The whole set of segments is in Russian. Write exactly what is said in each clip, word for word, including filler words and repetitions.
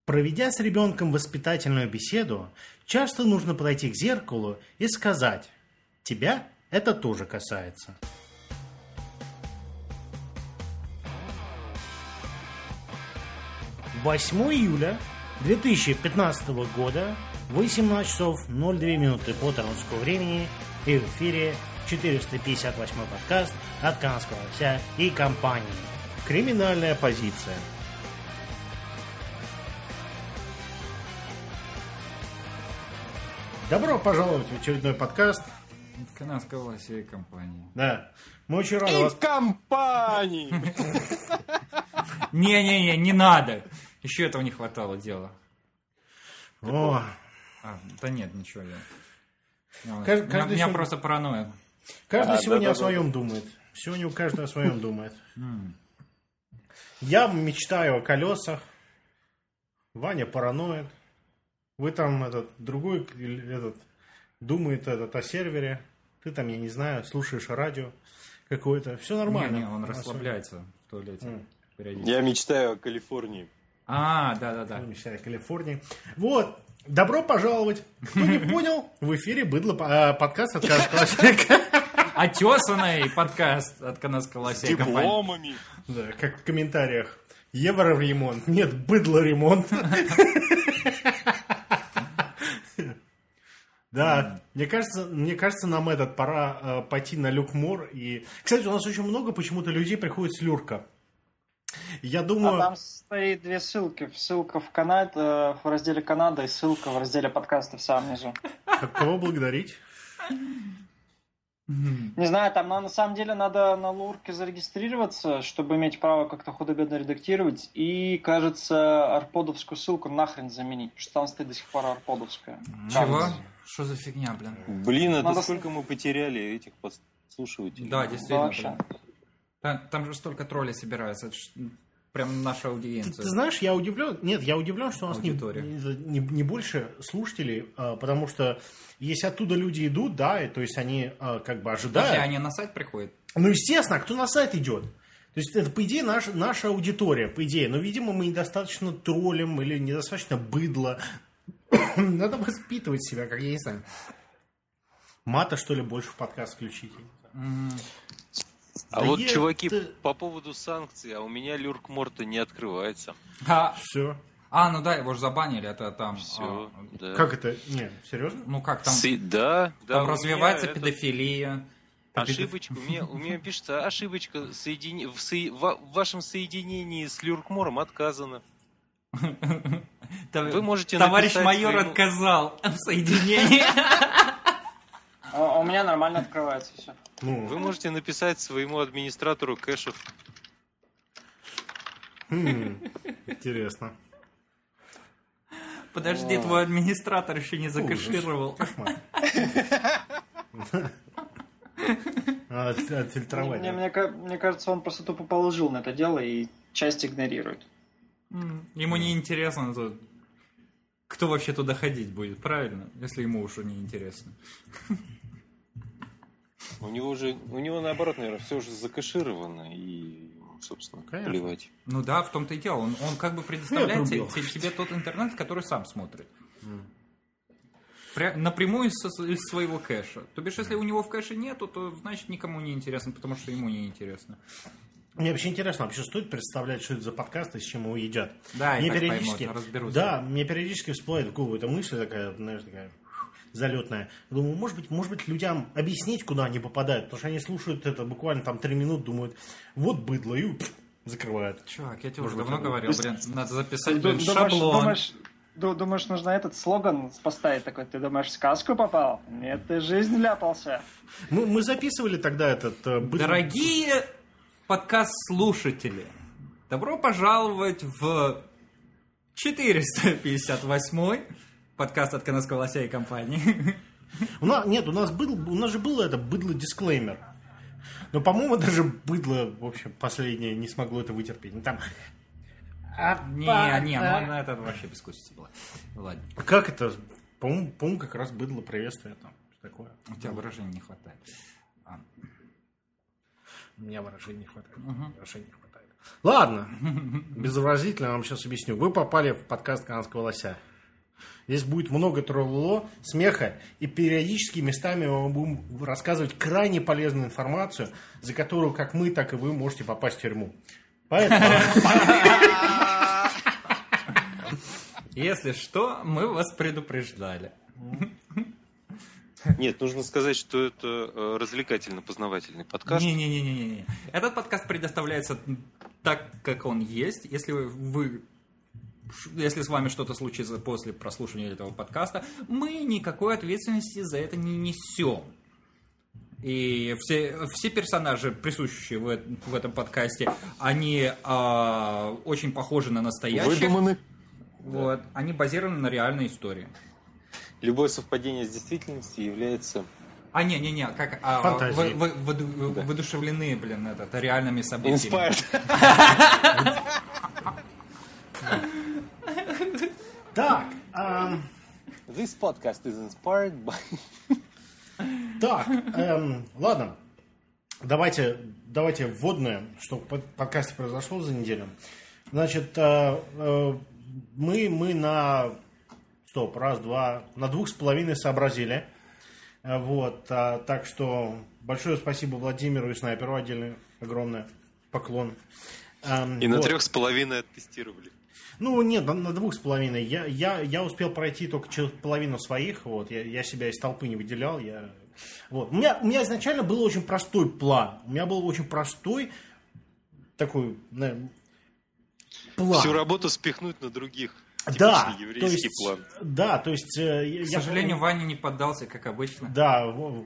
Проведя с ребенком воспитательную беседу, часто нужно подойти к зеркалу и сказать: «Тебя это тоже касается». восьмого июля две тысячи пятнадцатого года, восемнадцать часов ноль две минуты по торонскому времени, и в эфире четыреста пятьдесят восьмой подкаст от канадского лося и компании «Криминальная позиция». Добро пожаловать в очередной подкаст канадского лося и компании. Да, мы очень рады и вас... компании! Не-не-не, не надо. Еще этого не хватало дела. О. А, да нет, ничего. Я... Кажд- У каждый меня, меня сегодня... просто паранойя. Каждый А, сегодня да, о да, своем да. думает. Сегодня у каждого о своем думает. М. Я мечтаю о колесах. Ваня параноид. Вы там этот другой этот думает этот о сервере. Ты там, я не знаю, слушаешь радио какое-то. Все нормально. Не, не, он расслабляется в туалете. М. периодически. Я мечтаю о Калифорнии. А, да-да-да. Мечтаю о Калифорнии. Вот. Добро пожаловать. Кто не понял, в эфире быдло э, подкаст от канадского лося. Отесанный подкаст от канадского лося С и компании. дипломами. Да, как в комментариях. Евро-ремонт. Нет, быдло-ремонт. Да, мне кажется, мне кажется, нам этот пора э, пойти на Люкмор. И, кстати, у нас очень много почему-то людей приходит с Люрка. Я думаю... А там стоит две ссылки. Ссылка в Канаде, в разделе Канада, и ссылка в разделе подкаста в самом низу. Как кого благодарить? Не знаю, там на, на самом деле надо на Лурке зарегистрироваться, чтобы иметь право как-то худо-бедно редактировать. И, кажется, арподовскую ссылку нахрен заменить, потому что там стоит до сих пор арподовская. Чего? Кажется. Что за фигня, блин? Блин, это Надо- сколько мы потеряли этих подслушивателей. Да, действительно. Вообще. блин. Там, там же столько троллей собирается. Это ж прям наша Ты, аудиенция. ты знаешь, я удивлен. Нет, я удивлен, что у нас не, Аудитория. не, не больше слушателей, а, потому что если оттуда люди идут, да, и, то есть они а, как бы Подожди, ожидают. они на сайт приходят? Ну, естественно, а кто на сайт идет? То есть это, по идее, наша, наша аудитория, по идее. Но, видимо, мы недостаточно троллим или недостаточно быдло. Надо воспитывать себя, как я не знаю. Мата, что ли, больше в подкаст включить? М. А Да вот, я- чуваки, ты- по поводу санкций, а у меня Люркмор-то не открывается. А, Все. а, ну да, его же забанили, это там... Все, а, да. Как это? Нет, серьезно? ну как там... Сы- Да, да. Там у меня развивается это- педофилия. Ошибочка, у меня, у меня пишется, ошибочка соедини... в, соe- в в вашем соединении с Люркмором отказано. Вы можете Товарищ написать майор своему- отказал в соединении. А у меня нормально открывается все. Ну, Вы можете написать своему администратору кэшев. хм, интересно. Подожди, твой администратор еще не закэшировал. Кошмар. Надо от- отфильтровать. Мне, да. мне ка- мне кажется, он просто тупо положил на это дело и часть игнорирует. М, Ему не интересно, то кто вообще туда ходить будет, правильно? Если ему уже не интересно. У него же, у него наоборот, наверное, все уже закэшировано и, собственно, Конечно. плевать. Ну да, в том-то и дело. Он, он как бы предоставляет Я те- отрубил. те- тебе тот интернет, который сам смотрит. Пря- напрямую со- из своего кэша. То бишь, если у него в кэше нету, то значит никому не интересно, потому что ему не интересно. Мне вообще интересно, вообще стоит представлять, что это за подкаст и с чем его едят. Да, и мне так периодически, поймут, разберутся. да, мне периодически всплывает в голову эта мысль такая, знаешь, такая залетная. Думаю, может быть, может быть, людям объяснить, куда они попадают, потому что они слушают это буквально там три минуты, думают, вот быдло, и пф, закрывают. Чувак, я тебе Может уже быть, давно это- говорил, блин, надо записать, Ду- блин, думаешь, шаблон. думаешь, ду- думаешь, нужно этот слоган поставить такой? Ты думаешь, в сказку попал? Нет, ты в жизнь ляпался. Мы, мы записывали тогда этот... э, быдло- Дорогие подкаст-слушатели, добро пожаловать в четыреста пятьдесят восьмой подкаст от канадского лося и компании. У нас, нет, у нас, был, у нас же было это быдло-дисклеймер. Но, по-моему, даже быдло, в общем, последнее не смогло это вытерпеть. Ну, там... Не, не, ну это вообще бескусица была. Ладно, Как это? По-моему, по-моему, как раз быдло приветствие там. Что такое? у тебя выражений не хватает. А, У меня выражений не хватает. Мгм. Выражений не хватает. Ладно, безобразительно я вам сейчас объясню. Вы попали в подкаст «Канадского лося». Здесь будет много троллоло, смеха, и периодически местами мы будем рассказывать крайне полезную информацию, за которую как мы, так и вы можете попасть в тюрьму. Поэтому... Если что, мы вас предупреждали. Нет, нужно сказать, что это развлекательно-познавательный подкаст. Не-не-не-не-не. Этот подкаст предоставляется так, как он есть. Если вы... Если с вами что-то случится после прослушивания этого подкаста, мы никакой ответственности за это не несем. И все, все персонажи, присущие в, в этом подкасте, они э, очень похожи на настоящих. Выдуманы. Вот, да. Они базированы на реальной истории. Любое совпадение с действительностью является... А, не-не-не, как... А, фантазией. вы, вы, вы, да. Выдушевлены, блин, этот, реальными событиями. Inspired. Так, эм... This podcast is inspired by... Так, эм, ладно. Давайте, давайте вводное, что в подкасте произошло за неделю. Значит, э, э, мы, мы на... Стоп, раз, два... На двух с половиной сообразили. Вот, а, так что большое спасибо Владимиру и Снайперу, отдельно огромное поклон. Эм, и на вот. трех с половиной оттестировали. Ну, нет, на, на двух с половиной. Я, я, я успел пройти только половину своих. Вот, я, я себя из толпы не выделял. Я, вот. у, меня, у меня изначально был очень простой план. У меня был очень простой такой наверное, план. Всю работу спихнуть на других. Да, еврейский то есть, план. Да, то есть... К я, сожалению, я... Ваня не поддался, как обычно. Да.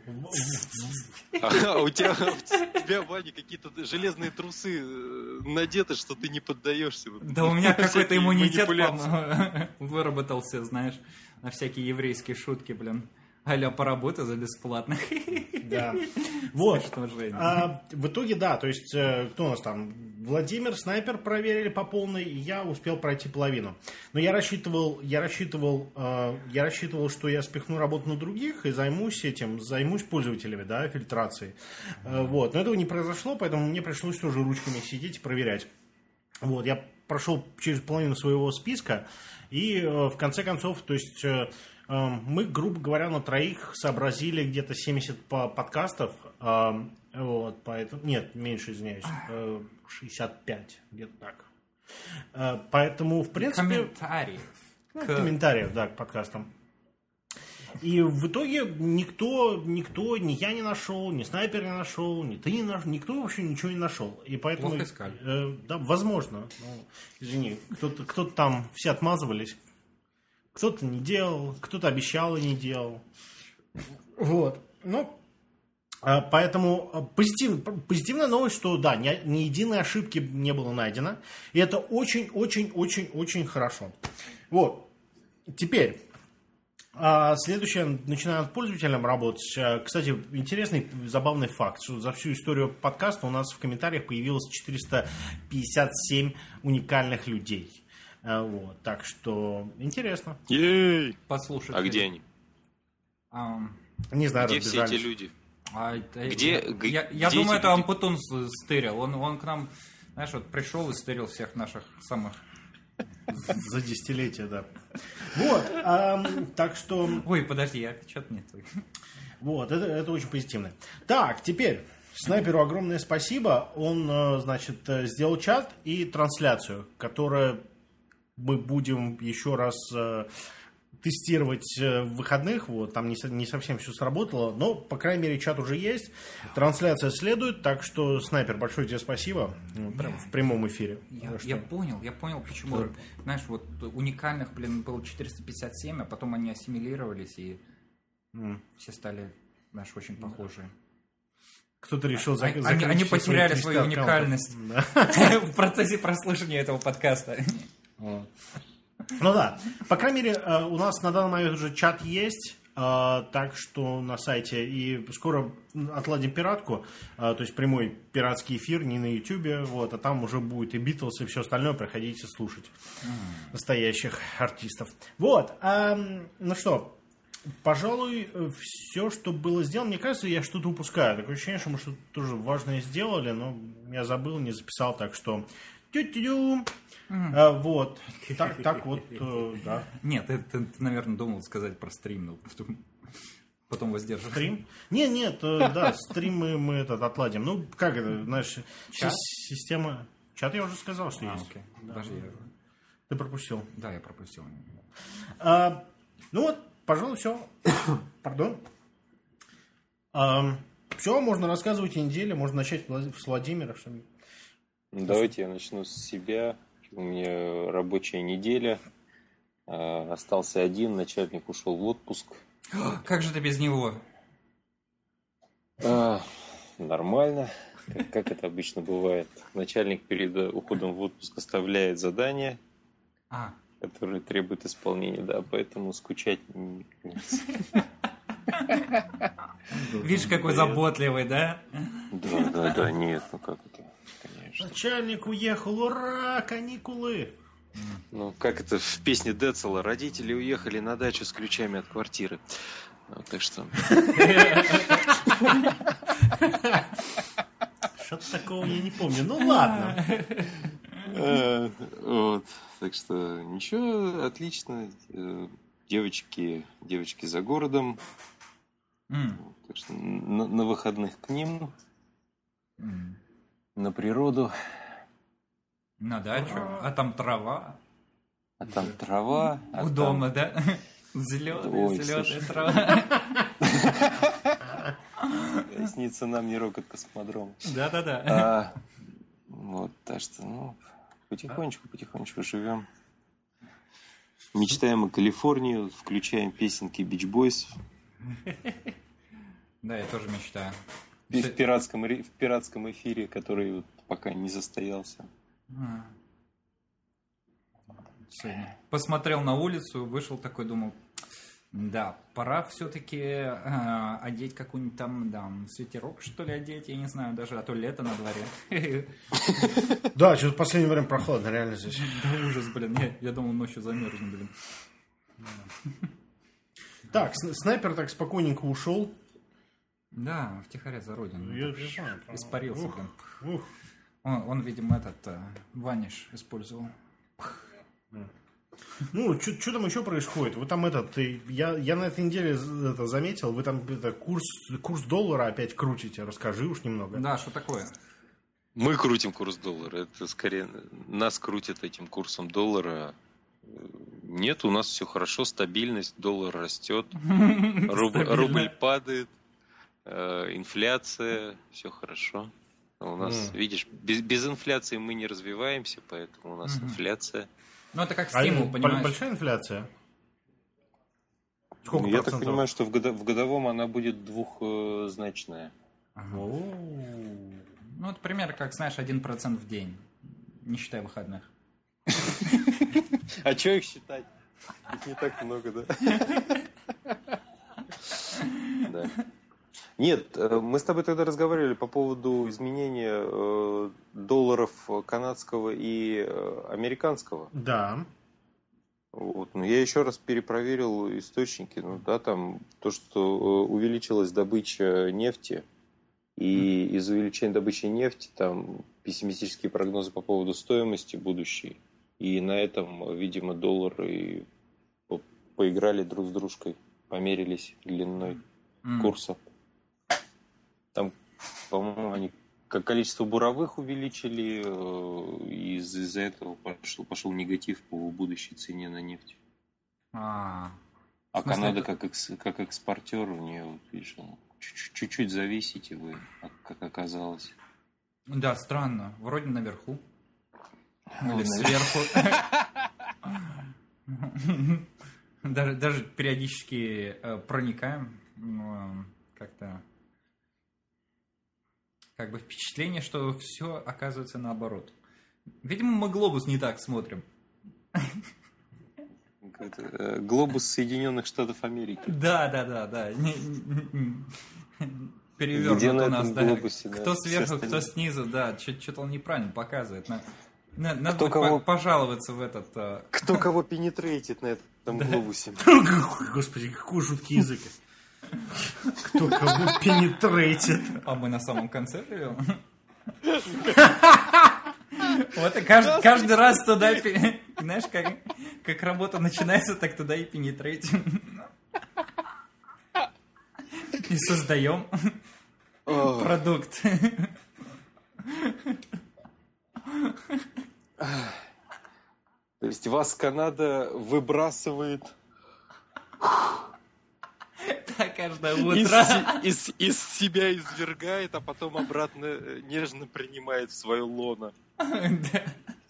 А у тебя, у тебя, Ваня, какие-то железные трусы надеты, что ты не поддаешься. Да у меня какой-то иммунитет выработался, знаешь, на всякие еврейские шутки, блин. А-ля поработай за бесплатно. Да. Вот. Что, а, в итоге, да, то есть, кто у нас там? Владимир, Снайпер проверили по полной, и я успел пройти половину. Но я рассчитывал, я рассчитывал, э, я рассчитывал, что я спихну работу на других и займусь этим, займусь пользователями, да, фильтрацией. Э, вот. Но этого не произошло, поэтому мне пришлось тоже ручками сидеть и проверять. Вот. Я прошел через половину своего списка, и э, в конце концов, то есть... Э, мы, грубо говоря, на троих сообразили где-то семьдесят подкастов. Вот, поэтому... Нет, меньше, извиняюсь. шестьдесят пять, где-то так. Поэтому, в принципе... Комментарии. Ну, комментариев, да, к подкастам. И в итоге никто, никто, ни я не нашел, ни Снайпер не нашел, ни ты не нашел, никто вообще ничего не нашел. И поэтому... Плохо искали. Э, да, возможно. Ну, извини, кто-то, кто-то там все отмазывались. Кто-то не делал, кто-то обещал и не делал. Вот. Ну, поэтому позитив, позитивная новость, что да, ни, ни единой ошибки не было найдено. И это очень-очень-очень-очень хорошо. Вот. Теперь, следующее, начинаю над пользователем работать. Кстати, интересный, забавный факт, что за всю историю подкаста у нас в комментариях появилось четыреста пятьдесят семь уникальных людей. Вот, так что интересно. Ей! Послушать. А где они? А, не знаю, где все эти люди? А, где, я где я думаю, это люди? Ампутун стырил. Он, он к нам, знаешь, вот пришел и стырил всех наших самых... За десятилетия, да. Вот, а, так что... Ой, подожди, я что-то не твой. Вот, это, это очень позитивно. Так, теперь... Снайперу огромное спасибо. Он, значит, сделал чат и трансляцию, которая... Мы будем еще раз э, тестировать э, в выходных. Вот, там не, не совсем все сработало. Но, по крайней мере, чат уже есть. Трансляция следует. Так что, Снайпер, большое тебе спасибо. Ну, прям в прямом эфире. Я, я понял, я понял, почему. Да. Знаешь, вот уникальных, блин, было четыреста пятьдесят семь, а потом они ассимилировались, и mm. все стали, знаешь, очень похожие. Кто-то решил а, закрыть Они, они потеряли свою аккаунтов. уникальность да. в процессе прослушивания этого подкаста. Вот. Ну да, по крайней мере, у нас на данный момент уже чат есть, так что на сайте, и скоро отладим пиратку, то есть прямой пиратский эфир, не на ютубе, вот, а там уже будет и Битлз, и все остальное, приходите слушать настоящих артистов. Вот, ну что, пожалуй, все, что было сделано, мне кажется, я что-то упускаю. Такое ощущение, что мы что-то тоже важное сделали, но я забыл, не записал, так что... Тю-тю-тю. А, вот. Так, так вот, э, да. Нет, ты, ты, ты, наверное, думал сказать про стрим, но потом, потом воздерживался. Стрим? Нет, нет, э, да, стрим мы, мы этот отладим. Ну, как это, знаешь, Чат? система... Чат я уже сказал, что А, есть. окей. Да. Подожди, я... Ты пропустил. Да, я пропустил. А, ну вот, пожалуй, все. Пардон. А, все, можно рассказывать о неделе, можно начать с Владимира. Что... Давайте я начну с себя. У меня рабочая неделя. А, остался один, начальник ушел в отпуск. Как же ты без него? А, нормально. Как, как это обычно бывает. Начальник перед уходом в отпуск оставляет задания, а. которые требуют исполнения. Да, поэтому скучать не Видишь, какой заботливый, да? Да, да, да, нет, ну как это, конечно. Начальник уехал, ура, каникулы. Ну, как это в песне Децела, родители уехали на дачу с ключами от квартиры. Ну, так что... Что-то такого я не помню. Ну ладно. Вот. Так что ничего, отлично. Девочки, девочки за городом. Так что на, на выходных к ним. На природу. На дачу. А там трава. А там трава. У дома, да? Зеленая, зеленая трава. Снится нам не рокот космодром. Да-да-да. А, вот, так что, ну, потихонечку, потихонечку живем. Мечтаем о Калифорнии, включаем песенки Beach Boys. Да, я тоже мечтаю. В пиратском, в пиратском эфире, который вот пока не состоялся. Сегодня посмотрел на улицу, вышел такой, думал, да, пора все-таки э, одеть какую-нибудь там, да, свитерок, что ли, одеть, я не знаю, даже, а то лето на дворе. Да, что-то в последнее время прохладно, реально здесь. Да ужас, блин, я, я думал, ночью замерзну, блин. Так, снайпер так спокойненько ушел. Да, втихаря за родину. Я не знаю, испарился, ух, блин. Ух. Он, он, видимо, этот э, ваниш использовал. Ну, что там еще происходит? Вы там этот, я, я на этой неделе это заметил, вы там это, курс, курс доллара опять крутите. Расскажи уж немного. Да, что такое? Мы крутим курс доллара. Это скорее нас крутят этим курсом доллара. Нет, у нас все хорошо, стабильность, доллар растет, рубль, рубль падает, э, инфляция, все хорошо. У нас, mm. видишь, без, без инфляции мы не развиваемся, поэтому у нас mm-hmm. инфляция. Ну, это как стимул, а понимаешь? Большая инфляция? Сколько ну, я так понимаю, что в, годо- в годовом она будет двухзначная. Ага. Ну, это примерно как, знаешь, один процент в день, не считая выходных. А что их считать? Их не так много, да? Да. Нет, мы с тобой тогда разговаривали по поводу изменения долларов канадского и американского. Да. Вот. Но я еще раз перепроверил источники. Ну да, там то, что увеличилась добыча нефти, и из увеличения добычи нефти там пессимистические прогнозы по поводу стоимости будущей. И на этом, видимо, доллары поиграли друг с дружкой, померились длиной mm. курса. Там, по-моему, они как количество буровых увеличили, и из-за этого пошел, пошел негатив по будущей цене на нефть. А, а Канада как, экс, как экспортер у нее, вот, видишь, чуть-чуть зависите вы, как оказалось. Да, странно. Вроде наверху. Или сверху. Даже, даже периодически э, проникаем, но как-то как бы впечатление, что все оказывается наоборот. Видимо, мы глобус не так смотрим. Это, глобус Соединенных Штатов Америки. Да, да, да, да. Перевернут у нас, да. Глобусе, кто да, сверху, кто снизу, да. Что-то он неправильно показывает. Надо кто кого... пожаловаться в этот... Кто кого пенетрейтит на этом этом глобусе. Господи, какой жуткий язык. Кто кого пенетрейтит. А мы на самом конце живем? Вот и каждый, каждый раз туда, знаешь, как, как работа начинается, так туда и пенетрейтим. И создаем продукт. То есть вас Канада выбрасывает Да, каждое из, утро. из, из себя извергает, а потом обратно нежно принимает в свое лоно. Да.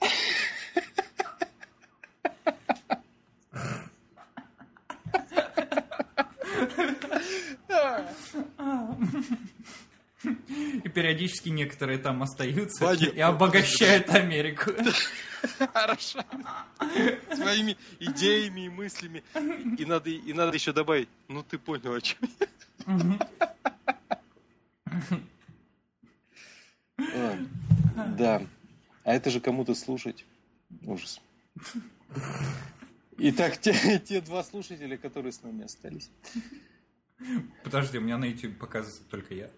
И периодически некоторые там остаются Ваня, и обогащают Америку. Хорошо. Своими идеями и мыслями. И надо, и надо еще добавить, ну ты понял, о чем я. Да. А это же кому-то слушать. Ужас. Итак, те, те два слушателя, которые с нами остались. Подожди, у меня на YouTube показывается только я.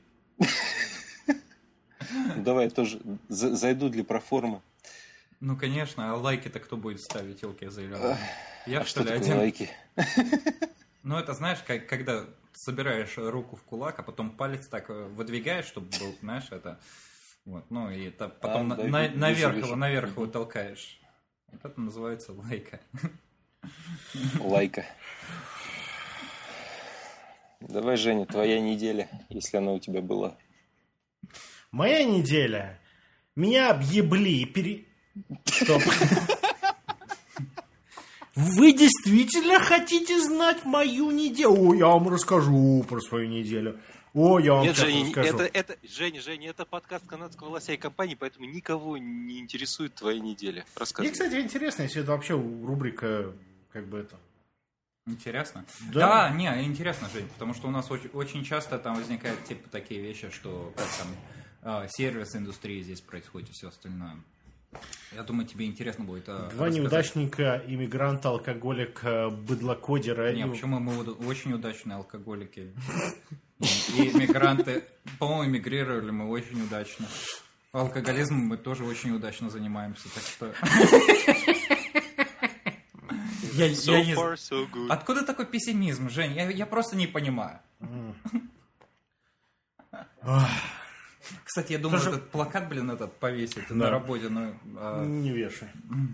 Давай тоже зайду для проформы. Ну, конечно, а лайки-то кто будет ставить, елки я заявлял? Я, а что ли, такое один? лайки? Ну, это, знаешь, как, когда собираешь руку в кулак, а потом палец так выдвигаешь, чтобы был, знаешь, это... Вот, ну, и это потом а, на, да, на, вижу, наверх вижу. его, наверх его толкаешь. Вот это называется лайка. Лайка. Давай, Женя, твоя неделя, если она у тебя была. Моя неделя. Меня объебли и пере... Стоп. Вы действительно хотите знать мою неделю? О, я вам расскажу про свою неделю. О, я вам Нет, сейчас Женя, расскажу. это, это, Женя, Женя, это подкаст канадского лося и компании, поэтому никого не интересует твоя неделя. Рассказывай. Мне, кстати, интересно, если это вообще рубрика, как бы это... Интересно? Да. Да, не, интересно, Жень, потому что у нас очень, очень часто там возникают типа такие вещи, что как там э, сервис индустрии здесь происходит и все остальное. Я думаю, тебе интересно будет э, Два рассказать. неудачника, иммигранта, алкоголика, быдлокодера. Не, и- почему мы уд- очень удачные алкоголики и иммигранты. По-моему, эмигрировали мы очень удачно. Алкоголизмом мы тоже очень удачно занимаемся, так что... Я, So я не... far, so good. Откуда такой пессимизм, Жень? Я, я просто не понимаю. Ах, Кстати, я думаю, Слушай- этот плакат, блин, этот повесить Да. на работе, но... а, не вешай.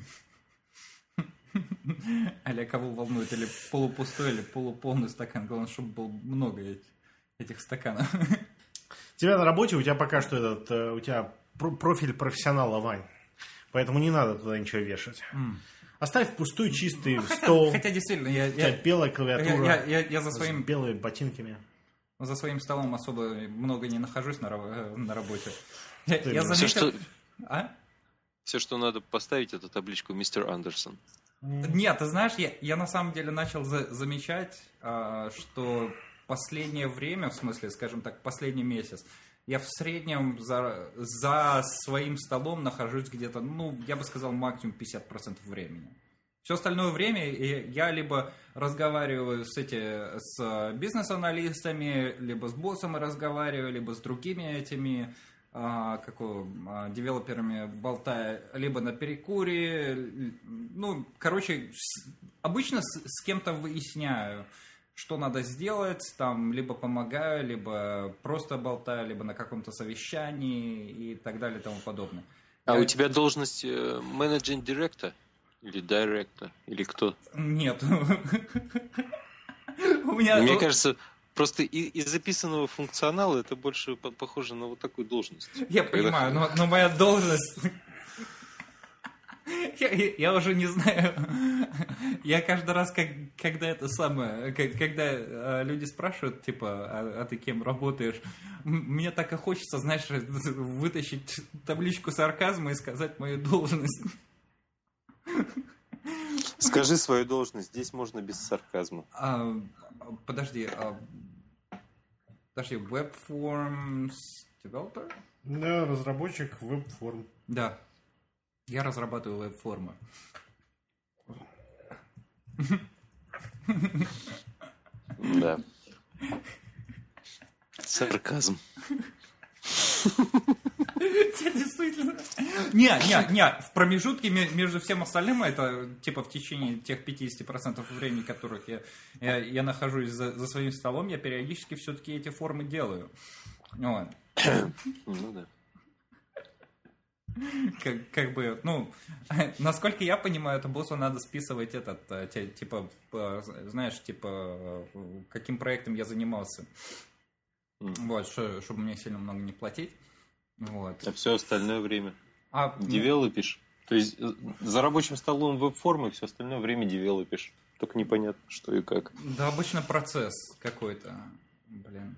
а-ля кого волнует, или полупустой, или полуполный стакан. Главное, чтобы было много этих, этих стаканов. Тебя на работе, у тебя пока что этот, э, у тебя про- профиль профессионала, Вань. Поэтому не надо туда ничего вешать. Оставь пустой, чистый стол. Хотя, действительно, я, У тебя я, белая клавиатура. я, я, я за с своим белыми ботинками. За своим столом особо много не нахожусь на, раб- на работе. Я, Ты- я Все, заметил... что, А? все, что надо поставить, это табличку мистер Андерсон. Нет, ты знаешь, я, я на самом деле начал за- замечать, а, что последнее время, в смысле, скажем так, последний месяц, я в среднем за, за своим столом нахожусь где-то, ну, я бы сказал, максимум пятьдесят процентов времени. Все остальное время я либо разговариваю с, эти, с бизнес-аналистами, либо с боссом разговариваю, либо с другими этими а, как его, а, девелоперами болтаю, либо на перекуре. Ну, короче, с- обычно с, с кем-то выясняю, что надо сделать, там, либо помогаю, либо просто болтаю, либо на каком-то совещании и так далее и тому подобное. А Я- у тебя должность менеджинг директор? Или директор? Или кто? Нет. У меня... Мне кажется, просто и- из записанного функционала это больше по- похоже на вот такую должность. Я Когда- понимаю, но, но моя должность... Я, я- я уже не знаю. Я каждый раз, как, когда это самое, как- когда э, люди спрашивают, типа, а, а ты кем работаешь, м- мне так и хочется, знаешь, вытащить табличку сарказма и сказать мою должность. Скажи свою должность, здесь можно без сарказма. А, подожди, а, подожди, Web Forms Developer? Да, разработчик веб-форм. Да. Я разрабатываю веб-формы. Да. Сарказм. Действительно. Не, не, не, в промежутке между всем остальным, это типа в течение тех пятьдесят процентов времени, которых я, я, я нахожусь за, за своим столом, я периодически все-таки эти формы делаю. Вот. Ну да. Как, как бы, ну, насколько я понимаю, это боссу надо списывать этот, типа, знаешь, типа, каким проектом я занимался. Вот, чтобы мне сильно много не платить. Вот. А все остальное время а, девелопишь. То есть за рабочим столом веб-формы, все остальное время девелопишь. Только непонятно, что и как. Да, обычно процесс какой-то. Блин.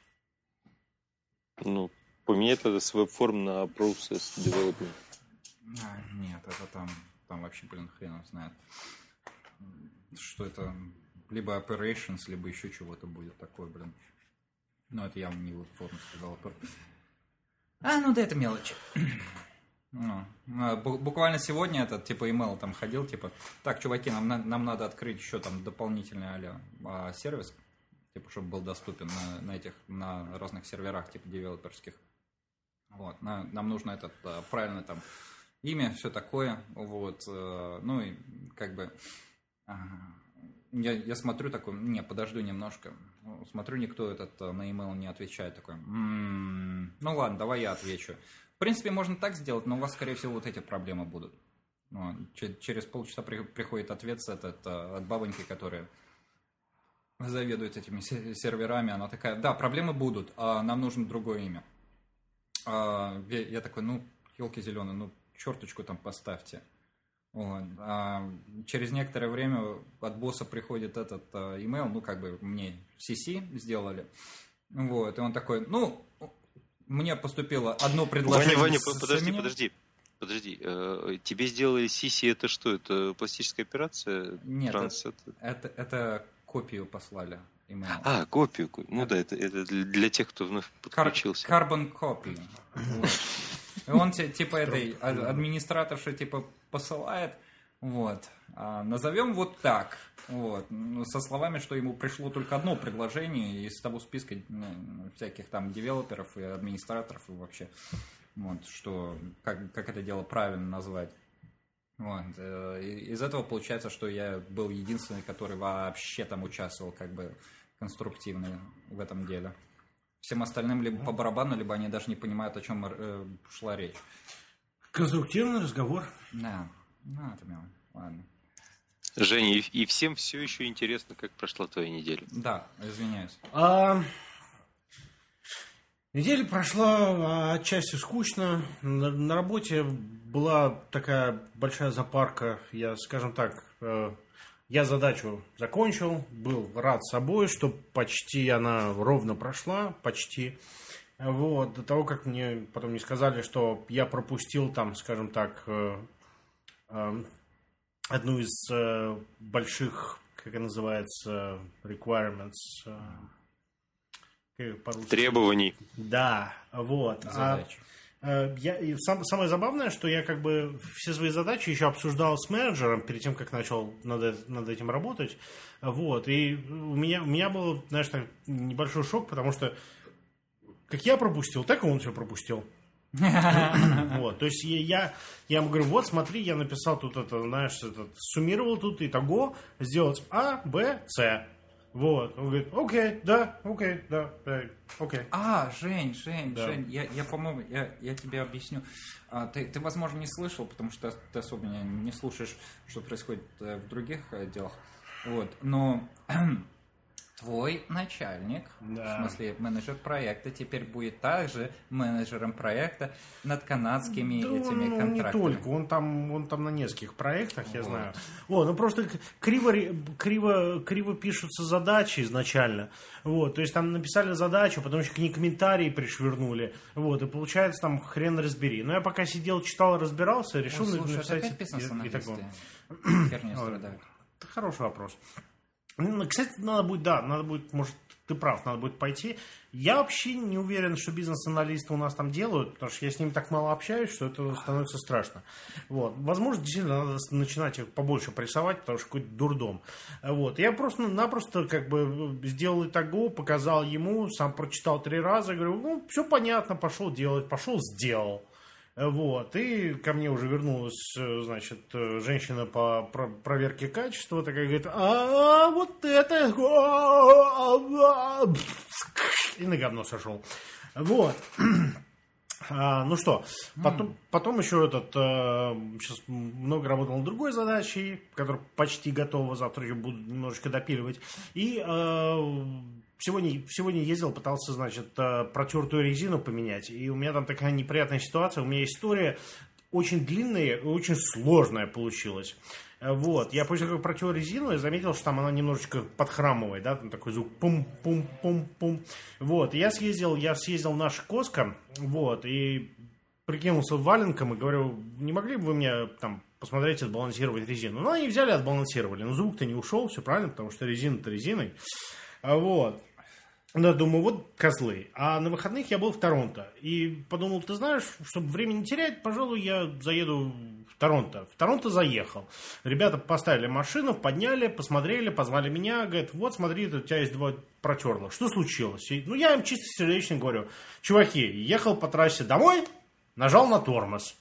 Ну, поменять это с веб-форм на process development. А, нет, это там, там вообще, блин, хрен его знает. Что это? Либо operations, либо еще чего-то будет такое, блин. Ну, это явно не веб-форм сказал. А, ну да, это мелочь. Ну, буквально сегодня этот, типа, email там ходил, типа, так, чуваки, нам, нам надо открыть еще там дополнительный а-ля сервис, типа, чтобы был доступен на, на этих, на разных серверах, типа, девелоперских. Вот, на, нам нужно этот, правильно там, имя, все такое, вот, ну, и, как бы, я, я смотрю такой, не, подожду немножко, смотрю, никто этот на email не отвечает, такой, м-м, ну, ладно, давай я отвечу. В принципе, можно так сделать, но у вас, скорее всего, вот эти проблемы будут. Ну, через полчаса при, приходит ответ этот, от бабоньки, которая заведует этими серверами. Она такая, да, проблемы будут, а нам нужно другое имя. А, я, я такой, ну, елки зеленые, ну, черточку там поставьте. Вот. А через некоторое время от босса приходит этот а, email, ну, как бы мне си си сделали. Вот, и он такой, ну... Мне поступило одно предложение. Ваня, Ваня, с, подожди, с подожди, подожди. Э, тебе сделали сиси, это что? Это пластическая операция? Нет, Транс, это, это, это копию послали. Email. А, копию. Ну это... да, это, это для тех, кто вновь подключился. Carbon copy. Вот. И он типа этой администраторши типа посылает. Вот. А, назовем вот так. Вот. Со словами, что ему пришло только одно предложение из того списка ну, всяких там девелоперов и администраторов и вообще. Вот, что, как, как это дело правильно назвать. Вот. И из этого получается, что я был единственный, который вообще там участвовал как бы конструктивно в этом деле. Всем остальным либо по барабану, либо они даже не понимают, о чем э, шла речь. Конструктивный разговор. Да. Ну, это мило. Ладно. Женя, и, и всем все еще интересно, как прошла твоя неделя. Да, извиняюсь. А, неделя прошла отчасти скучно. На, на работе была такая большая запарка. Я, скажем так, э, я задачу закончил, был рад собой, что почти она ровно прошла, почти. Вот, до того, как мне потом не сказали, что я пропустил там, скажем так, э, э, одну из э, больших, как это называется, requirements. Э, Требований. Да, вот. Задач. А, э, я, и сам, самое забавное, что я как бы все свои задачи еще обсуждал с менеджером перед тем, как начал над, над этим работать. Вот. И у меня, у меня был, знаешь, так, небольшой шок, потому что как я пропустил, так и он все пропустил. Вот, то есть я, я ему говорю, вот смотри, я написал тут это, знаешь, этот, суммировал тут итого, сделать А, Б, С. Вот, он говорит, окей, да, окей, да, да, окей. А, Жень, Жень, Да. Жень, я, я по-моему, я, я тебе объясню. А, ты, ты, возможно, не слышал, потому что ты особо не, не слушаешь, что происходит э, в других э, делах. Вот, но твой начальник, Да. в смысле менеджер проекта, теперь будет также менеджером проекта над канадскими Да, этими ну, контрактами. не только, он там, он там на нескольких проектах, я Вот. знаю. Вот, ну просто к- криво, ре- криво, криво пишутся задачи изначально. Вот, то есть там написали задачу, потом еще к ней комментарии пришвырнули. Вот, и получается там хрен разбери. Но я пока сидел, читал, разбирался, решил Ой, слушай, написать это опять писано и- и такое. Херня Ой. страдает. Это хороший вопрос. Кстати, надо будет, да, надо будет, может, ты прав, надо будет пойти. Я вообще не уверен, что бизнес-аналисты у нас там делают, потому что я с ними так мало общаюсь, что это становится страшно. Вот. Возможно, действительно, надо начинать их побольше прессовать, потому что какой-то дурдом. Вот. Я просто-напросто как бы сделал итого, показал ему, сам прочитал три раза, говорю, ну, все понятно, пошел делать, пошел, сделал. Вот, и ко мне уже вернулась, значит, женщина по проверке качества, такая говорит, а вот это, и на говно сошел. Вот. А, ну что, потом, потом еще этот, а, сейчас много работал над другой задачей, которая почти готова, завтра ее буду немножечко допиливать, и... А, Сегодня, сегодня ездил, пытался, значит, протертую резину поменять. И у меня там такая неприятная ситуация. У меня история очень длинная и очень сложная получилась. Вот. Я после того, как протер резину, я заметил, что там она немножечко подхрамывает, да, там такой звук пум-пум-пум-пум. Вот. Я съездил, я съездил в наш Коско, вот, и прикинулся валенком и говорю, не могли бы вы мне там посмотреть, отбалансировать резину? Ну, они взяли, отбалансировали. Но звук-то не ушел, все правильно, потому что резина-то резиной. Вот. Да, думаю, вот козлы. А на выходных я был в Торонто. И подумал, ты знаешь, чтобы времени не терять, пожалуй, я заеду в Торонто. В Торонто заехал. Ребята поставили машину, подняли, посмотрели, позвали меня. Говорят, вот смотри, у тебя есть два протерлых. Что случилось? И, ну, я им чисто сердечно говорю, чуваки, ехал по трассе домой, нажал на тормоз.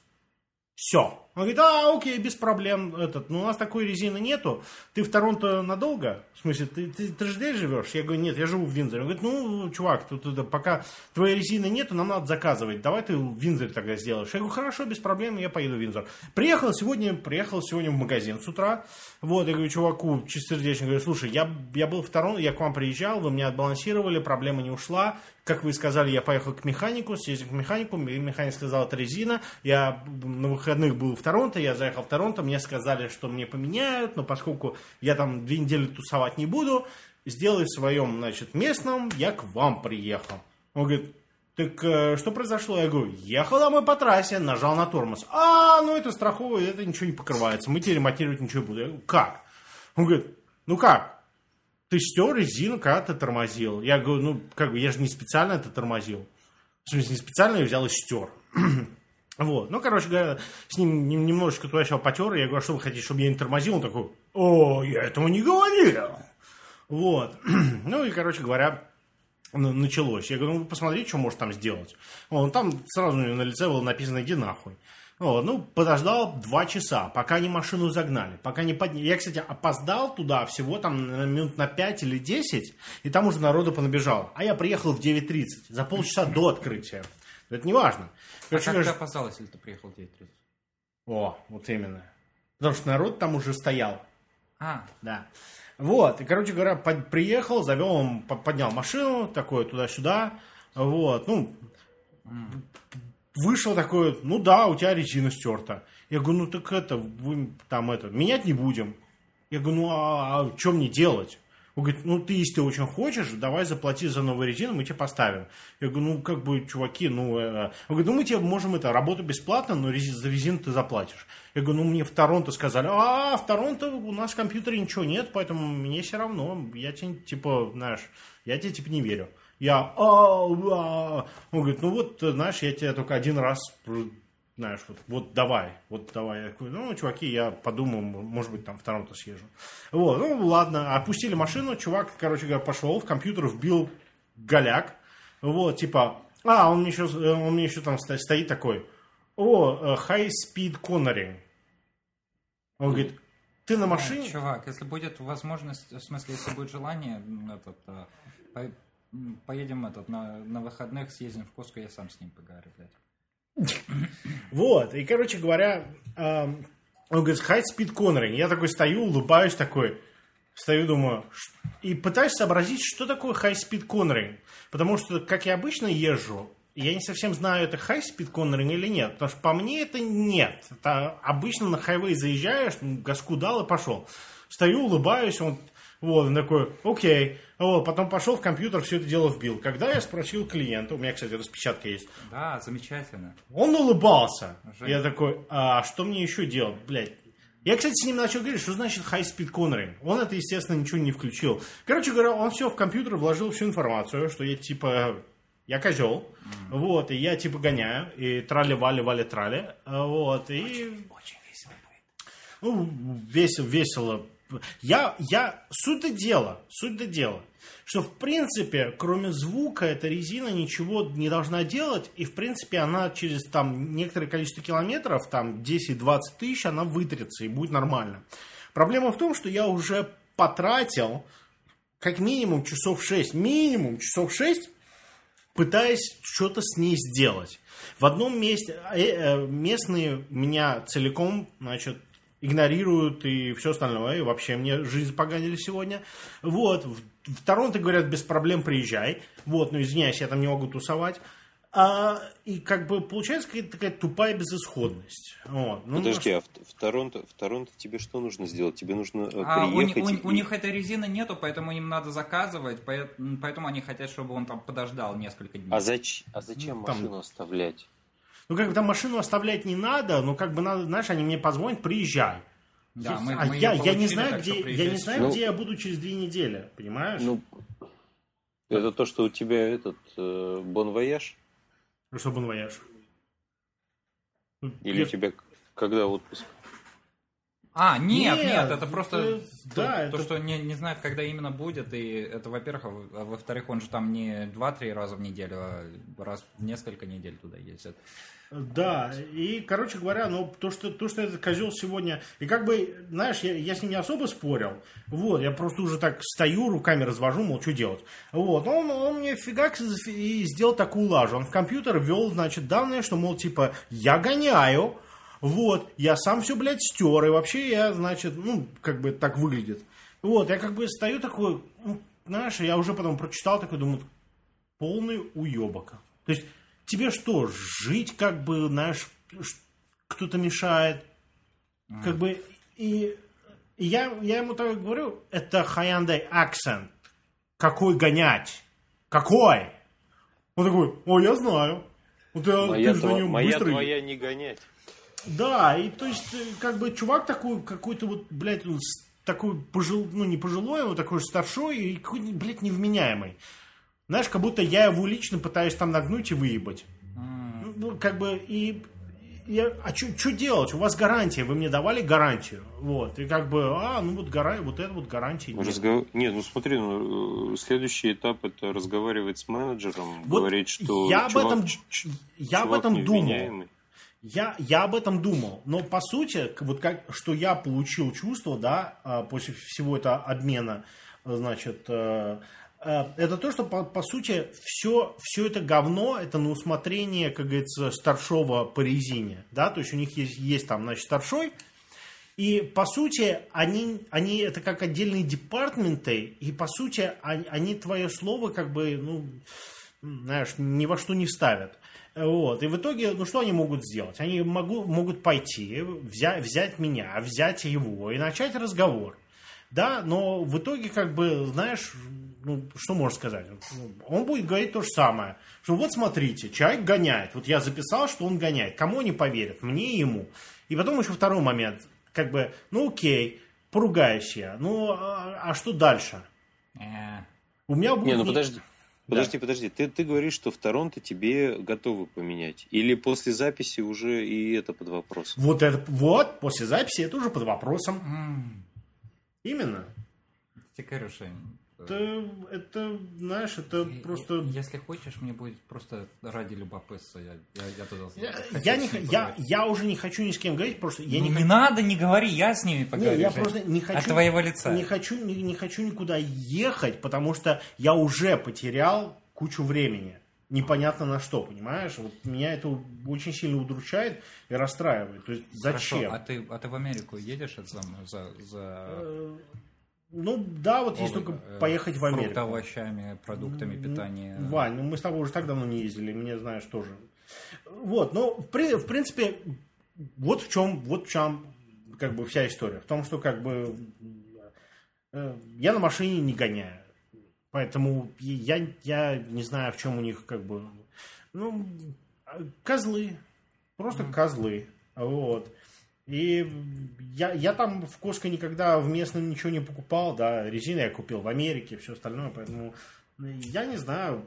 Все. Он говорит, а, окей, без проблем. Этот, ну, у нас такой резины нету. Ты в Торонто надолго? В смысле, ты, ты, ты же здесь живешь? Я говорю, нет, я живу в Виндзоре. Он говорит, ну, чувак, тут, тут, пока твоей резины нету, нам надо заказывать. Давай ты в Виндзоре тогда сделаешь. Я говорю, хорошо, без проблем, я поеду в Виндзор. Приехал сегодня, приехал сегодня в магазин с утра. Вот, я говорю, чуваку, чистосердечно говорю, слушай, я, я был в Торонто, я к вам приезжал, вы меня отбалансировали, проблема не ушла. Как вы сказали, я поехал к механику, съездил к механику, и механик сказал, это резина. Я на выходных был в Торонто, я заехал в Торонто, мне сказали, что мне поменяют, но поскольку я там две недели тусовать не буду, сделай в своем, значит, местном, я к вам приехал. Он говорит, так э, что произошло? Я говорю, ехал домой по трассе, нажал на тормоз. А, ну это страховое, это ничего не покрывается, мы тебе ремонтировать ничего не будем. Я говорю, как? Он говорит, ну как? Ты стер резину, когда ты тормозил. Я говорю, ну, как бы, я же не специально это тормозил. В смысле, не специально я взял и стер. Вот. Ну, короче говоря, с ним немножечко туда-сюда потер. Я говорю, а что вы хотите, чтобы я не тормозил? Он такой, о, я этого не говорил. Вот. Ну, и, короче говоря, началось. Я говорю, ну, вы посмотрите, что может там сделать. Он там сразу у него на лице было написано, иди нахуй. Вот, ну, подождал два часа, пока они машину загнали, пока не подняли. Я, кстати, опоздал туда всего там минут на пять или десять, и там уже народу понабежал. А я приехал в девять тридцать, за полчаса до открытия. Это не важно. Короче, а как ты опоздал, если ты приехал в девять тридцать? О, вот именно. Потому что народ там уже стоял. А. Да. Вот, и, короче говоря, под, приехал, завел, он поднял машину, такое туда-сюда, вот, ну... Mm. Вышел такой, ну да, у тебя резина стерта. Я говорю, ну так это, вы там это, менять не будем. Я говорю, ну а, а что мне делать? Он говорит, ну ты, если ты очень хочешь, давай заплати за новую резину, мы тебе поставим. Я говорю, ну как бы, чуваки, ну... Э... Он говорит, ну мы тебе можем это, работу бесплатно, но рези... за резину ты заплатишь. Я говорю, ну мне в Торонто сказали, а в Торонто у нас в компьютере ничего нет, поэтому мне все равно, я тебе, типа, знаешь, я тебе, типа, не верю. Я, а, а. Он говорит, ну вот, знаешь, я тебе только один раз, знаешь, вот, вот давай, вот давай. Я такой, ну, чуваки, я подумал, может быть, там в Торонто съезжу. Вот, ну, ладно, опустили машину, чувак, короче говоря, пошел в компьютер, вбил голяк, вот, типа, а, он мне еще, он мне еще там стоит такой, о, high speed cornering. Он говорит, ты на машине? Нет, чувак, если будет возможность, в смысле, если будет желание, этот, по, поедем этот, на, на выходных, съездим в Коско, я сам с ним поговорю, блядь. Вот, и, короче говоря, эм, он говорит, high speed cornering. Я такой стою, улыбаюсь такой, стою, думаю, и пытаюсь сообразить, что такое high speed cornering. Потому что, как я обычно езжу, я не совсем знаю, это high speed cornering или нет. Потому что по мне это нет. Это обычно на хайвей заезжаешь, газку дал и пошел. Стою, улыбаюсь, он, вот, он такой, окей. Вот, потом пошел в компьютер, все это дело вбил. Когда я спросил клиента, у меня, кстати, распечатка есть. Да, замечательно. Он улыбался. Жень. Я такой, а что мне еще делать? Блядь, Я, кстати, с ним начал говорить, что значит high-speed cornering. Он это, естественно, ничего не включил. Короче говоря, он все в компьютер вложил всю информацию, что я, типа, я козел, mm-hmm. вот, и я, типа, гоняю, и трали-вали-вали-трали, вот, и... Очень весело будет. Ну, весело, весело. Я, я, суть-то дела, суть-то дела, что, в принципе, кроме звука, эта резина ничего не должна делать, и, в принципе, она через, там, некоторое количество километров, там, десять-двадцать тысяч, она вытрется, и будет нормально. Проблема в том, что я уже потратил, как минимум, часов шесть, минимум часов шесть, пытаясь что-то с ней сделать. В одном месте, местные меня целиком, значит, игнорируют и все остальное, и вообще мне жизнь поганили сегодня. Вот, в, в Торонто говорят, без проблем приезжай. Вот, ну извиняюсь, я там не могу тусовать. А, и как бы получается какая-то такая тупая безысходность. Вот. Ну, Подожди, может... а в, в, Торонто, в Торонто тебе что нужно сделать? Тебе нужно а приехать? У, у, и... у них этой резины нету, поэтому им надо заказывать, поэтому они хотят, чтобы он там подождал несколько дней. А, зач... а зачем там... машину оставлять? Ну, как бы там машину оставлять не надо, но как бы надо, знаешь, они мне позвонят, приезжай. Да, мы, а мы я, получили, я не знаю, где, я не знаю, ну, где я буду через две недели, понимаешь? Ну, это то, что у тебя этот э, Bon Voyage? Ну, что Bon Voyage? Или я... у тебя когда отпуск? А, нет, нет, нет, это просто это, то, да, то это... что не, не знает, когда именно будет, и это, во-первых, а во-вторых, он же там не два-три раза в неделю, а раз в несколько недель туда ездит. Да, и, короче говоря, ну, то, что, то, что этот козел сегодня... И как бы, знаешь, я, я с ним не особо спорил. Вот, я просто уже так стою, руками развожу, мол, что делать. Вот, он, он мне фигак и сделал такую лажу. Он в компьютер ввел, значит, данные, что, мол, типа, я гоняю, вот, я сам все, блядь, стер, и вообще я, значит, ну, как бы так выглядит. Вот, я как бы стою такой, ну, знаешь, я уже потом прочитал такой, думаю, полный уебок. То есть... Тебе что, жить как бы, знаешь, кто-то мешает? Mm. Как бы, и, и я, я ему так говорю, это Hyundai Accent. Какой гонять? Какой? Он такой, о, я знаю. Вот я, моя ты тва- на нем моя быстрый. твоя не гонять. Да, и то есть, как бы, чувак такой, какой-то вот, блядь, он такой, пожил, ну, не пожилой, он такой старшой и какой-то, блядь, невменяемый. Знаешь, как будто я его лично пытаюсь там нагнуть и выебать. Mm. Ну, как бы, и... Я, а что делать? У вас гарантия, вы мне давали гарантию. Вот, и как бы, а, ну вот, гора, вот это вот гарантия. Нет. Разгов... нет, ну смотри, ну, следующий этап это разговаривать с менеджером, вот говорить, что я чувак, об этом, ч- я об этом думал. Я, я об этом думал, но по сути, вот как, что я получил чувство, да, после всего этого обмена, значит, это то, что, по, по сути, все, все это говно, это на усмотрение, как говорится, старшего по резине, да, то есть у них есть, есть там, значит, старшой, и, по сути, они, они это как отдельные департаменты, и, по сути, они, они твое слово, как бы, ну, знаешь, ни во что не ставят. Вот. И в итоге, ну что они могут сделать? Они могу, могут пойти, взять, взять меня, взять его и начать разговор. Да, но в итоге, как бы, знаешь, ну, что можно сказать? Он будет говорить то же самое. Что вот смотрите, человек гоняет. Вот я записал, что он гоняет. Кому они поверят? Мне и ему. И потом еще второй момент. Как бы, ну окей, поругаюсь я. Ну, а, а что дальше? Yeah. У меня будет... Не, ну подожди. Подожди, да. подожди. Ты, ты говоришь, что в Торонто тебе готовы поменять. Или после записи уже и это под вопросом? Вот, это, вот после записи это уже под вопросом. Mm. Именно. Короче, это, это, знаешь, это и, просто... Если хочешь, мне будет просто ради любопытства. Я, я, я, туда я, я, не, я, я уже не хочу ни с кем говорить, просто... Я не, не, не надо, не говори, я с ними поговорю. Не, я просто не хочу... От твоего лица. Не хочу, не, не хочу никуда ехать, потому что я уже потерял кучу времени. Непонятно на что, понимаешь? Вот меня это очень сильно удручает и расстраивает. То есть зачем? Хорошо, а ты, а ты в Америку едешь за... за, за... Ну да, вот есть только поехать в Америку. Фрукт, овощами, продуктами питания. Вань, ну мы с тобой уже так давно не ездили, мне знаешь тоже. Вот, ну в, в принципе, вот в чем, вот в чем как бы вся история. В том, что как бы я на машине не гоняю. Поэтому я, я не знаю, в чем у них как бы, ну, козлы. Просто mm. козлы. Вот. И я, я там в Costco никогда в местном ничего не покупал, да, резину я купил в Америке, все остальное, поэтому я не знаю.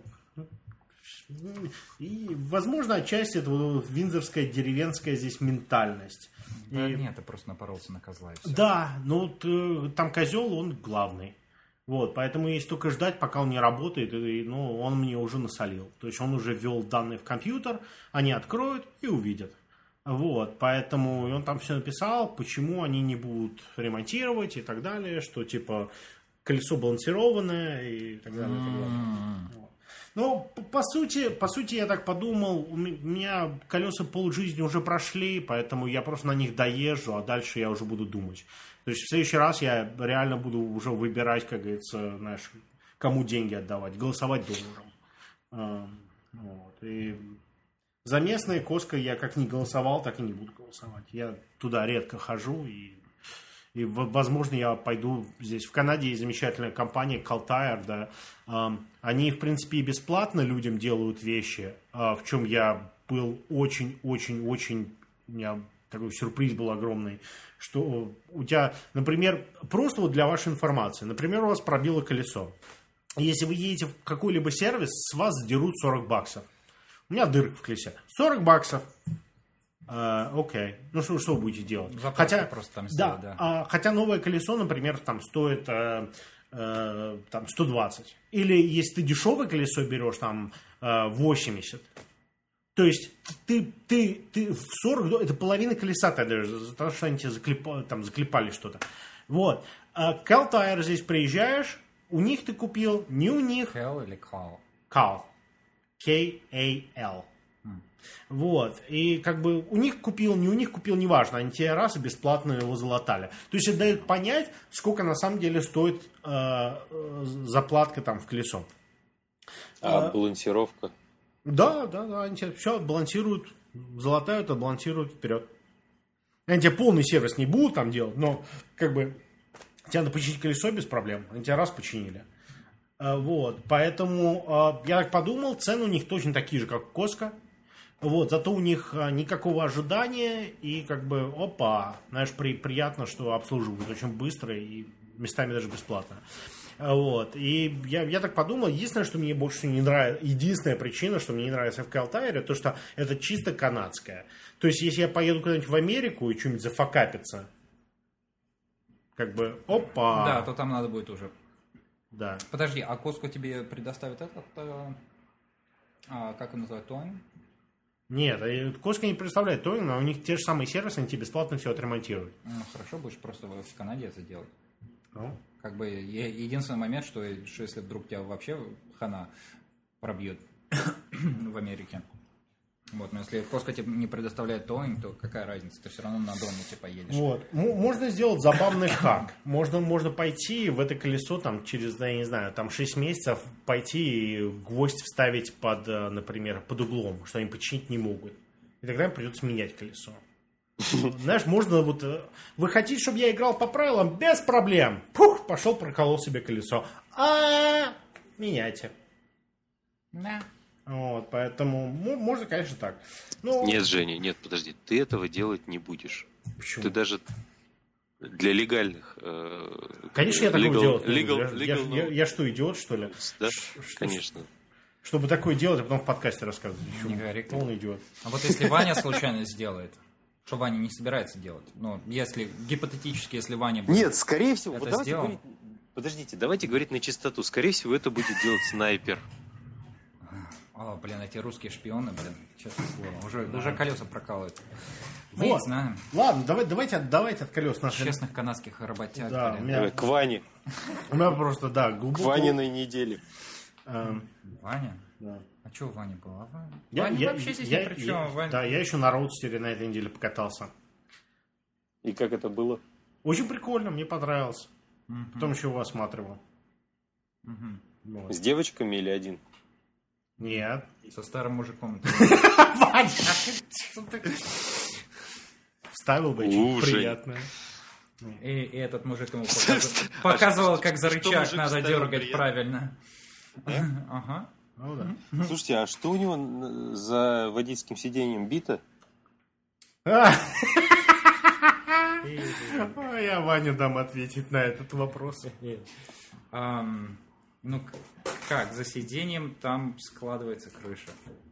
И, возможно, отчасти это вот виндзорская деревенская здесь ментальность. Да И... нет, ты просто напоролся на козла и все. Да, ну вот, там козел, он главный. Вот, поэтому есть только ждать, пока он не работает, и, ну, он мне уже насолил. То есть он уже ввел данные в компьютер, они откроют и увидят. Вот, поэтому он там все написал, почему они не будут ремонтировать и так далее, что типа колесо балансированное и так далее. И так далее. Вот. Ну, по, по сути, по сути, я так подумал, у меня колеса полжизни уже прошли, поэтому я просто на них доезжу, а дальше я уже буду думать. То есть в следующий раз я реально буду уже выбирать, как говорится, знаешь, кому деньги отдавать, голосовать долларом. Вот. И за местные Costco я как не голосовал, так и не буду голосовать. Я туда редко хожу, и, и возможно, я пойду здесь. В Канаде есть замечательная компания Call Tire, да. Они, в принципе, и бесплатно людям делают вещи, в чем я был очень-очень-очень... У меня такой сюрприз был огромный, что у тебя, например, просто вот для вашей информации, например, у вас пробило колесо. Если вы едете в какой-либо сервис, с вас сдерут сорок баксов. У меня дырка в колесе. сорок баксов. Uh, окей. Ну что, что вы будете делать? Заправку хотя, просто там сделать, да, да. А, хотя новое колесо, например, там стоит uh, uh, там сто двадцать. Или если ты дешевое колесо берешь, там uh, восемьдесят. То есть ты, ты, ты в сорок, это половина колеса тогда, потому что они тебе заклепали, там, заклепали что-то. Вот. Uh, Call Tire здесь приезжаешь, у них ты купил, не у них. Call или Call? Call. К-А-Л. Mm. Вот. И как бы у них купил, не у них купил, неважно. Они тебе раз и бесплатно его залатали. То есть это дает понять, сколько на самом деле стоит э, заплатка там в колесо. А, а балансировка? Да, да, да. Они тебе все балансируют, залатают, а балансируют вперед. Они тебе полный сервис не будут там делать, но как бы тебе надо починить колесо без проблем. Они тебя раз починили. Вот, поэтому э, я так подумал, цены у них точно такие же, как у Costco. Вот, зато у них э, никакого ожидания и как бы, опа, знаешь, при, приятно, что обслуживают очень быстро и местами даже бесплатно. Вот, и я, я так подумал, единственное, что мне больше не нравится, единственная причина, что мне не нравится в Call Tire, то, что это чисто канадское. То есть, если я поеду куда-нибудь в Америку и что-нибудь зафакапится, как бы, опа. Да, то там надо будет уже... Да. Подожди, а Costco тебе предоставит этот, а, а, как он называет, тонинг? Нет, Costco не предоставляет тонинг, но у них те же самые сервисы, они тебе бесплатно все отремонтируют. Ну, хорошо, будешь просто в Канаде это делать. Ну? Как бы единственный момент, что, что если вдруг тебя вообще хана пробьет в Америке. Вот, но если Costco тебе не предоставляет тонинг, то какая разница? Ты все равно на доме типа едешь. Вот. Можно сделать забавный хак. Можно, можно пойти в это колесо там через, я не знаю, там шесть месяцев пойти и гвоздь вставить под, например, под углом, что они починить не могут. И тогда им придется менять колесо. Знаешь, можно вот... Вы хотите, чтобы я играл по правилам? Без проблем. Пух, пошел, проколол себе колесо. А меняйте. Да. Вот, поэтому можно, конечно, так. Но... Нет, Женя, нет, подожди, ты этого делать не будешь. Почему? Ты даже для легальных... Э, конечно, я такого legal, делать не legal, буду. legal, я, no. я, я что, идиот, что ли? Да, Ш- конечно. Чтобы такое делать, а потом в подкасте рассказывать. Еще Не говори. полный идиот. А вот если Ваня случайно сделает, что Ваня не собирается делать, ну, если, гипотетически, если Ваня будет... Нет, скорее всего, это вот давайте сделал. говорить, подождите, давайте говорить на чистоту. Скорее всего, это будет делать снайпер. О, блин, эти русские шпионы, блин, честное слово, уже, да. уже колеса прокалывают. Мы Вот. не знаем. Ладно, давай, давайте, давайте от колес наших. Честных канадских работяг. Да, блин. у меня- К Ване. У меня просто, да, К глубоко... Ваниной неделе. Эм, Ваня? да. А что Ваня был? А Ваня, Я- Ваня я- вообще здесь я- ни при чем. я- Ваня... Да, я еще на роудстере на этой неделе покатался. И как это было? Очень прикольно, мне понравилось. Мгм. Потом еще его осматривал. Мгм. Вот. С девочками или один? Нет. Со старым мужиком. Ваня, что ты... Вставил бы очень Уже. приятное. И, и этот мужик ему показывал, показывал, как за что рычаг мужик надо ставил дергать приятно? правильно. Ага. Ну да. Слушайте, а что у него н- за водительским сиденьем бита? А, А я Ване дам ответить на этот вопрос. Ам, ну, к- как, за сиденьем там складывается крыша.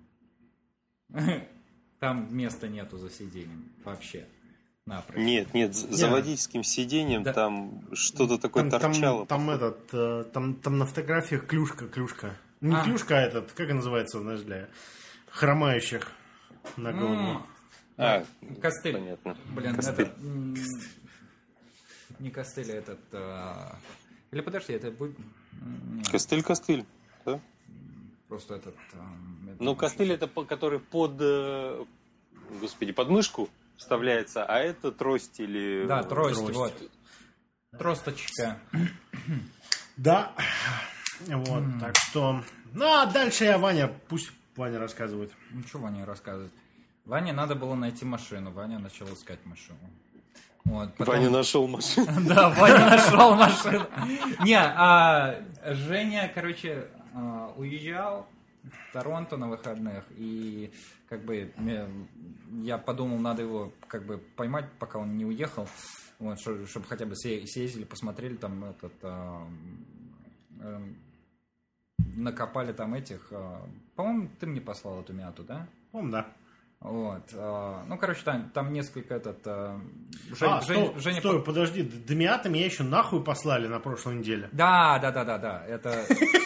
Там места нету за сиденьем вообще. Напрочь. Нет, нет, за за Не. водительским сиденьем Да. там что-то такое Там, там, торчало. там этот, э, там, там на фотографиях клюшка, клюшка. Не А. клюшка, а этот, как это называется, знаешь, для хромающих на голову. М, А, Костыль. понятно. Блин, Костыль. это... м, Не костыль, а этот... а, Или подожди, это будет... м, Костыль, костыль. Да? Просто этот... а, это Ну, очень- костыль это по- который под, э, господи, под мышку вставляется, а это трость или... Да, э, трость, трость. вот. Тросточка. Да. Вот, так что... Ну, а дальше я Ваня, пусть Ваня рассказывает. Ну, что Ваня рассказывать? Ване надо было найти машину. Ваня начал искать машину. Вот, потом- Ваня нашел машину. Да, Ваня нашел машину. Не, а Женя, короче, а, уезжал в Торонто на выходных, и как бы мне- я подумал, надо его как бы поймать, пока он не уехал, вот, чтобы хотя бы се- съездили, посмотрели там этот, а, эм, накопали там этих, а, по-моему, ты мне послал эту мяту, да? По-моему, да. Вот, а, ну, короче, там, там несколько этот, а, Жень- а, Жень- стой, Женя стой, подожди, Демиата меня еще нахуй послали на прошлой неделе. Да, да, да, да, да. Это.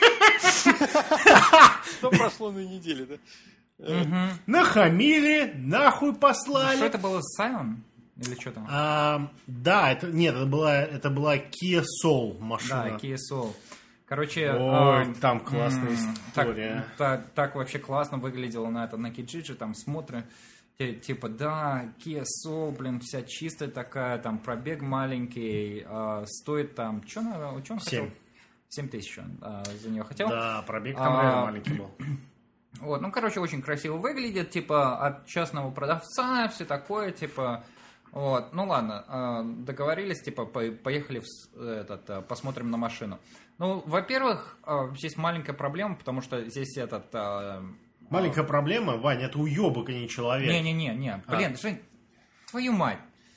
Что прошло на неделе, да? Мгм. Нахамили, нахуй Что послали. это было, Саймон? Или что там? А, да, это нет, это была, это была Kia Soul машина. Да, Kia Soul. Короче, Ой, а, там классная м, история. Так, так, так вообще классно выглядело на это на Kijiji, там смотрим, те- типа, да, Kia Soul, блин, вся чистая такая, там пробег маленький, а, стоит там, что он, чё он хотел? Семь. семь тысяч он а, за нее хотел. Да, пробег там А, реально маленький был. Вот, ну, короче, очень красиво выглядит, типа, от частного продавца, все такое, типа, вот, ну, ладно, э, договорились, типа, по- поехали, в с- этот, э, посмотрим на машину. Ну, во-первых, э, здесь маленькая проблема, потому что здесь этот... э, Маленькая проблема, Вань, это уебок, а не человек. Не-не-не, А. блин, Жень, твою мать,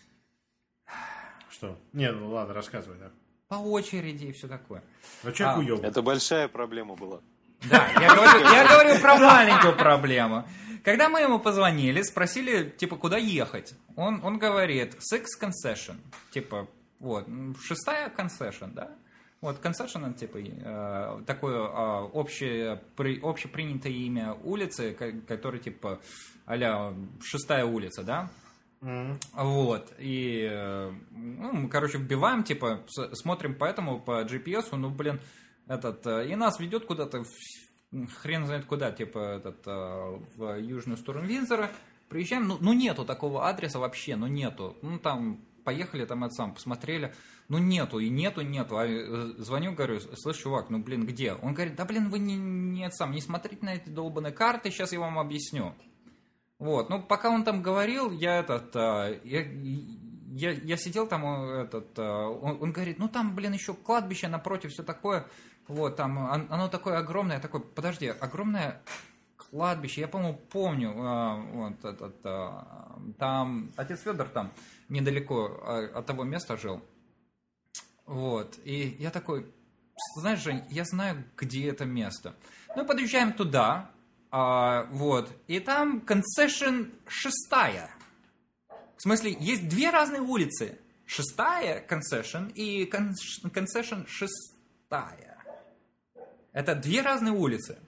Что? Не, ну ладно, рассказывай, да. по очереди и все такое. Ну, человек А, уебок. Это большая проблема была. Да, я говорю, я говорю про маленькую проблему. Когда мы ему позвонили, спросили, типа, куда ехать, он, он говорит, six concession, типа, вот, м, шестая concession, да? Вот, concession, это, типа, э, такое э, общее, при- общепринятое имя улицы, ко- который, типа, а-ля шестая улица, да? М. Вот, и, э, ну, мы, короче, вбиваем, типа, с- смотрим по этому, по джи пи эс, ну, блин, этот, э, и нас ведет куда-то, в- хрен знает куда, типа, этот, э, в южную сторону Виндзора, приезжаем, ну, ну, нету такого адреса вообще, ну, нету, ну, там, поехали, там, это сам, посмотрели, ну, нету, и нету, нету, а э, звоню, говорю, слышь, чувак, ну, блин, где? Он говорит, да, блин, вы не, не, это сам, не смотрите на эти долбаные карты, сейчас я вам объясню. Вот, ну, пока он там говорил, я этот, а, я, я, я сидел там, э, этот, а, он, он говорит, ну, там, блин, еще кладбище напротив, все такое, вот, там, он- оно такое огромное, я такой, подожди, огромное кладбище, я, по-моему, помню, а, вот, этот, а, там, отец Федор там недалеко а, от того места жил, вот, и я такой, знаешь, Жень, я знаю, где это место. Ну, подъезжаем туда, а, вот, и там concession шестая. В смысле, есть две разные улицы. Шестая concession и кон- concession шестая. Это две разные улицы.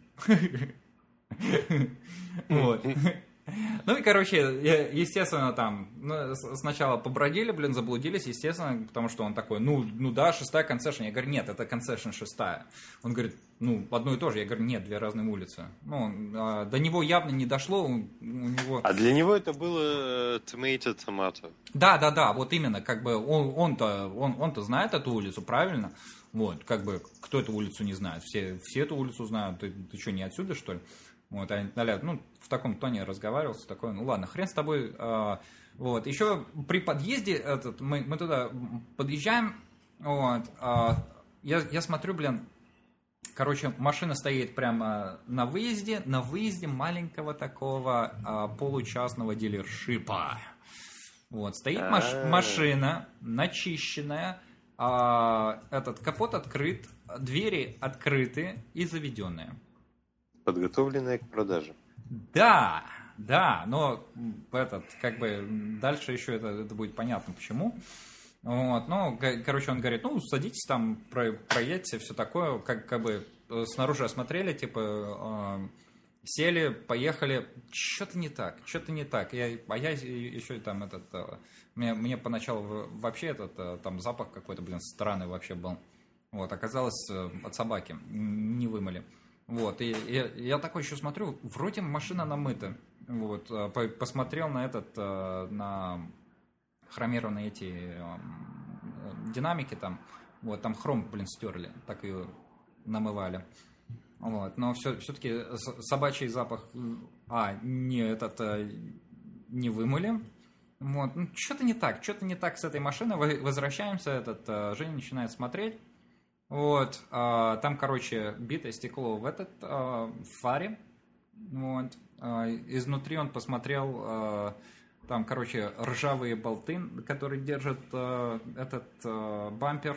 Вот. Ну и, короче, я- естественно, там ну, с- сначала побродили, блин, заблудились, естественно, потому что он такой, ну, ну да, шестая концешн. Я говорю, нет, это концешн шестая. Он говорит, ну, одно и то же. Я говорю, нет, две разные улицы. Ну, он, а, до него явно не дошло, он- у него... А для него это было э, tomato tomato. Да, да, да, вот именно, как бы он, он-то, он, он-то знает эту улицу, правильно? Вот, как бы, кто эту улицу не знает? Все, все эту улицу знают. Ты, ты что, не отсюда, что ли? Вот, а, а, ну, в таком тоне разговаривал, такой, ну ладно, хрен с тобой. А, вот, еще при подъезде, этот, мы, мы туда подъезжаем, вот, а, я, я смотрю, блин, короче, машина стоит прямо на выезде, на выезде маленького такого а, получастного дилершипа. Вот, стоит маш- машина, начищенная, а, этот капот открыт, двери открыты и заведенные. Подготовленная к продаже. Да, да, но этот, как бы, дальше еще это, это будет понятно, почему. Вот, ну, короче, он говорит, ну, садитесь там, про, проедьте, все такое, как, как бы снаружи осмотрели, типа, э, сели, поехали, что-то не так, что-то не так. Я, а я еще там этот, э, мне, мне поначалу вообще этот, э, там запах какой-то, блин, странный вообще был. Вот, оказалось, э, от собаки, не вымыли. Вот, и, и я такой еще смотрю, вроде машина намыта. Вот, э, посмотрел на этот, э, на... хромированные эти э, динамики там, вот, там хром, блин, стерли, так ее намывали. Вот, но все, все-таки собачий запах, а, не этот, э, не вымыли. Вот, ну, что-то не так, что-то не так с этой машиной, возвращаемся, этот, э, Женя начинает смотреть. Вот, э, там, короче, битое стекло в этот, э, в фаре. Вот, э, изнутри он посмотрел... Э, Там, короче, ржавые болты, которые держат э, этот э, бампер.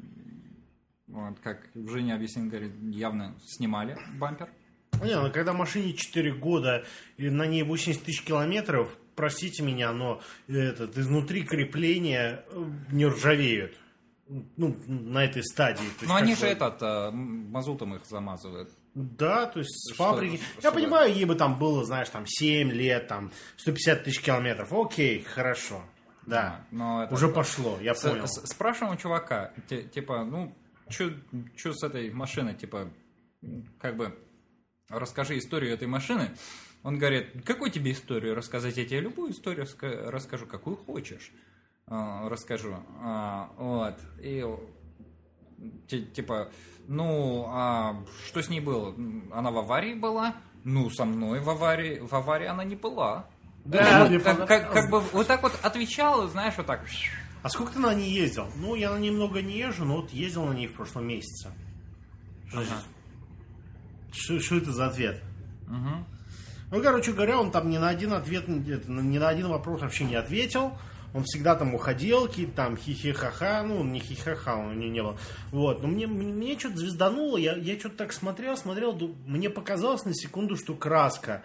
Вот, как Женя объяснил, говорит, явно снимали бампер. Не, ну когда машине четыре года и на ней восемьдесят тысяч километров, простите меня, но этот, изнутри крепления не ржавеют. Ну, на этой стадии. Ну, они же этот, э, мазутом их замазывают. Да, то есть с Что, фабрики. что, Я что понимаю, ей бы там было, знаешь, там семь лет, там сто пятьдесят тысяч километров. Окей, хорошо. Да. Но это, уже это, пошло, я с, понял. С, спрашиваем у чувака, т, типа, ну, что с этой машиной, типа, как бы, расскажи историю этой машины. Он говорит, какую тебе историю рассказать? Я тебе любую историю расскажу, какую хочешь. Расскажу. Вот. И типа, ну, а что с ней было? Она в аварии была? Ну, со мной в аварии, в аварии она не была. Да, ну, как, как, как бы вот так вот отвечал, знаешь, вот так. А сколько ты на ней ездил? Ну, я на ней много не езжу, но вот ездил на ней в прошлом месяце. Ага. Что, что это за ответ? Угу. Ну, короче говоря, он там ни на один ответ, ни на один вопрос вообще не ответил. Он всегда там уходил, какие-то там хихи-ха-ха, ну, не хихи-ха-ха, у него не было. Вот, но мне, мне что-то звездануло, я, я что-то так смотрел, смотрел, мне показалось на секунду, что краска.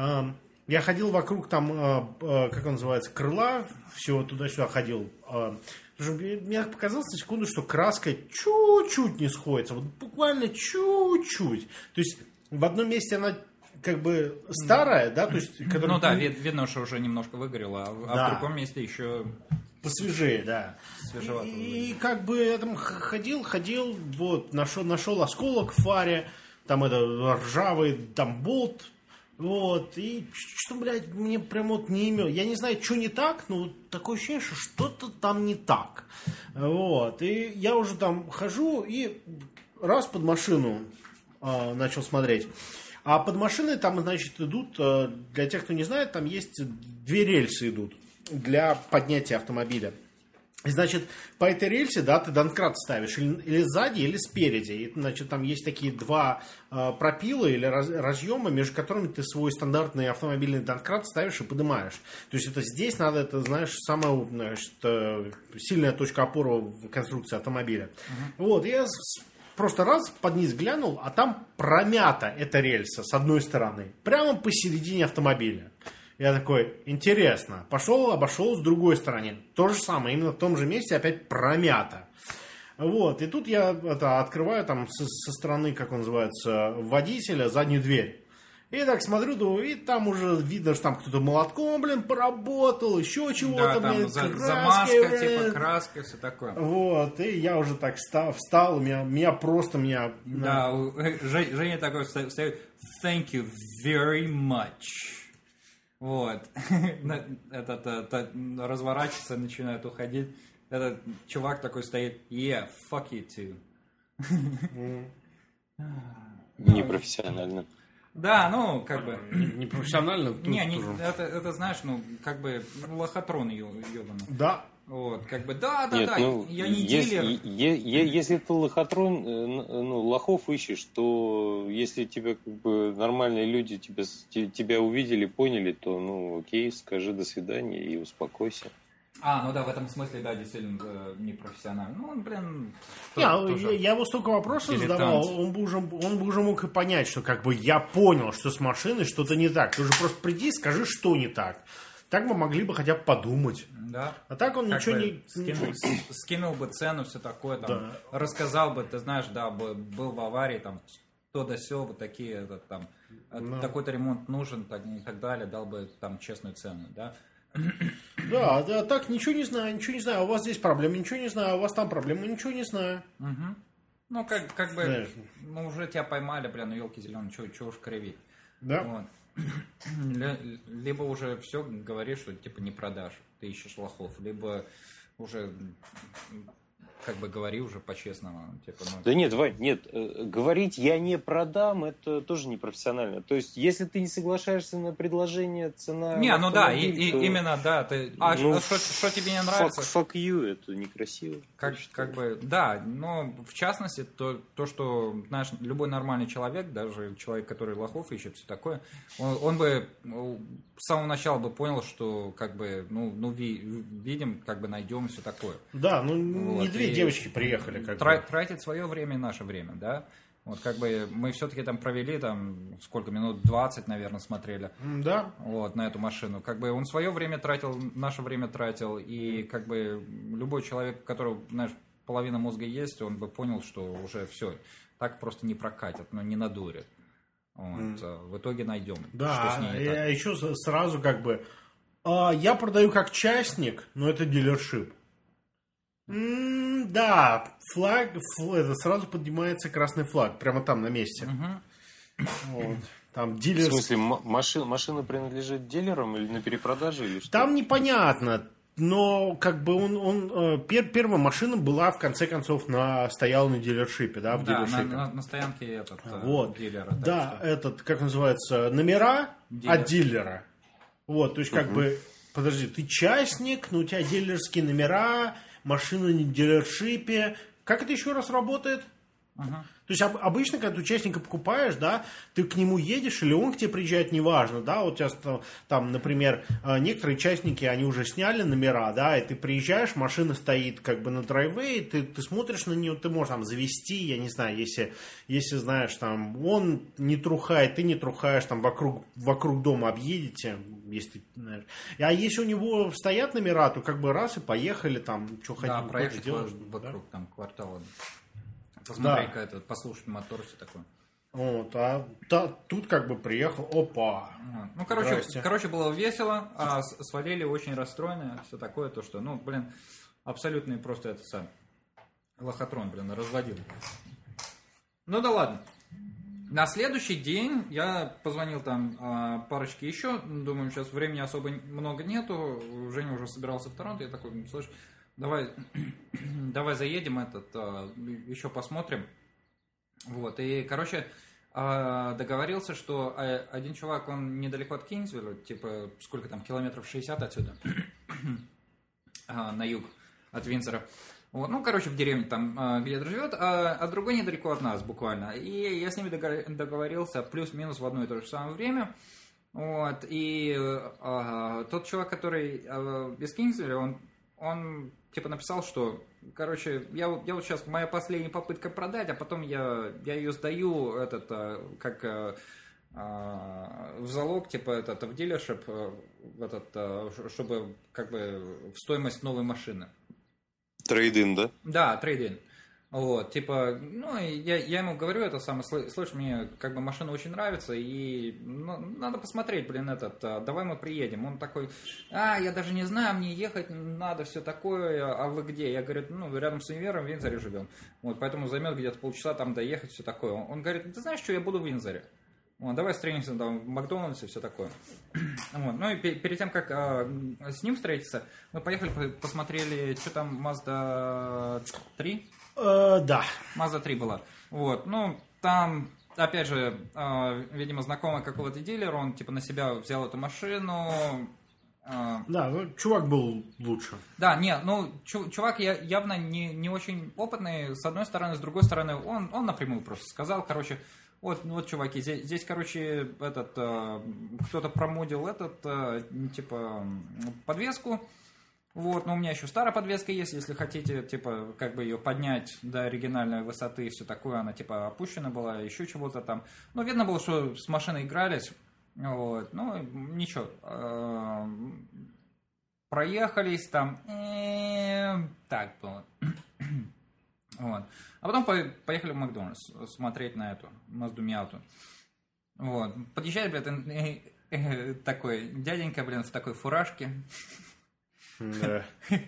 Я ходил вокруг там, как он называется, крыла, все туда-сюда ходил. Мне показалось на секунду, что краска чуть-чуть не сходится, вот буквально чуть-чуть. То есть в одном месте она как бы старая, да, то есть... Ну да, вид, видно, что уже немножко выгорело, а, да. А в другом месте еще... Посвежее, да. Свежевато. И, и как бы я там ходил, ходил, вот, нашел, нашел осколок в фаре, там это ржавый, там болт, вот, и что, блядь, мне прям вот не имел. Я не знаю, что не так, но такое ощущение, что что-то там не так. Вот, и я уже там хожу и раз под машину э, начал смотреть. А под машиной там, значит, идут, для тех, кто не знает, там есть две рельсы идут для поднятия автомобиля. И, значит, по этой рельсе, да, ты донкрат ставишь или, или сзади, или спереди. И, значит, там есть такие два э, пропила или раз, разъема, между которыми ты свой стандартный автомобильный донкрат ставишь и поднимаешь. То есть это здесь надо, это, знаешь, самая, значит, сильная точка опоры в конструкции автомобиля. Uh-huh. Вот, я просто раз под низ глянул, а там промята эта рельса с одной стороны, прямо посередине автомобиля. Я такой, интересно. Пошел, обошел с другой стороны. То же самое, именно в том же месте опять промято. Вот, и тут я это, открываю там со, со стороны, как он называется, водителя, заднюю дверь. И так смотрю, думаю, и там уже видно, что там кто-то молотком, блин, поработал, еще чего-то, да, блин, за, краской, замазка, блин. типа краска, все такое. Вот, и я уже так встал, встал меня, меня просто, меня... Да, Женя такой встает, thank you very much. Вот. Этот, этот разворачивается, начинает уходить. Этот чувак такой стоит, yeah, fuck you too. Непрофессионально. Да, ну, как бы... Непрофессионально? Не, не, это, это, знаешь, ну, как бы лохотрон ебаный. Да. Вот, как бы, да, да, Нет, да, ну, я не если, дилер. Е, е, если ты лохотрон, ну, лохов ищешь, то если тебя, как бы, нормальные люди тебя, тебя увидели, поняли, то, ну, окей, скажи до свидания и успокойся. А, ну да, в этом смысле, да, действительно э, непрофессионально. Ну, он, блин... Не, я, я его столько вопросов дилетант. задавал, он бы, уже, он бы уже мог и понять, что как бы я понял, что с машиной что-то не так. Ты же просто приди и скажи, что не так. Так мы могли бы хотя бы подумать. Да. А так он Как ничего бы не... Скинул, скинул бы цену, все такое, там, Да. рассказал бы, ты знаешь, да, был в аварии, там, то да сё, вот такие, это, там, Да. такой-то ремонт нужен, так, и так далее, дал бы там честную цену, да. Да, да, так, ничего не знаю, ничего не знаю. А у вас здесь проблемы, ничего не знаю. А у вас там проблемы, ничего не знаю. Угу. Ну, как, как бы, Знаешь. ну, уже тебя поймали, блин, ну, елки зеленые, чего уж кривить. Да. Вот. Ли- Либо уже все говоришь, что типа не продашь, ты ищешь лохов, либо уже как бы говори уже по-честному. Типа, ну, Да нет, Вань, нет, э, говорить «я не продам» это тоже непрофессионально. То есть, если ты не соглашаешься на предложение, цена... не, ну да, и, автомобиль, и то- именно, да, ты, а Ну, что тебе не Fuck, нравится? fuck you, это некрасиво. Как, как бы, да, но в частности, то, то, что, знаешь, любой нормальный человек, даже человек, который лохов ищет, все такое, он, он бы ну, с самого начала бы понял, что, как бы, ну, ну ви- видим, как бы найдем все такое. Да, ну не Вот, две и девочки приехали. Как Тра- бы. Тратить свое время и наше время, да. Вот как бы мы все-таки там провели там сколько минут, двадцать, наверное, смотрели. М, Да. Вот, на эту машину. Как бы он свое время тратил, наше время тратил, и как бы любой человек, у которого, знаешь, половина мозга есть, он бы понял, что уже все, так просто не прокатит, но не надурит. Вот. Mm. В итоге найдем, что с Да, ней не и так. а еще сразу как бы... а, я продаю как частник, но это дилершип. М, да, флаг, фл- это сразу поднимается красный флаг, прямо там на месте. Мгм. Вот. Там В дилер... смысле, м- машина, машина принадлежит дилерам или на перепродаже? Или что? Там непонятно, но как бы он... он э, пер- первая машина была, в конце концов, на, стояла на дилершипе, да, в Да, на, дилершипе. на- на стоянке этот э, Вот. дилера. так Да, что- этот, как называется, номера Дилер. от дилера. Вот, то есть, как бы, подожди, ты частник, но у тебя дилерские номера, машина не в дилершипе. Как это еще раз работает? Ага. То есть, об- обычно, когда ты участника покупаешь, да, ты к нему едешь, или он к тебе приезжает, неважно, да, вот у тебя ста- там, например, э, некоторые частники, они уже сняли номера, да, и ты приезжаешь, машина стоит как бы на драйвее, ты, ты смотришь на нее, ты можешь там завести, я не знаю, если, если знаешь, там, он не трухает, ты не трухаешь, там, вокруг, вокруг дома объедете, если ты знаешь. А если у него стоят номера, то как бы раз и поехали, там, что Да, хотим, проехать делаешь, во- да? вокруг там квартала. Посмотреть, как это, послушать мотор, все такое. Вот, а та- тут как бы приехал, опа. Вот. Ну, короче, Здрасте. короче, было весело, а с- свалили очень расстроенные, все такое, то, что, ну, блин, абсолютный просто это сам лохотрон, блин, разводил. Ну да ладно. На следующий день я позвонил там а, парочке еще, думаю, сейчас времени особо много нету, Женя уже собирался в Торонто, я такой, слышь, давай, давай заедем этот, а, еще посмотрим. Вот, и, короче, а, договорился, что а, один чувак, он недалеко от Кингсвилля, типа, сколько там, километров шестьдесят отсюда, а, на юг от Виндзора. Вот, ну, короче, в деревне там а, где-то живет, а, а другой недалеко от нас буквально. И я с ними догор- договорился плюс-минус в одно и то же самое время. Вот, и а, тот чувак, который а, из Кингсвилля, он, он типа написал, что, короче, я, вот- я вот сейчас, моя последняя попытка продать, а потом я, я ее сдаю, этот, а, как а, а, в залог, типа, этот, в дилершип, а, в этот, а, ш- чтобы, как бы, в стоимость новой машины. Трейд-ин, да? Да, трейд-ин. Вот, типа, ну, и я, я ему говорю это самое, «Слы- слышь, мне как бы машина очень нравится, и ну, надо посмотреть, блин, этот, а, давай мы приедем. Он такой, а, я даже не знаю, мне ехать надо, все такое, а вы где? Я говорю, ну, рядом с универом в Виндзоре живем, вот, поэтому займет где-то полчаса там доехать, все такое. Он, он говорит, ты знаешь, что я буду в Виндзоре? Вот, давай встретимся там в Макдональдсе, все такое. Вот. Ну и пе- перед тем, как а, с ним встретиться, мы поехали, по- посмотрели, что там, Mazda три? Э, да. Mazda три была. Вот, ну, там, опять же, э, видимо, знакомый какого-то дилера, он, типа, на себя взял эту машину. э, Да, ну, чувак был лучше. да, не, ну, чу- чувак я, явно не, не очень опытный, с одной стороны, с другой стороны, он, он напрямую просто сказал, короче, вот, вот, чуваки, здесь, здесь короче, этот, э, кто-то промодил этот, э, типа, подвеску, Вот, но у меня еще старая подвеска есть, если хотите, типа, как бы ее поднять до оригинальной высоты и все такое, она, типа, опущена была, еще чего-то там. Ну, видно было, что с машиной игрались, вот, ну, ничего. Проехались там, так было. Вот. А потом поехали в Макдональдс смотреть на эту Мазду Миату. Вот. Подъезжает, блядь, такой дяденька, блин, в такой фуражке. Да.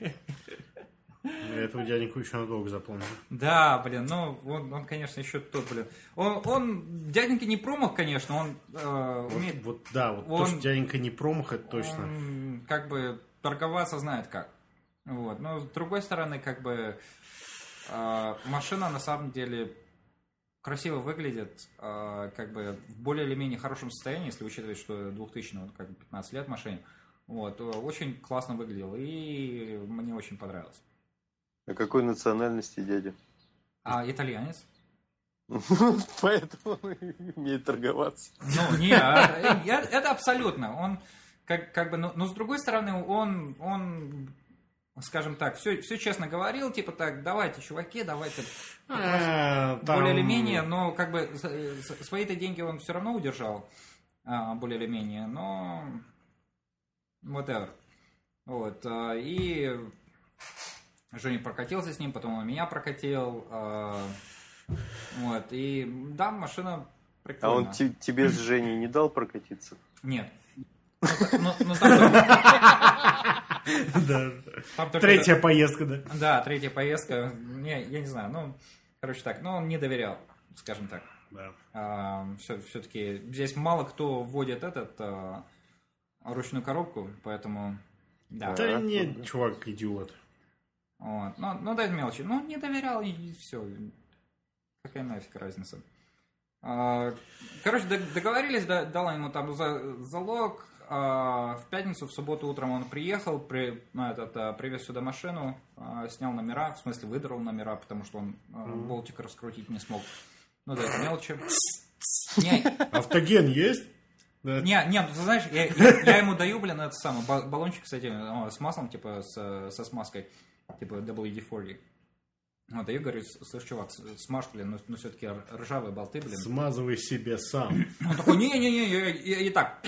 Я этого дяденьку еще надолго запомнил. Да, блин, ну, он, он конечно, еще тот, блин. Он, он дяденька не промах, конечно, он э, вот, умеет... Вот, да, вот он, то, что дяденька не промах, это точно. Он, как бы, торговаться знает как. Вот. Но, с другой стороны, как бы, э, машина, на самом деле, красиво выглядит, э, как бы, в более или менее хорошем состоянии, если учитывать, что двухтысячного, как бы, пятнадцать лет машине. Вот, очень классно выглядел, и мне очень понравилось. А какой национальности дядя? А, итальянец. Поэтому умеет торговаться. Ну, не, это абсолютно. Он, как, как бы, но, но с другой стороны, он, он, скажем так, все, все честно говорил, типа так, давайте, чуваки, давайте, А, более там- или менее, но как бы с- с- свои-то деньги он все равно удержал, а, более или менее, но whatever. Вот, а, и Женя прокатился с ним, потом он меня прокатил, а, вот, и да, машина А прикольная. он те- тебе с Женей не дал прокатиться? Нет. Ну, ну, там только- Да. там только- Третья поездка, да. Да, третья поездка. Не, я не знаю, ну, короче так, но он не доверял, скажем так. Да. А, все, все-таки здесь мало кто вводит этот а, ручную коробку, поэтому да. Да нет, чувак, идиот. Вот. Ну, ну, да, это мелочи. Ну, не доверял, и все. Какая нафиг разница. А, короче, д- договорились, да, дала ему там за- залог. А, в пятницу, в субботу утром он приехал, при, ну, этот, а, привез сюда машину, а, снял номера, в смысле выдрал номера, потому что он а, болтик раскрутить не смог. Ну да, это мелочи. Не, Автоген есть? Да. не, не, ты знаешь, я, я- я ему даю, блин, этот самый ба- баллончик с этим, о, с маслом, типа, с- со смазкой, типа дабл ю ди сорок. Вот, даю, говорю, слышь, чувак, с- смажь, блин, ну, ну все-таки ржавые болты, блин. Смазывай себе сам. Он такой, не-не-не, я, я- и так.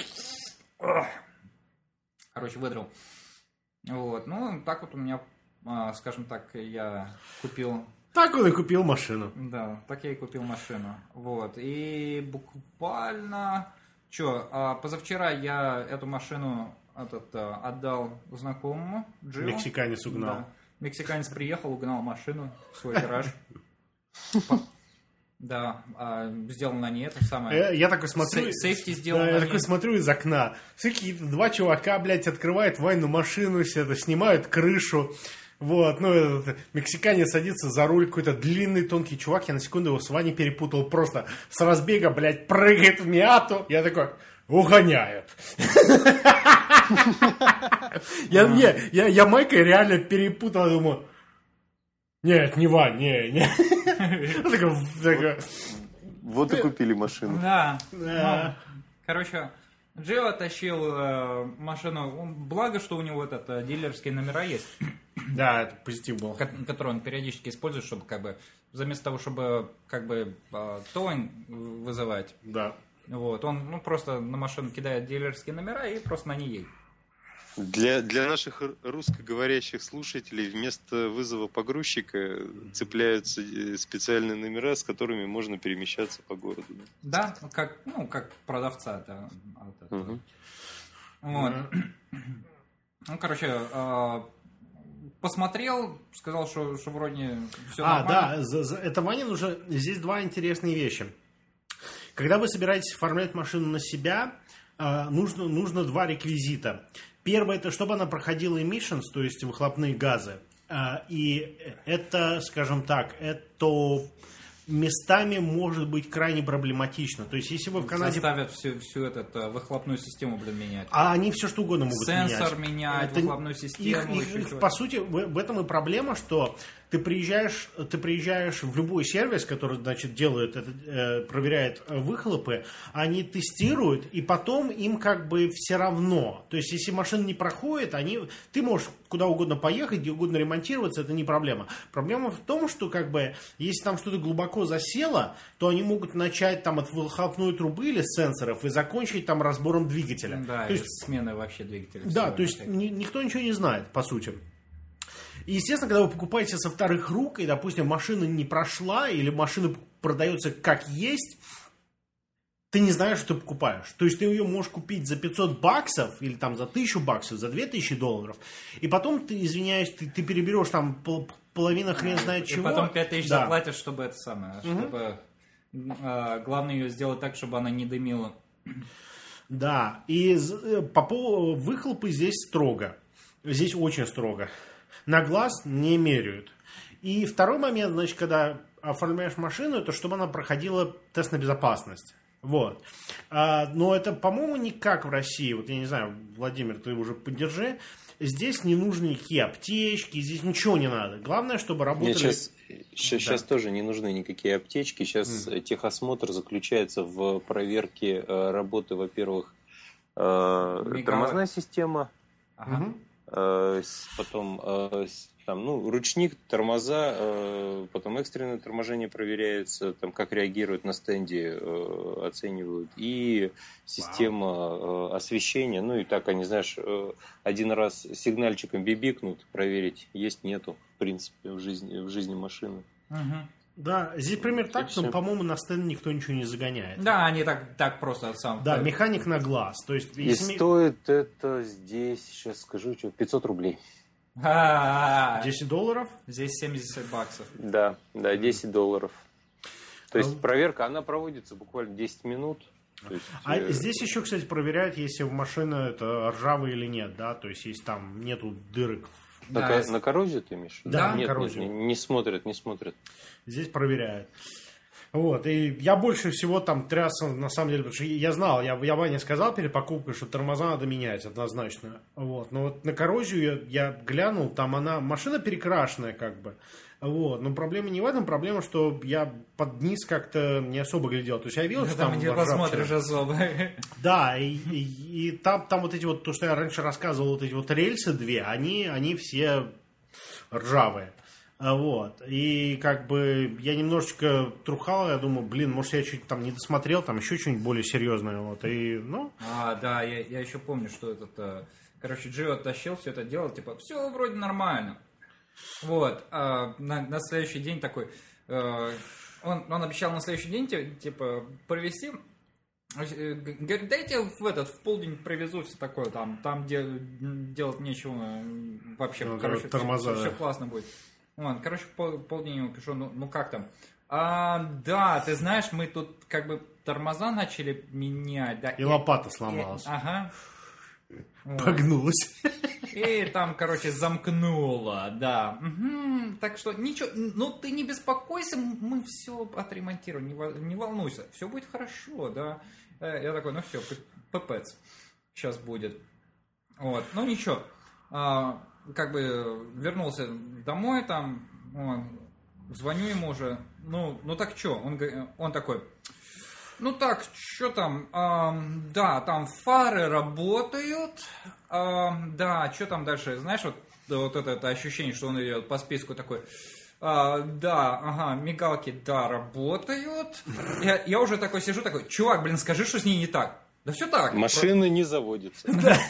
Короче, выдрал. Вот, ну, так вот у меня, а, скажем так, я купил, Так он и купил машину. да, так я и купил машину. Вот, и буквально, что, позавчера я эту машину этот, а, отдал знакомому, Джио. Мексиканец угнал. Да. Мексиканец приехал, угнал машину в свой гараж. По- Да, а, сделал на ней это самое. Я, я такой смотрю... Сей- сейфти сделал Да, на я ней. такой смотрю из окна. Какие-то два чувака, блядь, открывают ванну машину, все это, снимают крышу. Вот, ну, этот мексиканец садится за руль, какой-то длинный, тонкий чувак. Я на секунду его с Ваней перепутал. Просто с разбега, блядь, прыгает в Миату. Я такой, угоняют. Я, не, я, я Майкой реально перепутал, думаю, нет, не Вань, не, не. Он такой, такой, Вот и купили машину. Да. Да. Ну, короче, Джио тащил э, машину. Он- благо, что у него этот э, дилерские номера есть, Да, это позитив был. ко- которые он периодически использует, чтобы как бы вместо того, чтобы как бы э, тowing вызывать. Да. Вот, он ну, просто на машину кидает дилерские номера и просто на ней едет. Для, для наших р- русскоговорящих слушателей вместо вызова погрузчика цепляются э, специальные номера, с которыми можно перемещаться по городу. Да, как, ну, как продавца. Да, вот это. Мгм. Вот. Ну, короче, э, посмотрел, сказал, что, что вроде все А, нормально. да, за- за- это Ванин уже... Здесь два интересные вещи. Когда вы собираетесь оформлять машину на себя, э, нужно, нужно два реквизита. Первое, это чтобы она проходила emissions, то есть выхлопные газы. Э, И это, скажем так, это местами может быть крайне проблематично. То есть, если вы в Канаде... Заставят всю, всю эту э, выхлопную систему, блин, менять. А они все что угодно могут Сенсор менять. менять, Это выхлопную систему. Их- их- еще их, чего-то. по сути, в, в этом и проблема, что ты приезжаешь, ты приезжаешь в любой сервис, который, значит, делает это, э, проверяет выхлопы, они тестируют, и потом им как бы все равно. То есть, если машина не проходит, они, ты можешь куда угодно поехать, где угодно ремонтироваться, это не проблема. Проблема в том, что как бы, если там что-то глубоко засело, то они могут начать там от выхлопной трубы или сенсоров и закончить там разбором двигателя. Да, то и есть, сменой вообще двигателя. да, всего, то есть ни- никто ничего не знает, по сути. И, естественно, когда вы покупаете со вторых рук, и, допустим, машина не прошла, или машина продается как есть, ты не знаешь, что ты покупаешь. То есть ты ее можешь купить за пятьсот баксов, или там за тысячу баксов, за две тысячи долларов, и потом ты, извиняюсь, ты, ты переберешь там пол, половина хрен знает чего. И потом пять тысяч Да. заплатишь, чтобы это самое, чтобы... а, главное ее сделать так, чтобы она не дымила. Да, и з- по поводу выхлопы здесь строго. Здесь очень строго. На глаз не меряют. И второй момент, значит, когда оформляешь машину, это чтобы она проходила тест на безопасность. Вот. А, но это, по-моему, не как в России. Вот я не знаю, Владимир, ты уже поддержи. Здесь не нужны никакие аптечки, здесь ничего не надо. Главное, чтобы работали... Нет, сейчас, сейчас, Да. сейчас тоже не нужны никакие аптечки. Сейчас Мгм. техосмотр заключается в проверке э, работы, во-первых, э, Мигалок. тормозная система, Ага. Мгм. э, с- потом э, с- там, ну, ручник, тормоза, э, потом экстренное торможение проверяется, там, как реагируют на стенде, э, оценивают, и система э, освещения, ну и так, они, знаешь, э, один раз сигнальчиком бибикнут, проверить, есть, нету, в принципе, в жизни, в жизни машины. Мгм. Да, здесь пример так, всё. но, по-моему, на стенд никто ничего не загоняет. Да, они так, так просто сам... Да, механик на глаз. То есть, И если ми- стоит это здесь, сейчас скажу, что, пятьсот рублей. А, десять долларов, Здесь семьдесят баксов. Да, да, десять долларов. То есть А- проверка, она проводится буквально десять минут. То есть, А э, здесь еще, кстати, проверяют, если в машина это ржавая или нет, да, то есть если там нету дырок. на, Да, ко- если- на коррозию ты имеешь? в виду? Да, нет, на нет, коррозию. не, не смотрят, не смотрят. Здесь проверяют. Вот, и я больше всего там трясся, на самом деле, потому что я знал, я, я Ване сказал перед покупкой, что тормоза надо менять однозначно. Вот, но вот на коррозию я, я глянул, там она, машина перекрашенная как бы. Вот, но проблема не в этом, проблема, что я под низ как-то не особо глядел. То есть я видел, что Там там не ржавчина. посмотришь особо. Да, и, и- и там, там вот эти вот, то, что я раньше рассказывал, вот эти вот рельсы две, они, они все ржавые. А, Вот. И как бы я немножечко трухал, я думаю, блин, может я чуть там не досмотрел, там еще что-нибудь более серьезное. Вот. И, ну, А, да, я, я еще помню, что этот... э, Короче, Джио оттащил все это дело, типа, все вроде нормально. Вот. А на, на следующий день такой... э, он, он обещал на следующий день, ти- типа, провести... э, Говорит, дайте в этот, в полдень привезу все такое, там, там где делать нечего, э, вообще, Ну, короче, тормоза, все, да. классно будет. Ладно, короче, пол, полдень ему пишу, ну, ну как там? А, да, ты знаешь, мы тут как бы тормоза начали менять, да. и лопата сломалась. И- ага. Вот. Погнулась. И там, короче, замкнуло, да. Мгм. Так что ничего, ну ты не беспокойся, мы все отремонтируем, не, во- не волнуйся, все будет хорошо, да. Э, Я такой, ну все, пипец, сейчас будет. Вот, ну ничего, А, как бы вернулся домой, там, вот, звоню ему уже, ну, ну так что, он, го- он такой... Ну так, что там? Ам, да, там фары работают. Ам, да, что там дальше? Знаешь, вот, вот это, это ощущение, что он идет по списку такой. А, да, ага, мигалки, да, работают. Я, я уже такой сижу, такой, чувак, блин, скажи, что с ней не так. Да все так. Машина не заводится.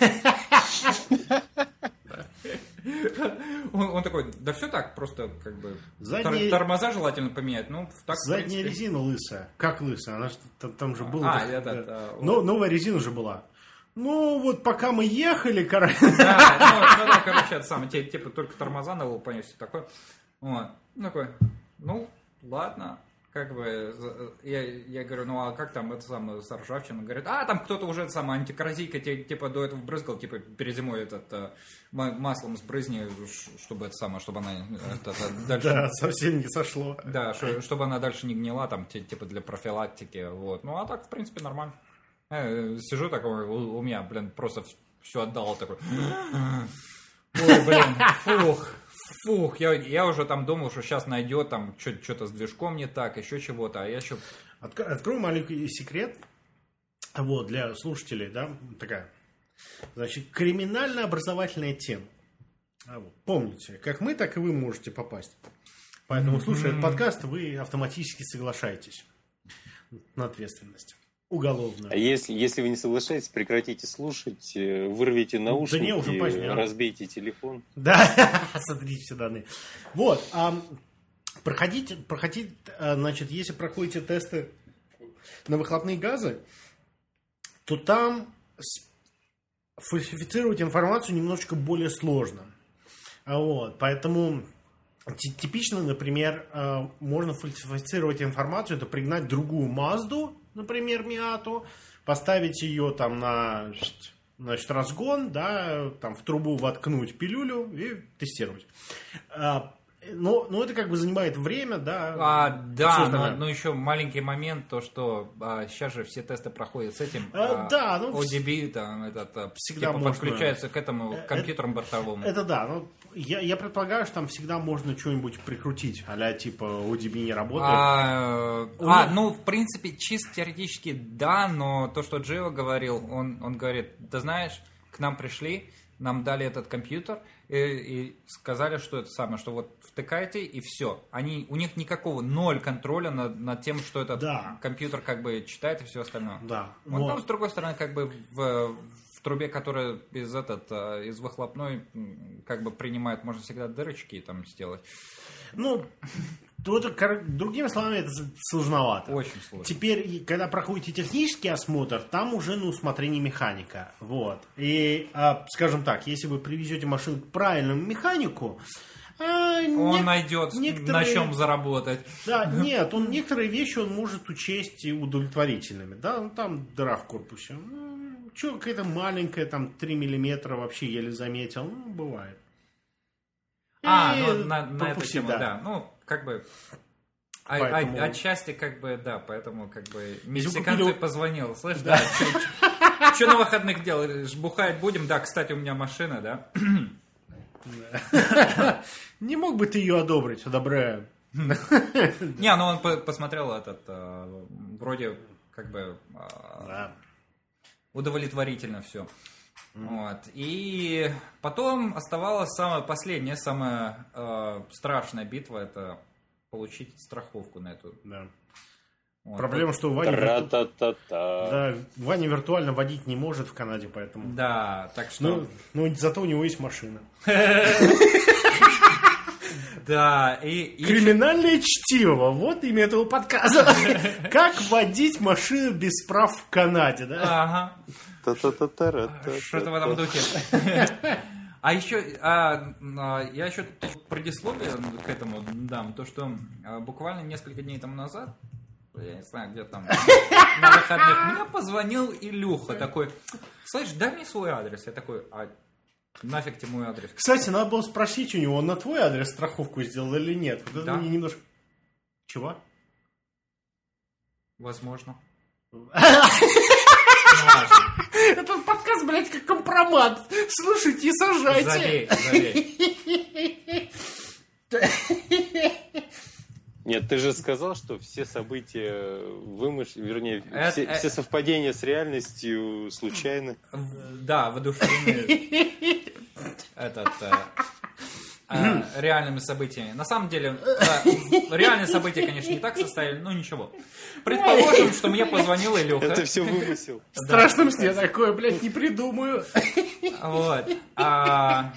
Он, он такой, да все так, просто как бы Задние- тор- тормоза желательно поменять. Ну, так, в Задняя принципе. резина лысая. Как лысая? Она ж там, там же была. А, так- я, да, да. да, вот. Но, новая резина же была. Ну, вот пока мы ехали, короче. Да, ну, ну да, короче, это самое, те- типа только тормоза надо было понять, все такое. Вот. Ну, такой, ну, ладно, как бы, за- я, я говорю, ну, а как там это самое, с ржавчиной? Говорит, а, там кто-то уже, это самое, антикоррозийка, те- типа, до этого брызгал, типа, перед зимой этот, э, ма- маслом сбрызни, ш- чтобы это самое, чтобы она э, это, это, дальше... Да, совсем не сошло. Да, ш- чтобы она дальше не гнила, там, те- типа, для профилактики, вот. Ну, а так, в принципе, нормально. Э, Сижу такой, у, у меня, блин, просто все отдал такой. Ой, блин, фух, Фух, я, я уже там думал, что сейчас найдет там что-то с движком не так, еще чего-то, а я еще... Отк- Открою маленький секрет. Вот, для слушателей, да, такая. Значит, криминально-образовательная тема. А вот, помните, как мы, так и вы можете попасть. Поэтому, слушая этот подкаст, вы автоматически соглашаетесь на ответственность уголовную. А если, если вы не соглашаетесь, прекратите слушать, вырвите наушники, да не, уже поздно. разбейте телефон. Да, смотрите все данные. Вот, а, проходите, проходите, значит, если проходите тесты на выхлопные газы, то там фальсифицировать информацию немножечко более сложно. Вот, поэтому типично, например, можно фальсифицировать информацию, это пригнать другую Мазду, например, Миату, поставить ее там на, значит, разгон, да, там в трубу воткнуть пилюлю и тестировать. Но, но это как бы занимает время, да. А, да, но, но еще маленький момент, то что а, сейчас же все тесты проходят с этим. А, а, да, ну, о ди би там, этот, всегда типа, можно подключаются к этому это, компьютерам бортовому. Это да, ну, я, я предполагаю, что там всегда можно что-нибудь прикрутить, а-ля типа о ди би не работает. А, а, ну, в принципе, чисто теоретически да, но то, что Джио говорил, он, он говорит, ты знаешь, к нам пришли, нам дали этот компьютер и, и сказали, что это самое, что вот втыкайте и все. Они, у них никакого ноль контроля над, над тем, что этот да. компьютер как бы читает и все остальное. Да. Вот но... там, с другой стороны, как бы в, в трубе, которая из, этот, из выхлопной как бы принимает, можно всегда дырочки там сделать. Ну, то это, другими словами, это сложновато. Очень сложно. Теперь, когда проходите технический осмотр, там уже на усмотрение механика. Вот. И, а, скажем так, если вы привезете машину к правильному механику, а, он не, найдет, некоторые... на чем заработать. Да, нет, он некоторые вещи он может учесть и удовлетворительными. Да, ну, там дыра в корпусе. Ну, что, какая-то маленькая, там, три миллиметра вообще еле заметил. Ну, бывает. А, и ну, на, на эту пропусти, тему, да. да. Ну, как бы... Поэтому... А, отчасти, как бы, да, поэтому, как бы, Если мексиканцы купили... позвонил, слышь, да, что на выходных делаешь, бухать будем? Да, кстати, у меня машина, да. Не мог бы ты ее одобрить? Одобряю. Не, ну он посмотрел этот, вроде, как бы, удовлетворительно все. Вот. И потом оставалась самая последняя, самая страшная битва, это получить страховку на эту. Да. Вот. Проблема, что Ваня, вирту... да, Ваня виртуально водить не может в Канаде, поэтому... Да, так что... Ну, ну зато у него есть машина. Да, и... Криминальное чтиво, вот имя этого подкаста. Как водить машину без прав в Канаде, да? Ага. Что-то в этом духе. А еще, а, я еще предисловие к этому дам, то, что буквально несколько дней тому назад, я не знаю, где там, на выходных, мне позвонил Илюха, такой, слышь, дай мне свой адрес. Я такой, а нафиг тебе мой адрес? Кстати, надо было спросить у него, он на твой адрес страховку сделал или нет. Вот да? Это мне немножко... Чего? Возможно. Этот подкаст, блядь, как компромат. Слушайте и сажайте. Залей, залей. Нет, ты же сказал, что все события вымышлены, вернее, это, все, это... все совпадения с реальностью случайны. Да, воодушевлены этот, э, реальными событиями. На самом деле, да, реальные события, конечно, не так состояли, но ничего. Предположим, что мне позвонил Илюха. Это все вымысел. В страшном сне такое, блядь, не придумаю. Вот. А...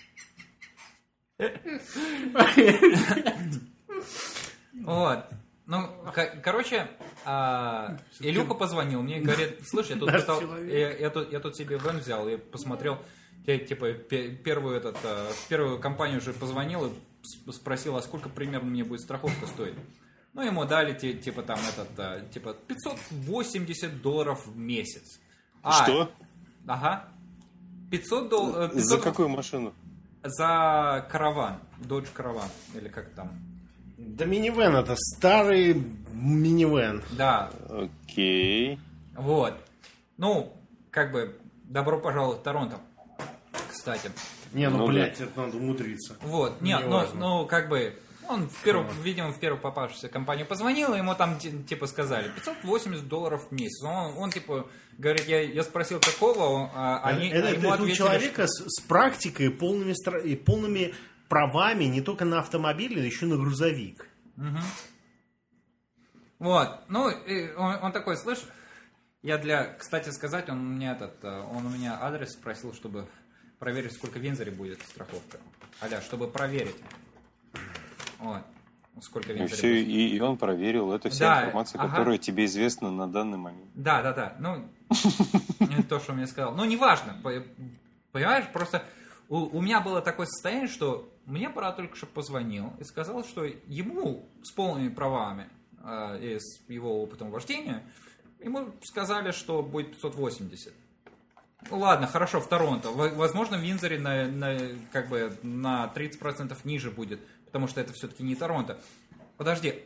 Вот. Ну, к- короче, а, Илюха позвонил мне и говорит, слушай, я тут, пытал, я, я, тут, я тут себе вен взял и посмотрел, я, типа, первую, этот, первую компанию уже позвонил и спросил, а сколько примерно мне будет страховка стоить. Ну, ему дали, типа, там, этот, типа, пятьсот восемьдесят долларов в месяц. А, что? Ага. пятьсот долларов. За какую машину? За караван. Dodge караван. Или как там. Да минивэн, это старый минивэн. Да. Окей. Вот. Ну, как бы, добро пожаловать в Торонто. Кстати. Не, ну, Ну, блядь, это надо умудриться. Вот, Не нет, ну, важно. ну, как бы, он, в первую, видимо, в первую попавшуюся компанию позвонил, и ему там, ти- типа, сказали, пятьсот восемьдесят долларов в месяц. Он, он типа, говорит, я, я спросил, какого, а они, это а это, ему это у ответили, человека с, с практикой, полными, стра- и полными правами не только на автомобиль, но еще на грузовик. Вот, ну, и он, он такой, слышь, я для, кстати сказать, он мне этот, э, он у меня адрес спросил, чтобы проверить, сколько в Винзоре будет страховка. Аля, чтобы проверить. Вот, сколько в И, Винзоре все, будет. и, и он проверил. Это вся Да, информация, ага. которая тебе известна на данный момент. Да, да, да, ну, не то, что он мне сказал. Ну, неважно, по- понимаешь, просто у, у меня было такое состояние, что мне брат только что позвонил и сказал, что ему с полными правами э, и с его опытом вождения, ему сказали, что будет пятьсот восемьдесят. Ну ладно, хорошо, в Торонто. В- Возможно, в Винзоре на, на, как бы, на тридцать процентов ниже будет, потому что это все-таки не Торонто. Подожди,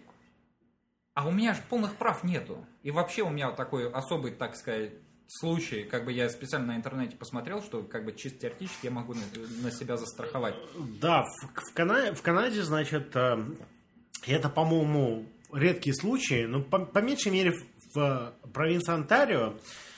а у меня же полных прав нету. И вообще у меня вот такой особый, так сказать, случай, как бы я специально на интернете посмотрел, что как бы чисто теоретически я могу на, на себя застраховать. Да, в, в, Кана- в Канаде, значит, э, это, по-моему, редкие случаи, но по, по меньшей мере в, в провинции Онтарио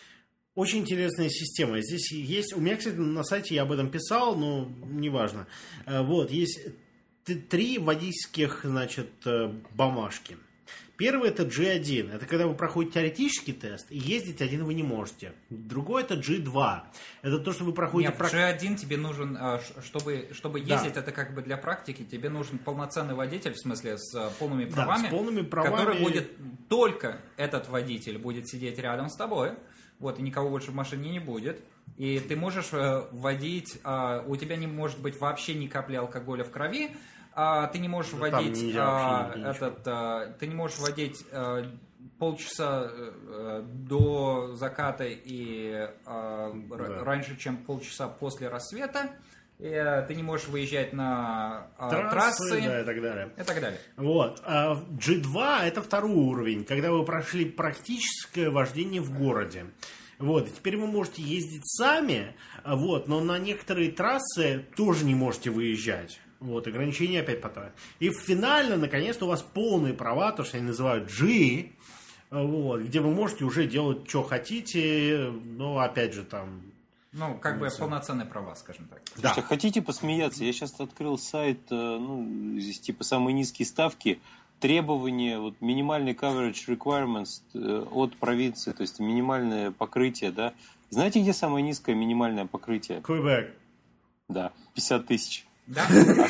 очень интересная система. Здесь есть, у меня, кстати, на сайте я об этом писал, но неважно. Э, Вот, есть т- три водительских, значит, э, бумажки. Первый это джи один. Это когда вы проходите теоретический тест, и ездить один вы не можете. Другой это джи два. Это то, что вы проходите... Нет, в джи один тебе нужен, а, ш- чтобы, чтобы Да. ездить, это как бы для практики, тебе нужен полноценный водитель, в смысле, с а, полными Да, правами, с полными правами. который будет, только этот водитель будет сидеть рядом с тобой, вот, и никого больше в машине не будет. И ты можешь э, водить, а, у тебя не может быть вообще ни капли алкоголя в крови, а, ты не можешь Да там водить, нельзя а, вообще ничего. этот, а, ты не можешь водить а, полчаса э, до заката и а, р- Да. раньше, чем полчаса после рассвета. И, э, ты не можешь выезжать на а, Трассы, трассы да, и так далее. и так далее. Вот. А джи два это второй уровень, когда вы прошли практическое вождение в городе. Вот. И теперь вы можете ездить сами, а, вот, но на некоторые трассы тоже не можете выезжать. Вот, ограничения опять потом. И финально, наконец-то, у вас полные права, то, что они называют G, вот, где вы можете уже делать, что хотите, но опять же там... Ну, как бы Ну, всё. полноценные права, скажем так. Да. Слушайте, хотите посмеяться? Я сейчас открыл сайт, э, ну, здесь типа самые низкие ставки, требования, вот минимальный coverage requirements э, от провинции, то есть минимальное покрытие, да. Знаете, где самое низкое минимальное покрытие? Квебек. Да, пятьдесят тысяч. Да?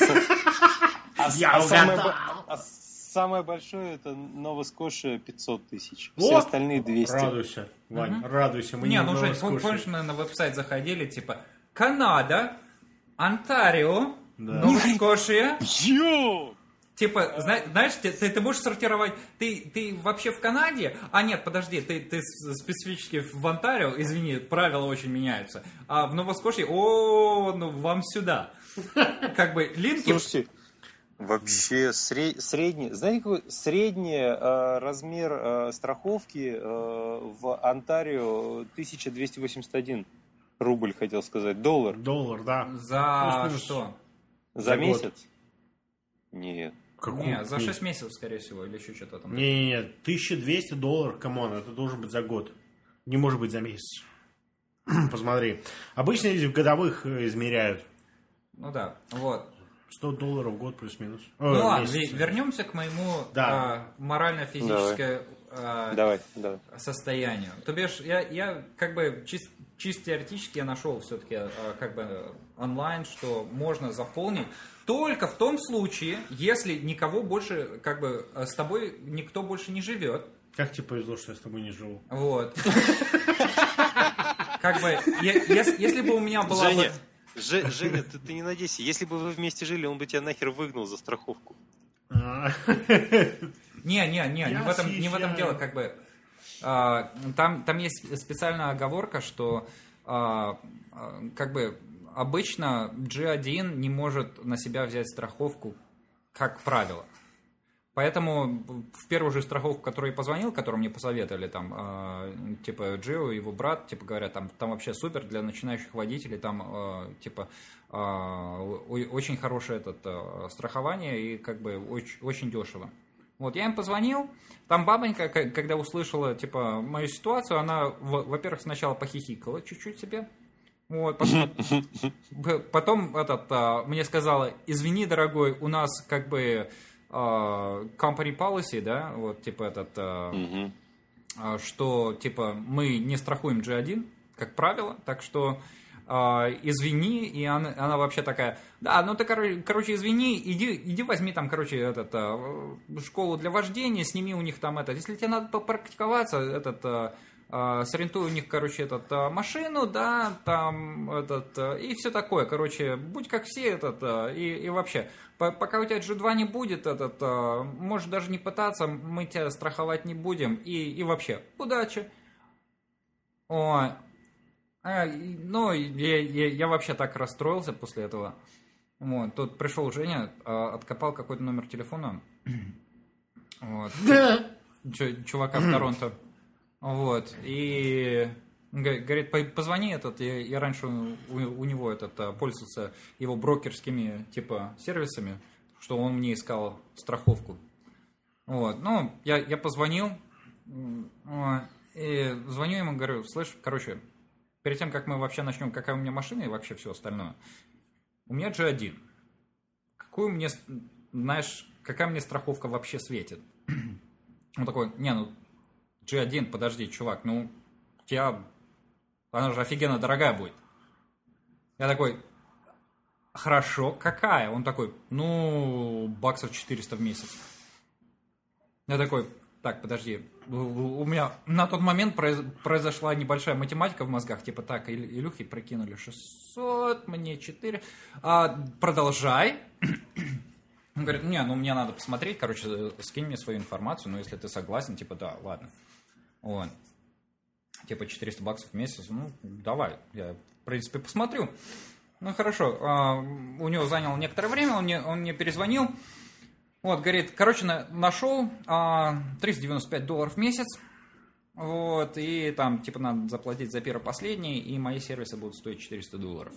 А, Я а самое, угадал. бо- а самое большое это Нова-Скошия пятьсот тысяч. О! Все остальные двести. Радуйся, Вань, Мгм. радуйся. Мы Не, не ну, в Жень, Новоскошье. помнишь, мы на веб-сайт заходили, типа, Канада, Онтарио, Да. Нова-Скошия. Йо! Типа, зна- знаешь, ты, ты, ты можешь сортировать, ты, ты вообще в Канаде, а нет, подожди, ты, ты с- специфически в Онтарио, извини, правила очень меняются, а в Нова-Скошье, о, ну вам сюда. Как бы линки... Слушайте, вообще сре- средний, знаете, какой средний э, размер э, страховки э, в Онтарио тысяча двести восемьдесят один рубль, хотел сказать, доллар Доллар, да. За Плюс-минус. что? за, За год. месяц? Нет. Какую? Не, за шесть месяцев, скорее всего, или еще что-то там. Не-не-не, тысяча двести долларов, камон, это должен быть за год. Не может быть за месяц. Посмотри. Обычно здесь в годовых э, измеряют. Ну да, вот. сто долларов в год плюс-минус. Э, Ну ладно, месяц. Ве- вернемся к моему Да. а, морально-физическому а, Давай, давай. состоянию. То бишь, я, я как бы чис- чисто теоретически я нашел все-таки а, как бы онлайн, что можно заполнить только в том случае, если никого больше, как бы а, с тобой никто больше не живет. Как тебе повезло, что я с тобой не живу? Вот. Как бы, е- ес- если бы у меня была бы... Женя, Же- Женя, ты, ты не надейся, если бы вы вместе жили, он бы тебя нахер выгнал за страховку. А, Не, не, не, не Я в этом, не в этом съезжаю. дело, как бы. а, там, там есть специальная оговорка, что а, а, как бы обычно джи один не может на себя взять страховку, как правило. Поэтому в первую же страховку, которую я позвонил, которую мне посоветовали, там, э, типа, Джио, его брат, типа, говорят, там, там вообще супер для начинающих водителей, там, э, типа, э, очень хорошее этот, э, страхование и, как бы, очень, очень дешево. Вот, я им позвонил, там бабонька, когда услышала, типа, мою ситуацию, она, во-первых, сначала похихикала чуть-чуть себе, вот, потом, потом этот, э, мне сказала, извини, дорогой, у нас, как бы, Uh, company policy, да, вот, типа, этот, uh, mm-hmm. uh, что, типа, мы не страхуем джи один, как правило, так что, uh, извини, и она, она вообще такая, да, ну ты, короче, короче извини, иди, иди возьми там, короче, этот, uh, школу для вождения, сними у них там этот, если тебе надо попрактиковаться, этот, uh, Uh, сориентуй у них, короче, этот, uh, машину, да, там, этот, uh, и все такое, короче, будь как все, этот, uh, и, и вообще, по, пока у тебя джи два не будет, этот, uh, можешь даже не пытаться, мы тебя страховать не будем, и, и вообще, удачи. О, а, и, ну, я, я, я вообще так расстроился после этого. Вот, тут пришел Женя, uh, откопал какой-то номер телефона, вот, чувака в Торонто. Вот, и говорит, позвони этот, я, я раньше у, у него этот, пользовался его брокерскими, типа, сервисами, что он мне искал страховку. Вот, ну, я, я позвонил, и звоню ему, говорю, слышь, короче, перед тем, как мы вообще начнем, какая у меня машина и вообще все остальное, у меня джи один. Какую мне, знаешь, какая мне страховка вообще светит? Он такой, не, ну, джи один, подожди, чувак, ну, у тебя, она же офигенно дорогая будет. Я такой, хорошо, какая? Он такой, ну, баксов четыреста в месяц. Я такой, так, подожди, у меня на тот момент произошла небольшая математика в мозгах, типа, так, Илюхи прикинули шестьсот, мне четыре, а, продолжай. Он говорит, не, ну, мне надо посмотреть, короче, скинь мне свою информацию, но если ты согласен, типа, да, ладно. Вот. Типа четыреста баксов в месяц, ну, давай, я, в принципе, посмотрю. Ну, хорошо, а, у него заняло некоторое время, он мне, он мне перезвонил. Вот, говорит, короче, на, нашел а, триста девяносто пять долларов в месяц. Вот, и там, типа, надо заплатить за первый последний, и мои сервисы будут стоить четыреста долларов.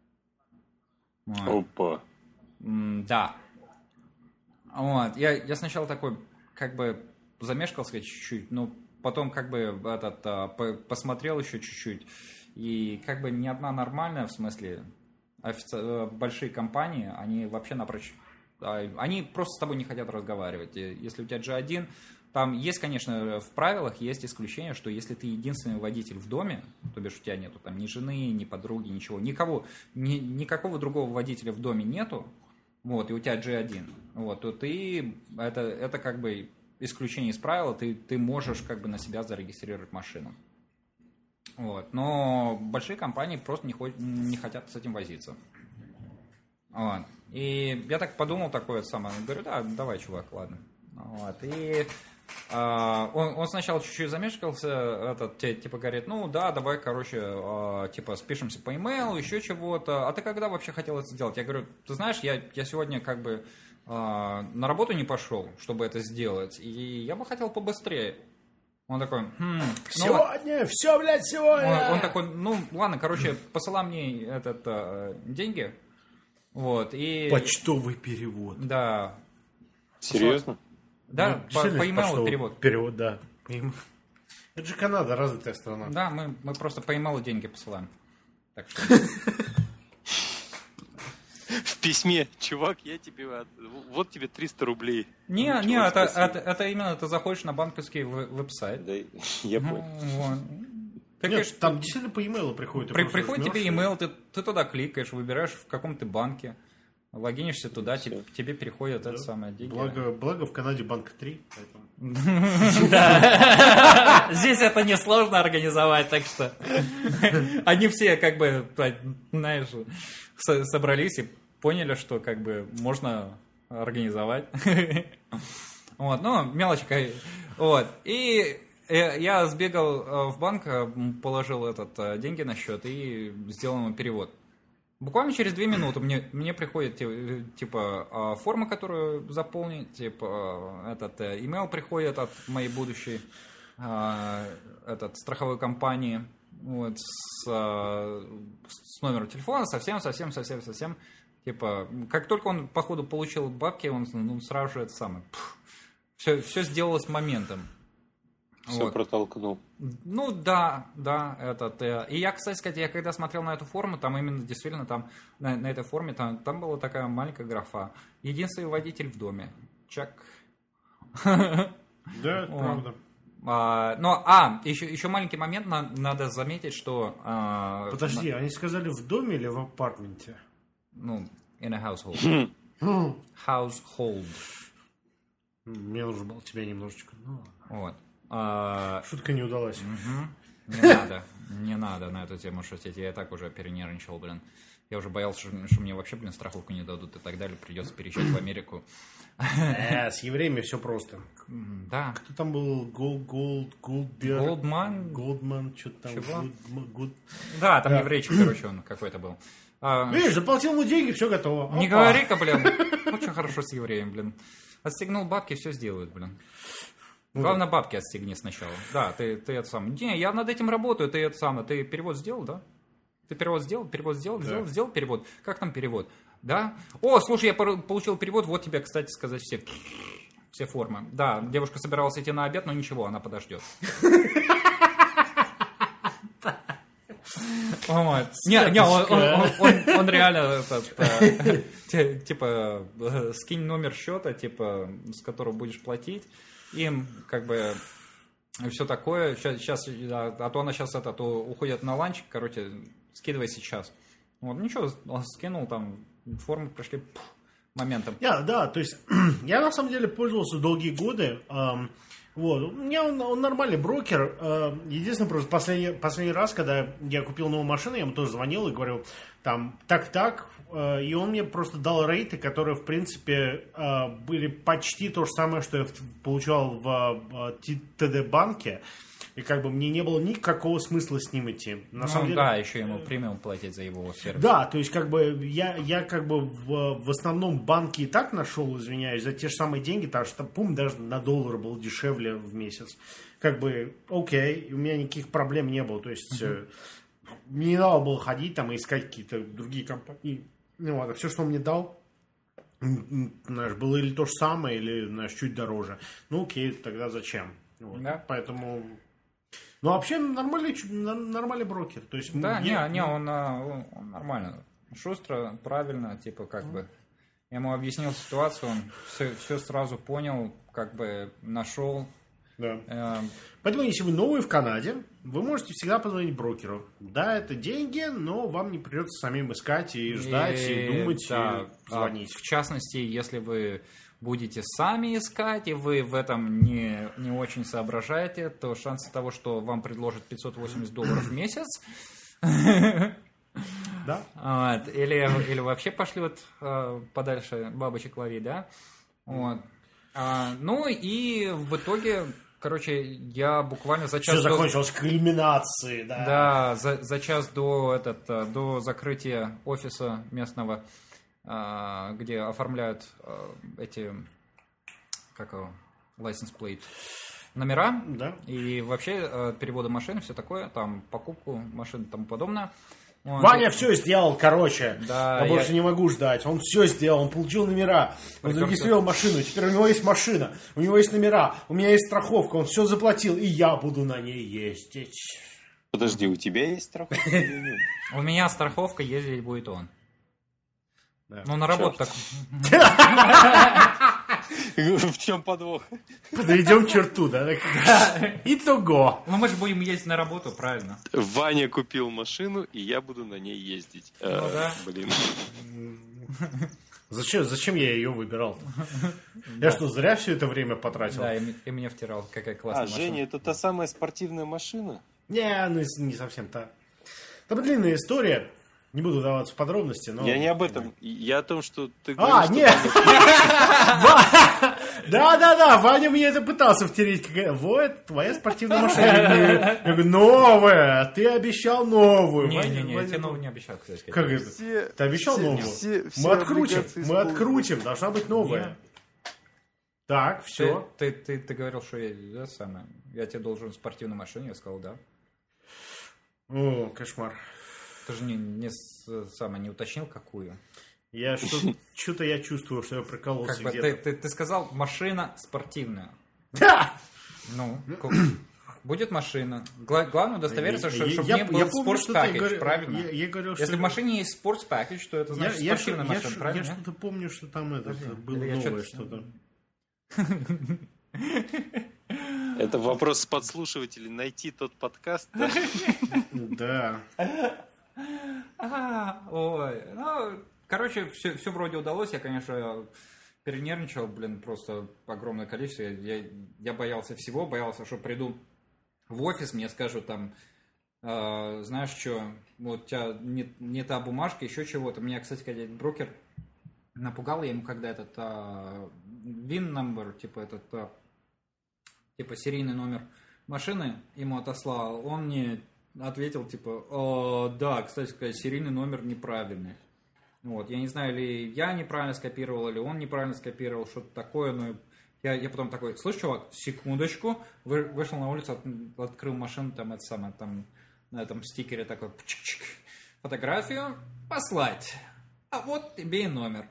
Вот. Опа. М, да. Вот, я, я сначала такой, как бы, замешкался чуть-чуть, но потом, как бы, этот, а, по, посмотрел еще чуть-чуть, и, как бы, ни одна нормальная, в смысле, офици... большие компании, они вообще напрочь, они просто с тобой не хотят разговаривать. Если у тебя джи один, там есть, конечно, в правилах есть исключение, что если ты единственный водитель в доме, то бишь у тебя нету там ни жены, ни подруги, ничего, никого, ни, никакого другого водителя в доме нету, вот, и у тебя джи один, вот, то ты, это, это как бы исключение из правила, ты, ты можешь как бы на себя зарегистрировать машину. Вот, но большие компании просто не, хо- не хотят с этим возиться. Вот. И я так подумал, такое самое, говорю, да, давай, чувак, ладно. Вот. И а, он, он сначала чуть-чуть замешкался, этот, типа говорит, ну да, давай, короче, а, типа спишемся по имейлу, еще чего-то. А ты когда вообще хотел это сделать? Я говорю, ты знаешь, я, я сегодня как бы а, на работу не пошел, чтобы это сделать, и я бы хотел побыстрее. Он такой, хм, сегодня, ну, все, блядь, сегодня. Он, он такой, ну ладно, короче, посылай мне этот а, деньги. Вот, и... Почтовый перевод. Да. Серьезно? Да, ну, по, по имейлу перевод. Перевод, да. Это же Канада, развитая страна. Да, мы, мы просто по имейлу деньги посылаем. Так что... В письме, чувак, я тебе... Вот тебе триста рублей. Не, ну, не, это, это, это именно ты заходишь на банковский веб-сайт. Да, я понял. Вот. Нет, Кликаешь, там действительно по имейлу приходит. При, приходит тебе имейл, ты, ты туда кликаешь, выбираешь в каком ты банке, логинишься туда, тебе, тебе переходят да. это самое деньги. Благо, благо в Канаде банк три. Да. Здесь это несложно организовать, так что они все как бы, знаешь, собрались и поняли, что как бы можно организовать. Вот, ну, мелочка. Вот, и... Я сбегал в банк, положил этот деньги на счет и сделал ему перевод. Буквально через две минуты мне, мне приходит типа форма, которую заполнить, типа этот имейл приходит от моей будущей этот, страховой компании, вот, с, с номером телефона, совсем, совсем, совсем, совсем, типа, как только он, походу, получил бабки, он ну, сразу же это самое, пфф, все, все сделалось моментом. Все вот. Протолкнул. Ну да, да, этот. И я, кстати сказать, я когда смотрел на эту форму, там именно действительно там на, на этой форме там, там была такая маленькая графа. Единственный водитель в доме. Чак. Да, правда. А, но, а, еще, еще маленький момент, на, надо заметить, что... А, Подожди, на... они сказали в доме или в апартменте? Ну, in a household. Household. Мне нужно было тебя немножечко. Ну, вот. А... Шутка не удалась. Угу. Не надо, не надо на эту тему шутить. Я и так уже перенервничал, блин. Я уже боялся, что, что мне вообще, блин, страховку не дадут и так далее. Придется переезжать в Америку. Э, с евреями все просто. Да. Кто там был? Голд, Голд, Голдберг? Голдман? Голдман, что-то там. Чего? Good, good. Да, там да. еврейчик, короче, он какой-то был. А... Видишь, заплатил ему деньги, все готово. Не Опа. говори-ка, блин. Очень хорошо с евреем, блин. Отстегнул бабки, все сделают, блин. Главное, бабки отстегни сначала. Да, ты, ты это самое. Не, я над этим работаю, ты это самое. Ты перевод сделал, да? Ты перевод сделал, перевод сделал, да. сделал, сделал перевод. Как там перевод? Да? О, слушай, я получил перевод, вот тебе, кстати сказать, все, все формы. Да, девушка собиралась идти на обед, но ничего, она подождет. Не, не, он реально типа скинь номер счета, типа с которого будешь платить. Им как бы все такое. Сейчас, а то она сейчас это, то уходит на ланч, короче, скидывай сейчас. Вот, ничего, он скинул, там формы пришли пфф, моментом. Yeah, да, то есть я на самом деле пользовался долгие годы. Эм, вот, у меня он, он нормальный брокер. Э, единственное, просто последний, последний раз, когда я купил новую машину, я ему тоже звонил и говорил, там, так-так, э, и он мне просто дал рейты, которые, в принципе, э, были почти то же самое, что я получал в э, ТД-банке. И как бы мне не было никакого смысла с ним идти. На ну самом деле, да, еще ему премиум платить за его сервис. Да, то есть как бы я, я как бы в, в основном банки и так нашел, извиняюсь, за те же самые деньги, потому что пум, даже на доллар был дешевле в месяц. Как бы окей, у меня никаких проблем не было. То есть uh-huh. э, мне не надо было ходить там и искать какие-то другие компании. Ну ладно, все, что он мне дал, знаешь, было или то же самое, или, знаешь, чуть дороже. Ну окей, тогда зачем? Вот. Да. Поэтому... Ну, вообще нормальный, нормальный брокер. То есть, да, я, не, не он, он, он нормально. Шустро, правильно, типа, как mm. бы. Я ему объяснил ситуацию, он все, все сразу понял, как бы нашел. Да. Э, Поэтому, если вы новые в Канаде, вы можете всегда позвонить брокеру. Да, это деньги, но вам не придется самим искать и ждать, и, и думать, да, и звонить. В частности, если вы будете сами искать, и вы в этом не, не очень соображаете, то шансы того, что вам предложат пятьсот восемьдесят долларов в месяц, да? вот, или, или вообще пошлют э, подальше бабочек ловить, да? Вот. А, ну и в итоге, короче, я буквально за час... Все до... закончилось кульминацией, да? Да, за, за час до, этот, до закрытия офиса местного, где оформляют эти, как его, license plate, номера, да. И вообще переводы машин, все такое, там покупку машин и тому подобное. Он... Ваня все сделал, короче, да, я, я больше не могу ждать, он все сделал, он получил номера, он зарегистрировал машину, теперь у него есть машина, у него есть номера, у меня есть страховка, он все заплатил, и я буду на ней ездить. Подожди, у тебя есть страховка? У меня страховка, ездить будет он. Да. Ну, на работу так. В чем подвох? Подведем черту, да? Итого. Ну, мы же будем ездить на работу, правильно. Ваня купил машину, и я буду на ней ездить. Ну, а, да. Блин. Зачем, зачем я ее выбирал? Я что, зря все это время потратил? Да, и, и мне втирал, какая классная а, машина. А, Женя, это та самая спортивная машина? Не, ну не совсем так. Там длинная история. Не буду даваться в подробности, но... Я не об этом. Я о том, что ты А, говоришь, нет! что... Да-да-да, Ваня мне это пытался втереть. Вот, твоя спортивная машина. Я говорю, новая, ты обещал новую. Не-не-не, я тебе новую не обещал, кстати. Как это? Все- Ты обещал все- новую? все- все Мы открутим, облигации мы исполнены. открутим, должна быть новая. Нет. Так, все. Ты, ты, ты, ты говорил, что я, да, самое, я тебе должен спортивную машину, я сказал, да. О, кошмар. Ты же не, не, с- самое, не уточнил, какую. Я что- что-то я чувствую, что я прокололся Как бы, ты, где-то. ты, ты сказал машина спортивная. Да! Ну, ку- будет машина. Гла- главное удостовериться, что, Я- чтобы я- не был я помню, что ты спортс-пакетж, говорил- правильно? Я, я говорил, что... Если в машине есть спортс-пакетж, то это Я, значит я, спортивная шо- я машина, шо- правильно? я что-то помню, что там это Подожди, было или я новое что-то- что-то. Это вопрос подслушивателей. Найти тот подкаст. да? Да. А, ой, ну, короче, все, все вроде удалось. Я, конечно, перенервничал, блин, просто огромное количество. Я, я боялся всего, боялся, что приду в офис, мне скажут там, э, знаешь что, вот у тебя не, не та бумажка, еще чего-то. Меня, кстати, когда брокер напугал, я ему когда этот э, вин number, типа этот, э, типа серийный номер машины ему отослал, он мне ответил, типа, «О, да, кстати сказать, серийный номер неправильный». Вот, я не знаю, ли я неправильно скопировал, или он неправильно скопировал, что-то такое, но я, я потом такой, слышь, чувак, секундочку, вы, вышел на улицу, от, открыл машину, там, это самое, там, на этом стикере такой, чик-чик, фотографию, послать, а вот тебе и номер.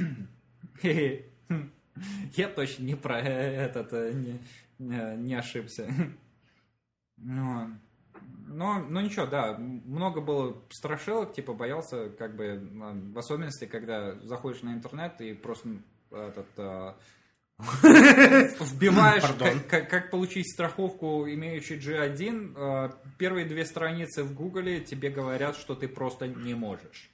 Я точно не про этот, не, не ошибся. Но, но, но ничего, да, много было страшилок, типа боялся, как бы, в особенности, когда заходишь на интернет и просто этот, а, вбиваешь, как, как, как получить страховку, имеющую джи один, а, первые две страницы в Гугле тебе говорят, что ты просто не можешь.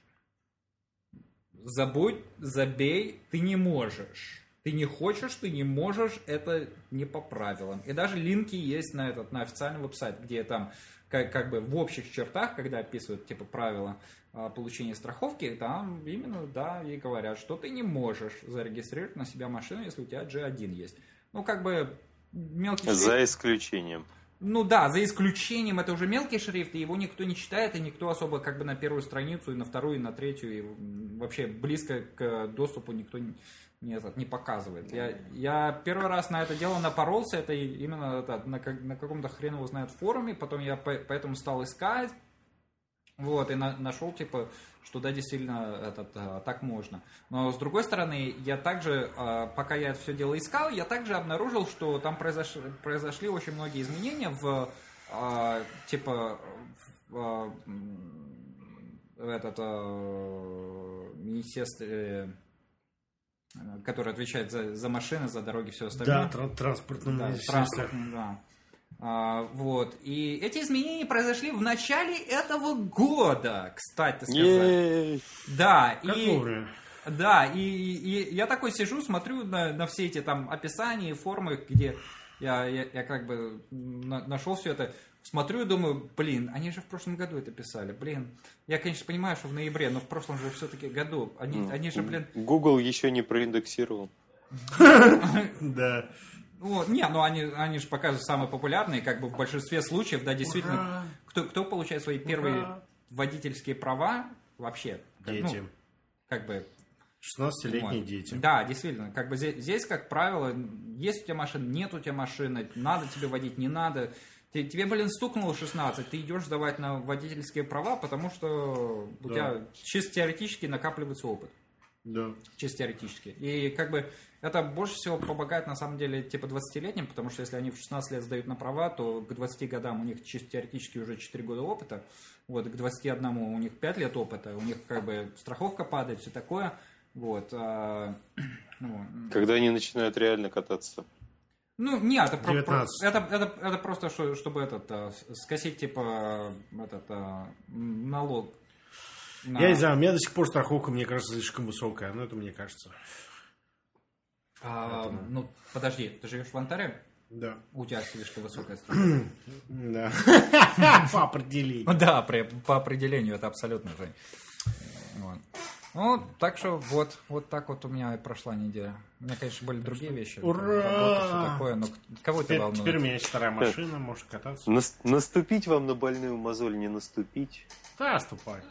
Забудь, забей, ты не можешь. Ты не хочешь, ты не можешь, это не по правилам. И даже линки есть на этот, на официальный веб-сайт, где там как, как бы в общих чертах, когда описывают типа правила а, получения страховки, там именно, да, и говорят, что ты не можешь зарегистрировать на себя машину, если у тебя джи один есть. Ну, как бы мелкий шрифт. За исключением. Ну да, за исключением, это уже мелкий шрифт, и его никто не читает, и никто особо как бы на первую страницу, и на вторую, и на третью, и вообще близко к доступу никто не, не, этот, не показывает. Я, я первый раз на это дело напоролся, это именно это, на, на каком-то хрен его знает форуме, потом я по, поэтому стал искать, вот, и на, нашел, типа, что да, действительно, этот, а, так можно. Но, с другой стороны, я также, а, пока я это все дело искал, я также обнаружил, что там произошли, произошли очень многие изменения в, а, типа, в, а, в этот, а, министерстве, который отвечает за, за машины, за дороги, все остальное. Да, транспортном Да, министерстве. транспортном, да. А, вот. И эти изменения произошли в начале этого года, кстати сказать. Е-е-е. Да, Как и, вовремя. да, и, и я такой сижу, смотрю на, на все эти там описания, форумы, где я, я, я как бы на, нашел все это, смотрю и думаю, блин, они же в прошлом году это писали, блин. Я, конечно, понимаю, что в ноябре, но в прошлом же все-таки году. Они, они же, блин... Google еще не проиндексировал. Да. Вот, не, ну они, они же показывают самые популярные, как бы в большинстве случаев, да, действительно, Ура! кто, кто получает свои первые Ура! водительские права вообще. Как, ну, Дети. как бы... шестнадцатилетние вот. дети. Да, действительно, как бы здесь, здесь, как правило, есть у тебя машина, нет у тебя машины, надо тебе водить, не надо. Ты, тебе, блин, стукнуло шестнадцать, ты идешь сдавать на водительские права, потому что у Да. тебя чисто теоретически накапливается опыт. Да. Чисто теоретически. И как бы это больше всего помогает на самом деле типа двадцатилетним, потому что если они в шестнадцать лет сдают на права, то к двадцати годам у них чисто теоретически уже четыре года опыта, вот, к двадцати одному у них пять лет опыта, у них как бы страховка падает, все такое. Вот. А, ну, Когда они начинают реально кататься. ну, нет, это, про- про- девятнадцать. это, это, это просто, что- чтобы этот, а, скосить типа этот, а, налог. на- Я не знаю, у меня до сих пор страховка, мне кажется, слишком высокая. Но это мне кажется. А, ну, подожди, ты живешь в Антаре? Да. У тебя слишком высокая страховка. Да. По определению. Да, при- по определению это абсолютно, Жень. Вот. Ну, так что вот, вот так вот у меня и прошла неделя. У меня, конечно, были другие вещи. Ура! Работа, все такое, но кого Теперь, это волнует? теперь у меня есть вторая машина, может кататься. Нас- наступить вам на больную мозоль, не наступить. Да, ступай.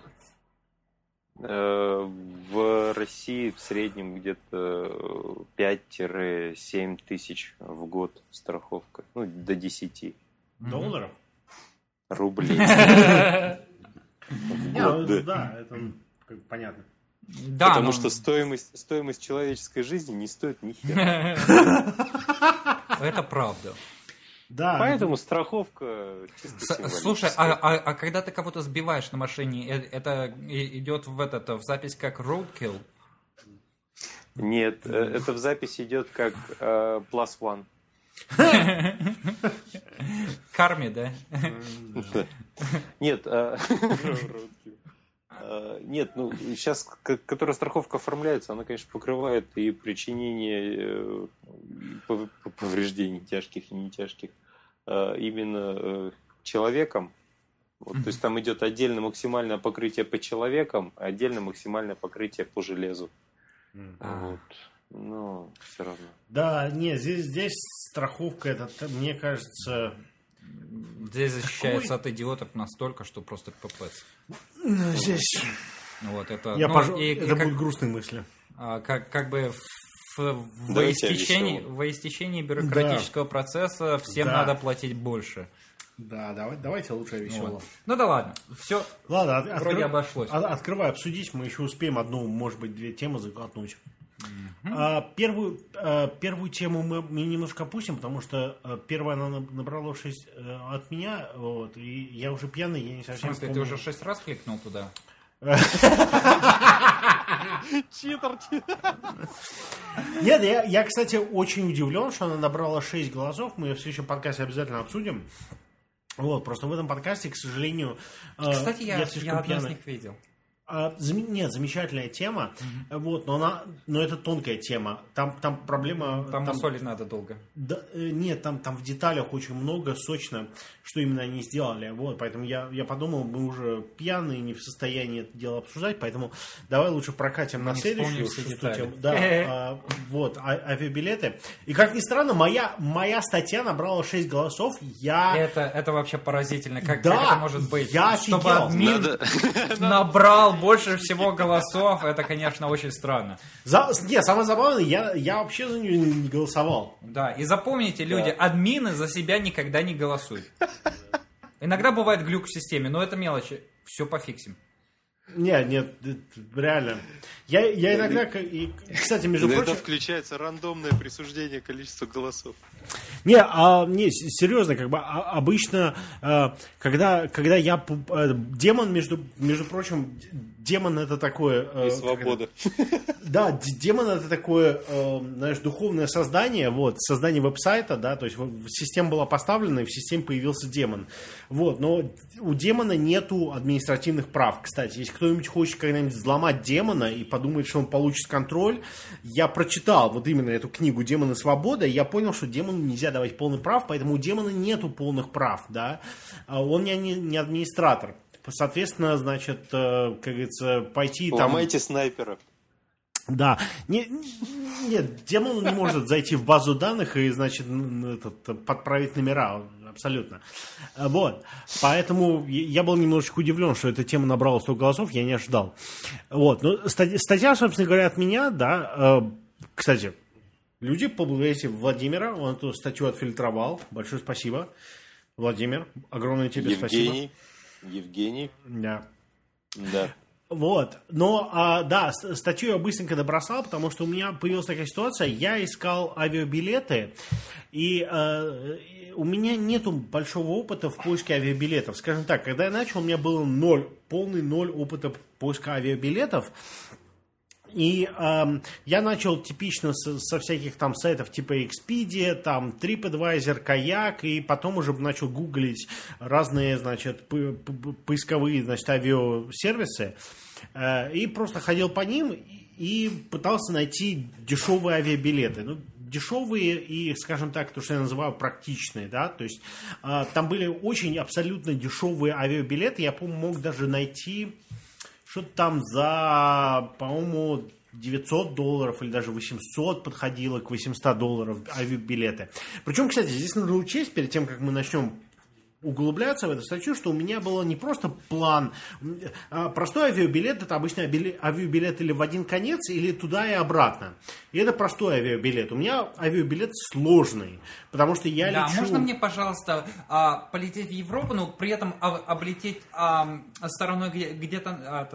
Э, В России в среднем где-то пять-семь тысяч в год страховка. Ну, до десяти Долларов? рублей. Не, ну, Да. да, это как бы понятно. Да, Потому но- что стоимость, стоимость человеческой жизни не стоит ни хера. Это правда. Да, Поэтому страховка чисто С- символическая. Слушай, а, а- а когда ты кого-то сбиваешь на машине, э- это и- идет в этот в запись как roadkill? Нет, э, это в записи идет как э, plus one. Карми, да? Да. Нет, э, э, нет, ну сейчас, к- которая страховка оформляется, она, конечно, покрывает и причинение э, пов- повреждений тяжких и не тяжких э, именно э, человеком. Вот, то есть там идет отдельно максимальное покрытие по человекам, а отдельно максимальное покрытие по железу. А. Вот. Но все равно. Да, нет, здесь, здесь страховка, это, т- мне кажется... Здесь защищается от идиотов настолько, что просто пипец. ну, Здесь... Вот это. Я ну, пожу- и- и Это как- будут грустные мысли. а, как, как бы в, в, Давайте о истечении, веселом. в истечении бюрократического процесса всем Да. надо платить больше. Да, давай, давайте лучше о веселом. Вот. Ну да ладно, все Ладно, от- вроде откры- обошлось. от- открывай, обсудить, мы еще успеем одну, может быть, две темы заглотнуть. А, первую, а, первую тему мы, мы немножко опустим, потому что а, первая она наб- набрала шесть э, от меня, вот, и я уже пьяный, я не В совсем смысле, ты помню. уже шесть раз кликнул туда? Читер, Нет, я, я, кстати, очень удивлен, что она набрала шесть голосов, мы ее в следующем подкасте обязательно обсудим. Вот, просто в этом подкасте, к сожалению, э, Кстати, я, слишком я одну из пьяный. них видел. А, зам- Нет, замечательная тема, вот, но она, но это тонкая тема. Там, там проблема. Там, мусолить надо долго. Да, э, нет, там, там в деталях очень много, сочно, что именно они сделали. Вот, поэтому я, я подумал, мы уже пьяные, не в состоянии это дело обсуждать, поэтому давай лучше прокатим на не следующую вспомним все шестую детали. тему. Да, а, вот, а- авиабилеты. И как ни странно, моя, моя статья набрала шесть голосов. Я. Это, это вообще поразительно. Как, Да, как это может быть? я Чтобы офигел. админ Надо- набрал больше всего голосов, это, конечно, очень странно. За... Нет, самое забавное, я, я вообще за нее не, не голосовал. Да, и запомните, люди, админы за себя никогда не голосуют. Иногда бывает глюк в системе, но это мелочи. Все пофиксим. Нет, нет, это реально. Я, я иногда, к- и, кстати, между Иногда прочим... включается рандомное присуждение количества голосов. Не, а, не, с- серьезно, как бы а- обычно, э, когда, когда я п- э, демон, между, между прочим, демон это такое. э, И как свобода. это- Да, д- демон это такое, э, знаешь, духовное создание, вот, создание веб-сайта, да, то есть в- система была поставлена, и в системе появился демон. Вот, но у демона нету административных прав. Кстати, если кто-нибудь хочет когда-нибудь взломать демона и подумает, что он получит контроль, я прочитал вот именно эту книгу «Демон и свобода», и я понял, что демону нельзя давать полных прав, поэтому у демона нету полных прав, да, А он не, не, не администратор. Соответственно, значит, э, как говорится, пойти там... Ломайте снайпера. Да. Не, не- нет, демон не может зайти в базу данных и, значит, н- этот, подправить номера. Абсолютно. А, Вот. Поэтому я был немножечко удивлен, что эта тема набрала столько голосов, я не ожидал. Вот. Но статья, статья, собственно говоря, от меня, да. э, Кстати, люди, поблагодарите Владимира, он эту статью отфильтровал. Большое спасибо. Владимир, огромное тебе Евгений. Евгений. спасибо. Да. Да. Вот, но, а, да, с- статью я быстренько добросал, потому что у меня появилась такая ситуация, я искал авиабилеты, и э, и у меня нету большого опыта в поиске авиабилетов. Скажем так, когда я начал, у меня было ноль, полный ноль опыта поиска авиабилетов. И эм, я начал типично со, со всяких там сайтов типа Expedia, там TripAdvisor, Kayak, и потом уже начал гуглить разные, значит, по- по- поисковые, значит, авиасервисы, э, и просто ходил по ним и пытался найти дешевые авиабилеты. Ну, дешевые и, скажем так, то, что я называю практичные, да, то есть э, там были очень абсолютно дешевые авиабилеты, я, по-моему, мог даже найти... что-то там за, по-моему, девятьсот долларов или даже восемьсот подходило к восемьсот долларов авиабилеты. Причем, кстати, здесь нужно учесть, перед тем, как мы начнем углубляться в эту статью, что у меня было не просто план. Простой авиабилет — это обычно авиабилет или в один конец, или туда и обратно. И это простой авиабилет. У меня авиабилет сложный, потому что я да, лечу... можно мне, пожалуйста, полететь в Европу, но при этом облететь стороной где-то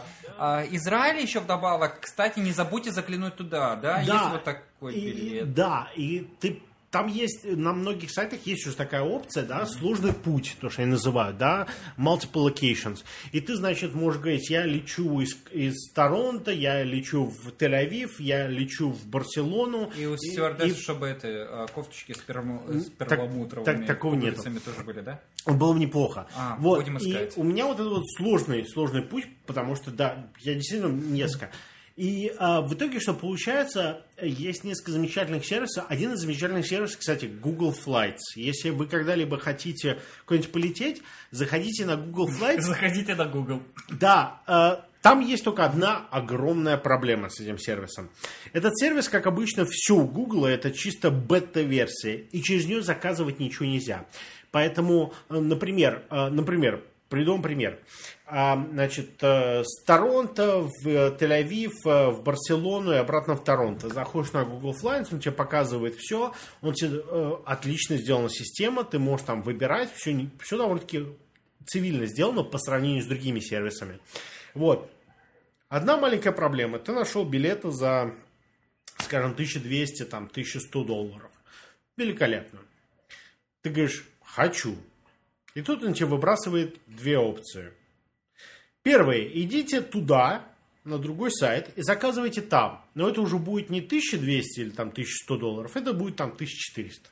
Израиль еще вдобавок? Кстати, не забудьте заглянуть туда, да? Да, есть вот такой билет. И, да, и ты... Там есть, на многих сайтах есть уже такая опция, да, сложный путь, то, что они называют, да, multiple locations. И ты, значит, можешь говорить, я лечу из, из Торонто, я лечу в Тель-Авив, я лечу в Барселону. И у стюардесс, чтобы это, кофточки с, пермо, с перламутровыми так, так, такого нет. тоже были, да? Было бы неплохо. А, вот. будем искать. И у меня вот этот вот сложный, сложный путь, потому что, да, я действительно несколько. И а, в итоге, что получается, есть несколько замечательных сервисов. Один из замечательных сервисов, кстати, Google Flights. Если вы когда-либо хотите куда-нибудь полететь, заходите на Google Flights. Заходите на Google. Да, а, там есть только одна огромная проблема с этим сервисом. Этот сервис, как обычно, все у Google, это чисто бета-версия, и через нее заказывать ничего нельзя. Поэтому, например, например, приведу вам пример. Значит, с Торонто в Тель-Авив, в Барселону и обратно в Торонто. Заходишь на Google Flights, он тебе показывает все. Он тебе отлично сделана система, ты можешь там выбирать. Все, все довольно-таки цивильно сделано по сравнению с другими сервисами. Вот. Одна маленькая проблема. Ты нашел билеты за, скажем, тысяча двести, там, тысяча сто долларов. Великолепно. Ты говоришь, хочу. И тут он тебе выбрасывает две опции. Первое. Идите туда, на другой сайт, и заказывайте там. Но это уже будет не тысяча двести или там тысяча сто долларов, это будет там тысяча четыреста.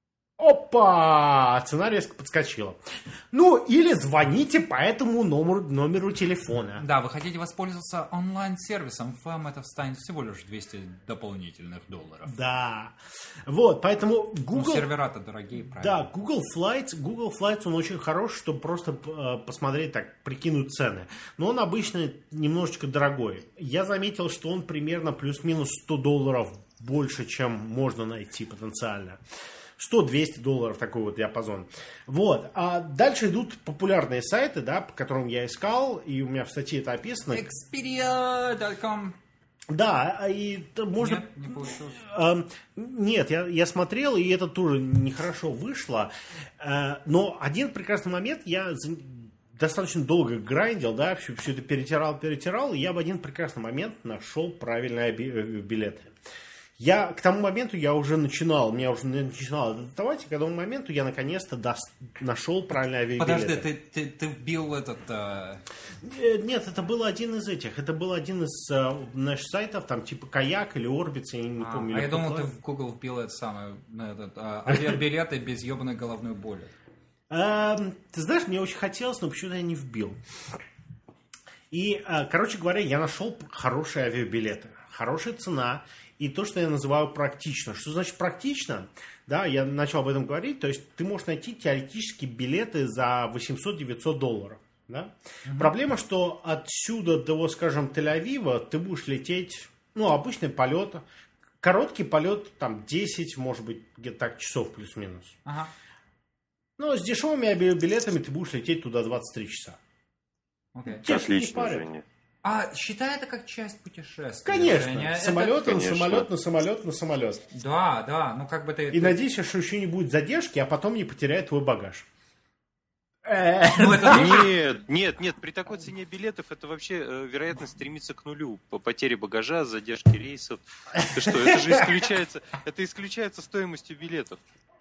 Опа! Цена резко подскочила. Ну, или звоните по этому номеру, номеру телефона. Да, вы хотите воспользоваться онлайн-сервисом, вам это встанет всего лишь двести дополнительных долларов. Да. Вот, поэтому Google... Ну, сервера-то дорогие, правильно? Да, Google Flights, Google Flights, он очень хорош, чтобы просто э, посмотреть, так, прикинуть цены. Но он обычно немножечко дорогой. Я заметил, что он примерно плюс-минус сто долларов больше, чем можно найти потенциально. сто-двести долларов такой вот диапазон. Вот. А дальше идут популярные сайты, да, по которым я искал, и у меня в статье это описано. Expedia точка ком. Да, и можно... Нет, не получилось. Э, нет, я, я смотрел, и это тоже нехорошо вышло. Э, но один прекрасный момент, я достаточно долго грандил, да, все, все это перетирал, перетирал, и я в один прекрасный момент нашел правильные билеты. Я к тому моменту я уже начинал, меня уже начинало доставать, и к тому моменту я наконец-то до, нашел правильный авиабилет. Подожди, ты, ты, ты вбил этот... А... Нет, это был один из этих, это был один из а, наших сайтов, там типа Каяк или Орбиц, я не а, помню. А я думал, ты в Google вбил это самое, этот, а, авиабилеты без ебаной головной боли. Ты знаешь, мне очень хотелось, но почему-то я не вбил. И, короче говоря, я нашел хорошие авиабилеты, хорошая цена. И то, что я называю практично. Что значит практично? Да, я начал об этом говорить. То есть ты можешь найти теоретически билеты за восемьсот-девятьсот долларов. Да? Mm-hmm. Проблема, что отсюда до, скажем, Тель-Авива ты будешь лететь, ну, обычный полет. Короткий полет, там, десять, может быть, где-то так, часов плюс-минус. Uh-huh. Но с дешевыми авиабилетами ты будешь лететь туда двадцать три часа. Okay. Отлично, Женя. А считай это как часть путешествия. Конечно. Женя. Самолет это... на самолет, на самолет, на самолет. Да, да. Ну как бы ты... И ты... надеешься, что еще не будет задержки, а потом не потеряет твой багаж. Нет, нет, нет. При такой цене билетов это вообще вероятность стремится к нулю. По потере багажа, задержки рейсов. Ты что, это же исключается, это исключается стоимостью билетов.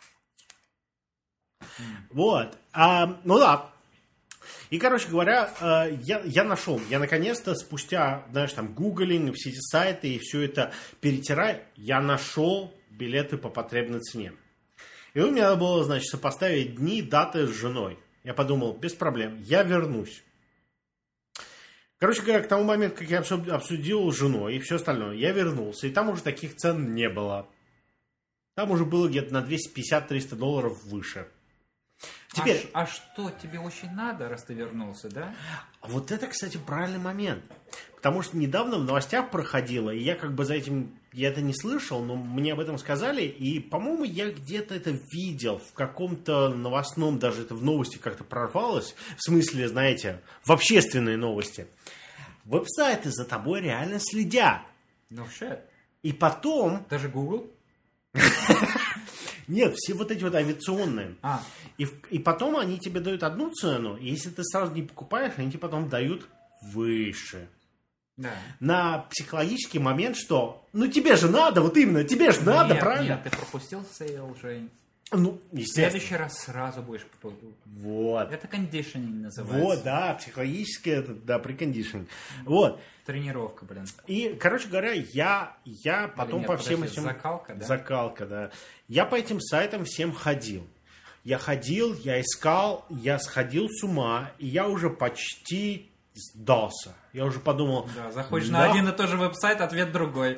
Вот. А, ну да. И, короче говоря, я, я нашел, я наконец-то спустя, знаешь, там, гуглинг, все эти сайты и все это перетирая, я нашел билеты по потребной цене. И у меня надо было, значит, сопоставить дни, даты с женой. Я подумал, без проблем, я вернусь. Короче говоря, к тому моменту, как я обсудил с женой и все остальное, я вернулся, и там уже таких цен не было. Там уже было где-то на двести пятьдесят - триста долларов выше. Теперь... А, а что, тебе очень надо, раз ты вернулся, да? Вот это, кстати, правильный момент. Потому что недавно в новостях проходило, и я как бы за этим, я это не слышал, но мне об этом сказали, и, по-моему, я где-то это видел, в каком-то новостном, даже это в новости как-то прорвалось, в смысле, знаете, в общественные новости. Веб-сайты за тобой реально следят. Ну, shit. И потом... Даже Google? Нет, все вот эти вот авиационные. А. И, и потом они тебе дают одну цену, и если ты сразу не покупаешь, они тебе потом дают выше. Да. На психологический момент, что ну тебе же надо, вот именно, тебе же надо, нет, правильно? Нет, ты пропустил сейл, Жень. Ну, В естественно. следующий раз сразу будешь... Вот. Это кондишнинг называется. Вот, да, психологически, это, да, прикондишнинг. Вот. Тренировка, блин. И, короче говоря, я, я потом нет, по подожди, всем этим... закалка, да? Закалка, да. Я по этим сайтам всем ходил. Я ходил, я искал, я сходил с ума, и я уже почти сдался. Я уже подумал... Да, заходишь да. на один и тот же веб-сайт, ответ другой.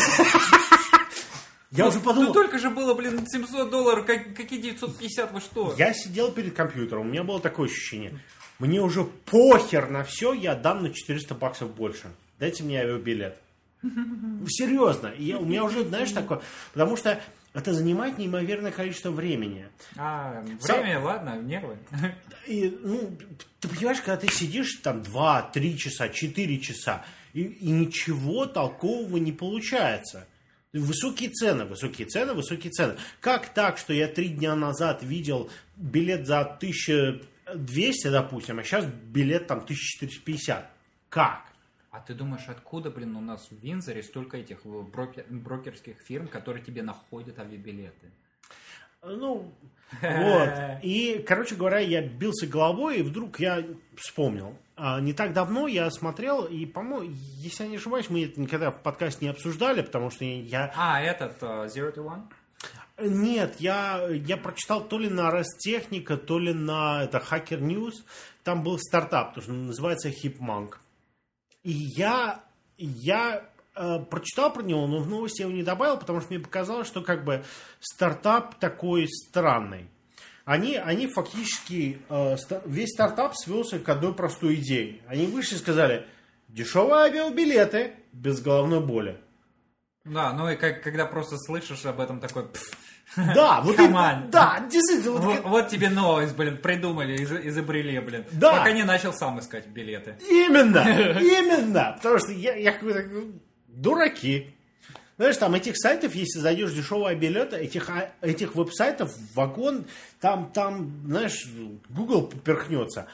Я ну, уже подумал... Ну только же было, блин, семьсот долларов, как, какие девятьсот пятьдесят, вы что? Я сидел перед компьютером, у меня было такое ощущение. Мне уже похер на все, я дам на четыреста баксов больше. Дайте мне авиабилет. Серьезно. И я, у меня уже, знаешь, такое... Потому что это занимает неимоверное количество времени. А, Сам... время, ладно, нервы. И, ну, ты понимаешь, когда ты сидишь там два-три часа, четыре часа, и, и ничего толкового не получается. Высокие цены, высокие цены, высокие цены. Как так, что я три дня назад видел билет за тысячу двести, допустим, а сейчас билет там тысяча четыреста пятьдесят? Как? А ты думаешь, откуда, блин, у нас в Виндзоре столько этих брокер, брокерских фирм, которые тебе находят авиабилеты? Ну, вот. И, короче говоря, я бился головой, и вдруг я вспомнил. А, не так давно я смотрел, и, по-моему, если я не ошибаюсь, мы это никогда в подкасте не обсуждали, потому что я... А, этот uh, Zero to One? Нет, я, я прочитал то ли на Ростехника, то ли на это, Hacker News. Там был стартап, тоже называется Hipmunk. И я, я э, прочитал про него, но в новости я его не добавил, потому что мне показалось, что как бы стартап такой странный. Они, они фактически, э, ста- весь стартап свелся к одной простой идее. Они вышли и сказали, дешевые авиабилеты без головной боли. Да, ну и как, когда просто слышишь об этом такой... Да, вот это, да, действительно. Вот, вот, вот тебе новость, блин, придумали, из, изобрели, блин. Да. Пока не начал сам искать билеты. Именно, именно. Потому что я, я какой-то дураки. Знаешь, там этих сайтов, если зайдешь дешевые билеты, этих, этих веб-сайтов, вагон, там, там, знаешь, Google поперхнется.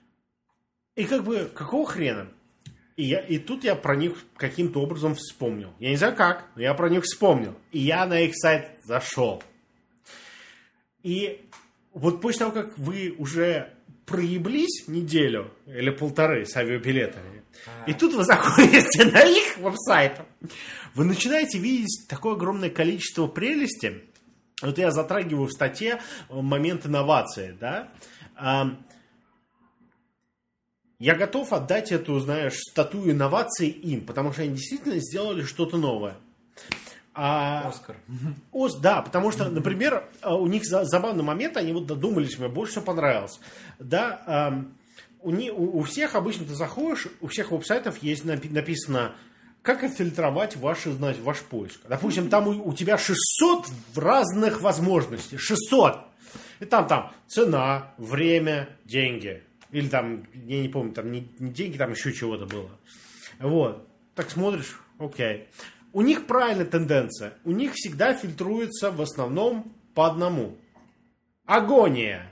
И как бы, какого хрена? И, я, и тут я про них каким-то образом вспомнил. Я не знаю как, но я про них вспомнил. И я на их сайт зашел. И вот после того, как вы уже проеблись неделю или полторы с авиабилетами, и тут вы заходите на их веб-сайт, вы начинаете видеть такое огромное количество прелести. Вот я затрагиваю в статье момент инновации, да. Я готов отдать эту, знаешь, статую инноваций им, потому что они действительно сделали что-то новое. А, Оскар. Ос, да, потому что, например, у них забавный момент, они вот додумались, мне больше всего понравилось. Да, а, у, не, у, у всех обычно ты заходишь, у всех веб-сайтов есть написано, как отфильтровать ваши, знаете, ваш поиск. Допустим, там у, у тебя шестьсот разных возможностей. шестьсот. И там, там цена, время, деньги. Или там, я не помню, там не, не деньги, там еще чего-то было. Вот. Так смотришь, окей. У них правильная тенденция. У них всегда фильтруется в основном по одному. Агония.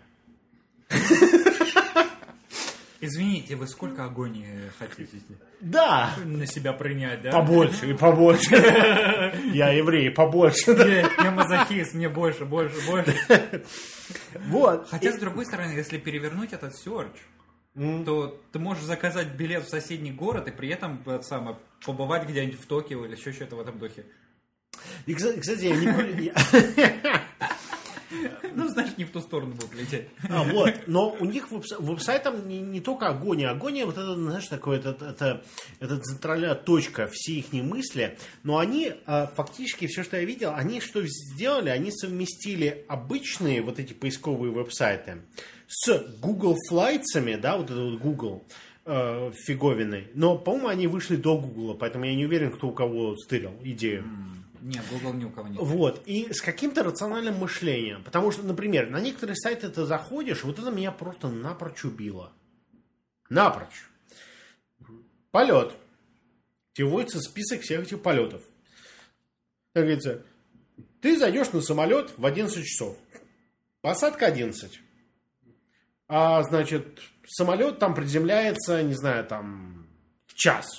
Извините, вы сколько агонии хотите Да. на себя принять, да? Побольше и побольше. Я еврей, побольше. Я мазохист, мне больше, больше, больше. Вот. Хотя, с другой стороны, если перевернуть этот search, то ты можешь заказать билет в соседний город и при этом самое, побывать где-нибудь в Токио или еще что-то в этом духе. И, кстати, я не... Ну, знаешь, не в ту сторону будут лететь. А, вот. Но у них веб-сайт там не, не только агония. Агония, вот это, знаешь, такое, это, это, это центральная точка всей их мысли. Но они, фактически, все, что я видел, они что сделали? Они совместили обычные вот эти поисковые веб-сайты с Google Flights'ами, да, вот это вот Google э, фиговиной. Но, по-моему, они вышли до Google, поэтому я не уверен, кто у кого стырил идею. Нет, Google ни у кого нет. Вот. И с каким-то рациональным мышлением. Потому что, например, на некоторые сайты ты заходишь, вот это меня просто напрочь убило. Напрочь. Полет. Тебе вводится список всех этих полетов. Как говорится, ты зайдешь на самолет в одиннадцать часов. Посадка одиннадцать. А, значит, самолет там приземляется, не знаю, там, в час.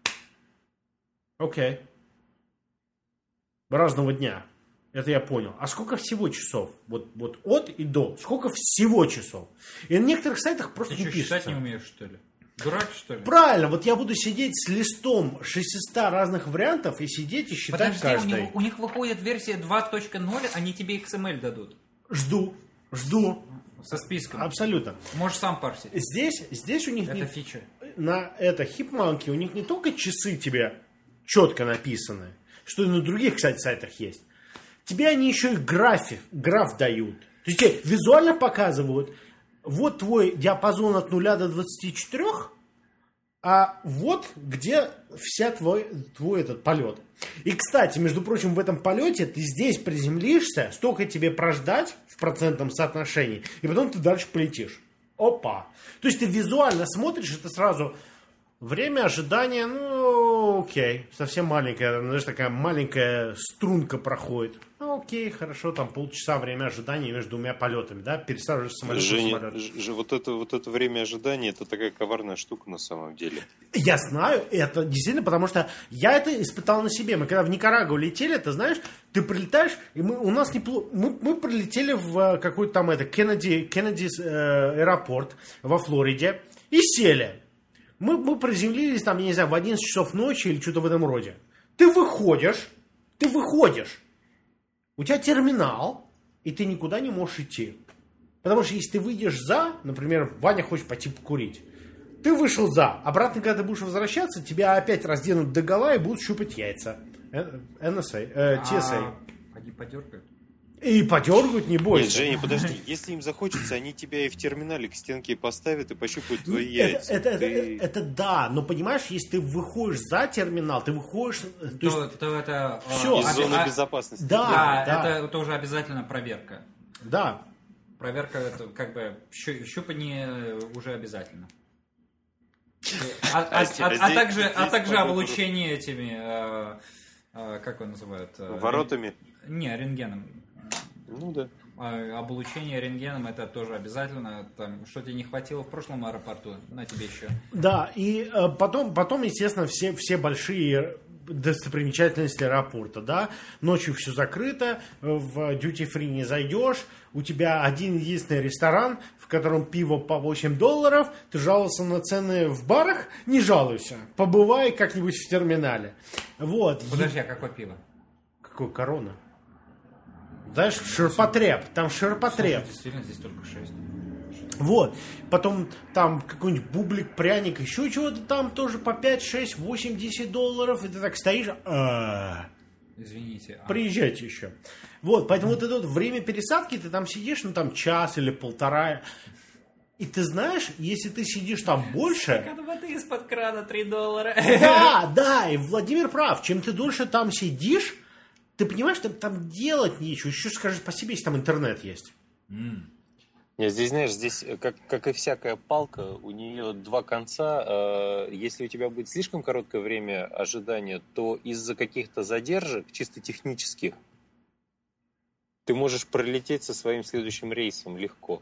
Окей. Разного дня. Это я понял. А сколько всего часов? Вот, вот от и до. Сколько всего часов? И на некоторых сайтах просто ты не что, пишется. считать не умеешь, что ли? Дурак, что ли? Правильно. Вот я буду сидеть с листом шестьсот разных вариантов и сидеть и считать Подожди, каждый. у них, у них выходит версия два точка ноль, они тебе икс эм эль дадут. Жду. Жду. Со списком. Абсолютно. Можешь сам парсить. Здесь, здесь у них... Это не... фича. На это Hipmonkey у них не только часы тебе четко написаны, что и на других, кстати, сайтах есть. Тебе они еще и график, граф дают. То есть тебе визуально показывают, вот твой диапазон от нуля до двадцати четырёх, а вот где вся твой, твой этот полет. И, кстати, между прочим, в этом полете ты здесь приземлишься, столько тебе прождать в процентном соотношении, и потом ты дальше полетишь. Опа! То есть ты визуально смотришь, это сразу... Время ожидания, ну, окей, совсем маленькая, знаешь, такая маленькая струнка проходит. Ну, окей, хорошо, там полчаса время ожидания между двумя полетами, да, пересаживаешь самолет Женя, на самолет. Ж, вот, это, вот это время ожидания, это такая коварная штука на самом деле. Я знаю, это действительно, потому что я это испытал на себе. Мы когда в Никарагуа летели, ты знаешь, ты прилетаешь, и мы, у нас неплохо, мы, мы прилетели в какой-то там это, Кеннеди, Кеннеди э, аэропорт во Флориде и сели. Мы, мы приземлились там, я не знаю, в одиннадцать часов ночи или что-то в этом роде. Ты выходишь, ты выходишь, у тебя терминал, и ты никуда не можешь идти. Потому что если ты выйдешь за, например, Ваня хочет пойти покурить, ты вышел за, обратно, когда ты будешь возвращаться, тебя опять разденут догола и будут щупать яйца. эн эс эй, э, ти эс эй. А, поди подергают. И подергают, не бойся. Нет, Женя, подожди, если им захочется, они тебя и в терминале к стенке поставят и пощупают твои яйца. Это, это, ты... это, это да, но понимаешь, если ты выходишь за терминал, ты выходишь... То, То, есть, то это... Всё. Из а, зоны а, безопасности. Да, Да, да. это, это уже обязательно проверка. Да. Проверка, это как бы щу- щупание уже обязательно. А, а- а- здесь- а также, здесь а также по-моему, облучение этими, э, э, как его называют? Э, Воротами. Не, рентгеном. Ну да. А облучение рентгеном это тоже обязательно. Там, что тебе не хватило в прошлом аэропорту, на тебе еще. Да, и э, потом, потом, естественно, все, все большие достопримечательности аэропорта, да, ночью все закрыто, в дьюти-фри не зайдешь, у тебя один единственный ресторан, в котором пиво по восемь долларов, ты жаловался на цены в барах, не жалуйся, побывай как-нибудь в терминале. Вот. Подожди, а какое пиво? Какой корона? Знаешь, ширпотреб, там ширпотреб. Слушай, действительно, здесь только шесть. Вот. Потом там какой-нибудь бублик, пряник, еще чего-то там тоже по пять, шесть, восемь, десять долларов. И ты так стоишь. А-а-а. Извините. А... Приезжайте еще. Вот, поэтому вот это вот время пересадки, ты там сидишь, ну там час или полтора. И ты знаешь, если ты сидишь там больше... Стакан воды из-под крана три доллара. Да, да, и Владимир прав. Чем ты дольше там сидишь, ты понимаешь, что там делать нечего. Еще скажи спасибо, если там интернет есть. Mm. Нет, здесь, знаешь, здесь, как, как и всякая палка, у нее два конца. Э, если у тебя будет слишком короткое время ожидания, то из-за каких-то задержек, чисто технических, ты можешь пролететь со своим следующим рейсом легко.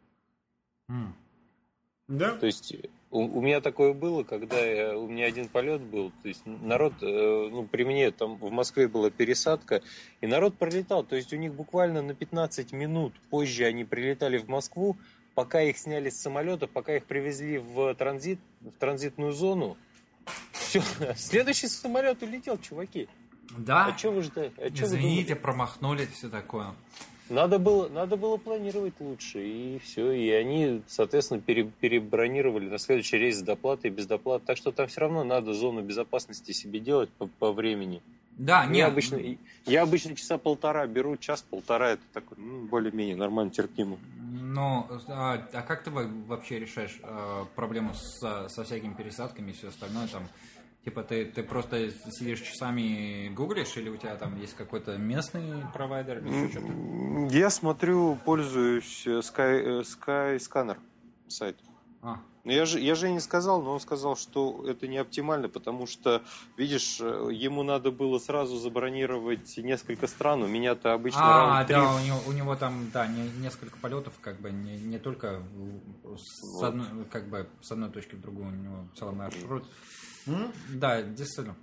Mm. Да? То есть у, у меня такое было, когда я, у меня один полет был, то есть народ, э, ну, при мне там в Москве была пересадка, и народ пролетал, то есть у них буквально на пятнадцать минут позже они прилетали в Москву, пока их сняли с самолета, пока их привезли в транзит, в транзитную зону, все, следующий самолет улетел, чуваки. Да. А что вы ждали? А чё вы Извините, думали? промахнулись, все такое. Надо было, надо было планировать лучше, и все. И они, соответственно, пере, перебронировали на следующий рейс с доплатой и без доплаты. Так что там все равно надо зону безопасности себе делать по, по времени. Да, я нет. Обычно, я обычно часа полтора беру, час-полтора, это такой, ну, более-менее нормально, терпимо. Ну, а, а как ты вообще решаешь а, проблему со, со всякими пересадками и все остальное там? Типа ты, ты просто сидишь часами и гуглишь, или у тебя там есть какой-то местный провайдер или еще что-то? Я смотрю, пользуюсь Sky, Skyscanner сайт. А. Я же, я же не сказал, но он сказал, что это не оптимально, потому что, видишь, ему надо было сразу забронировать несколько стран, у меня-то обычно А, раунд три. да, у него, у него там, да, не, несколько полетов, как бы, не, не только с, Вот. одной, как бы, с одной точки в другую, у него целый маршрут. М? Да, действительно.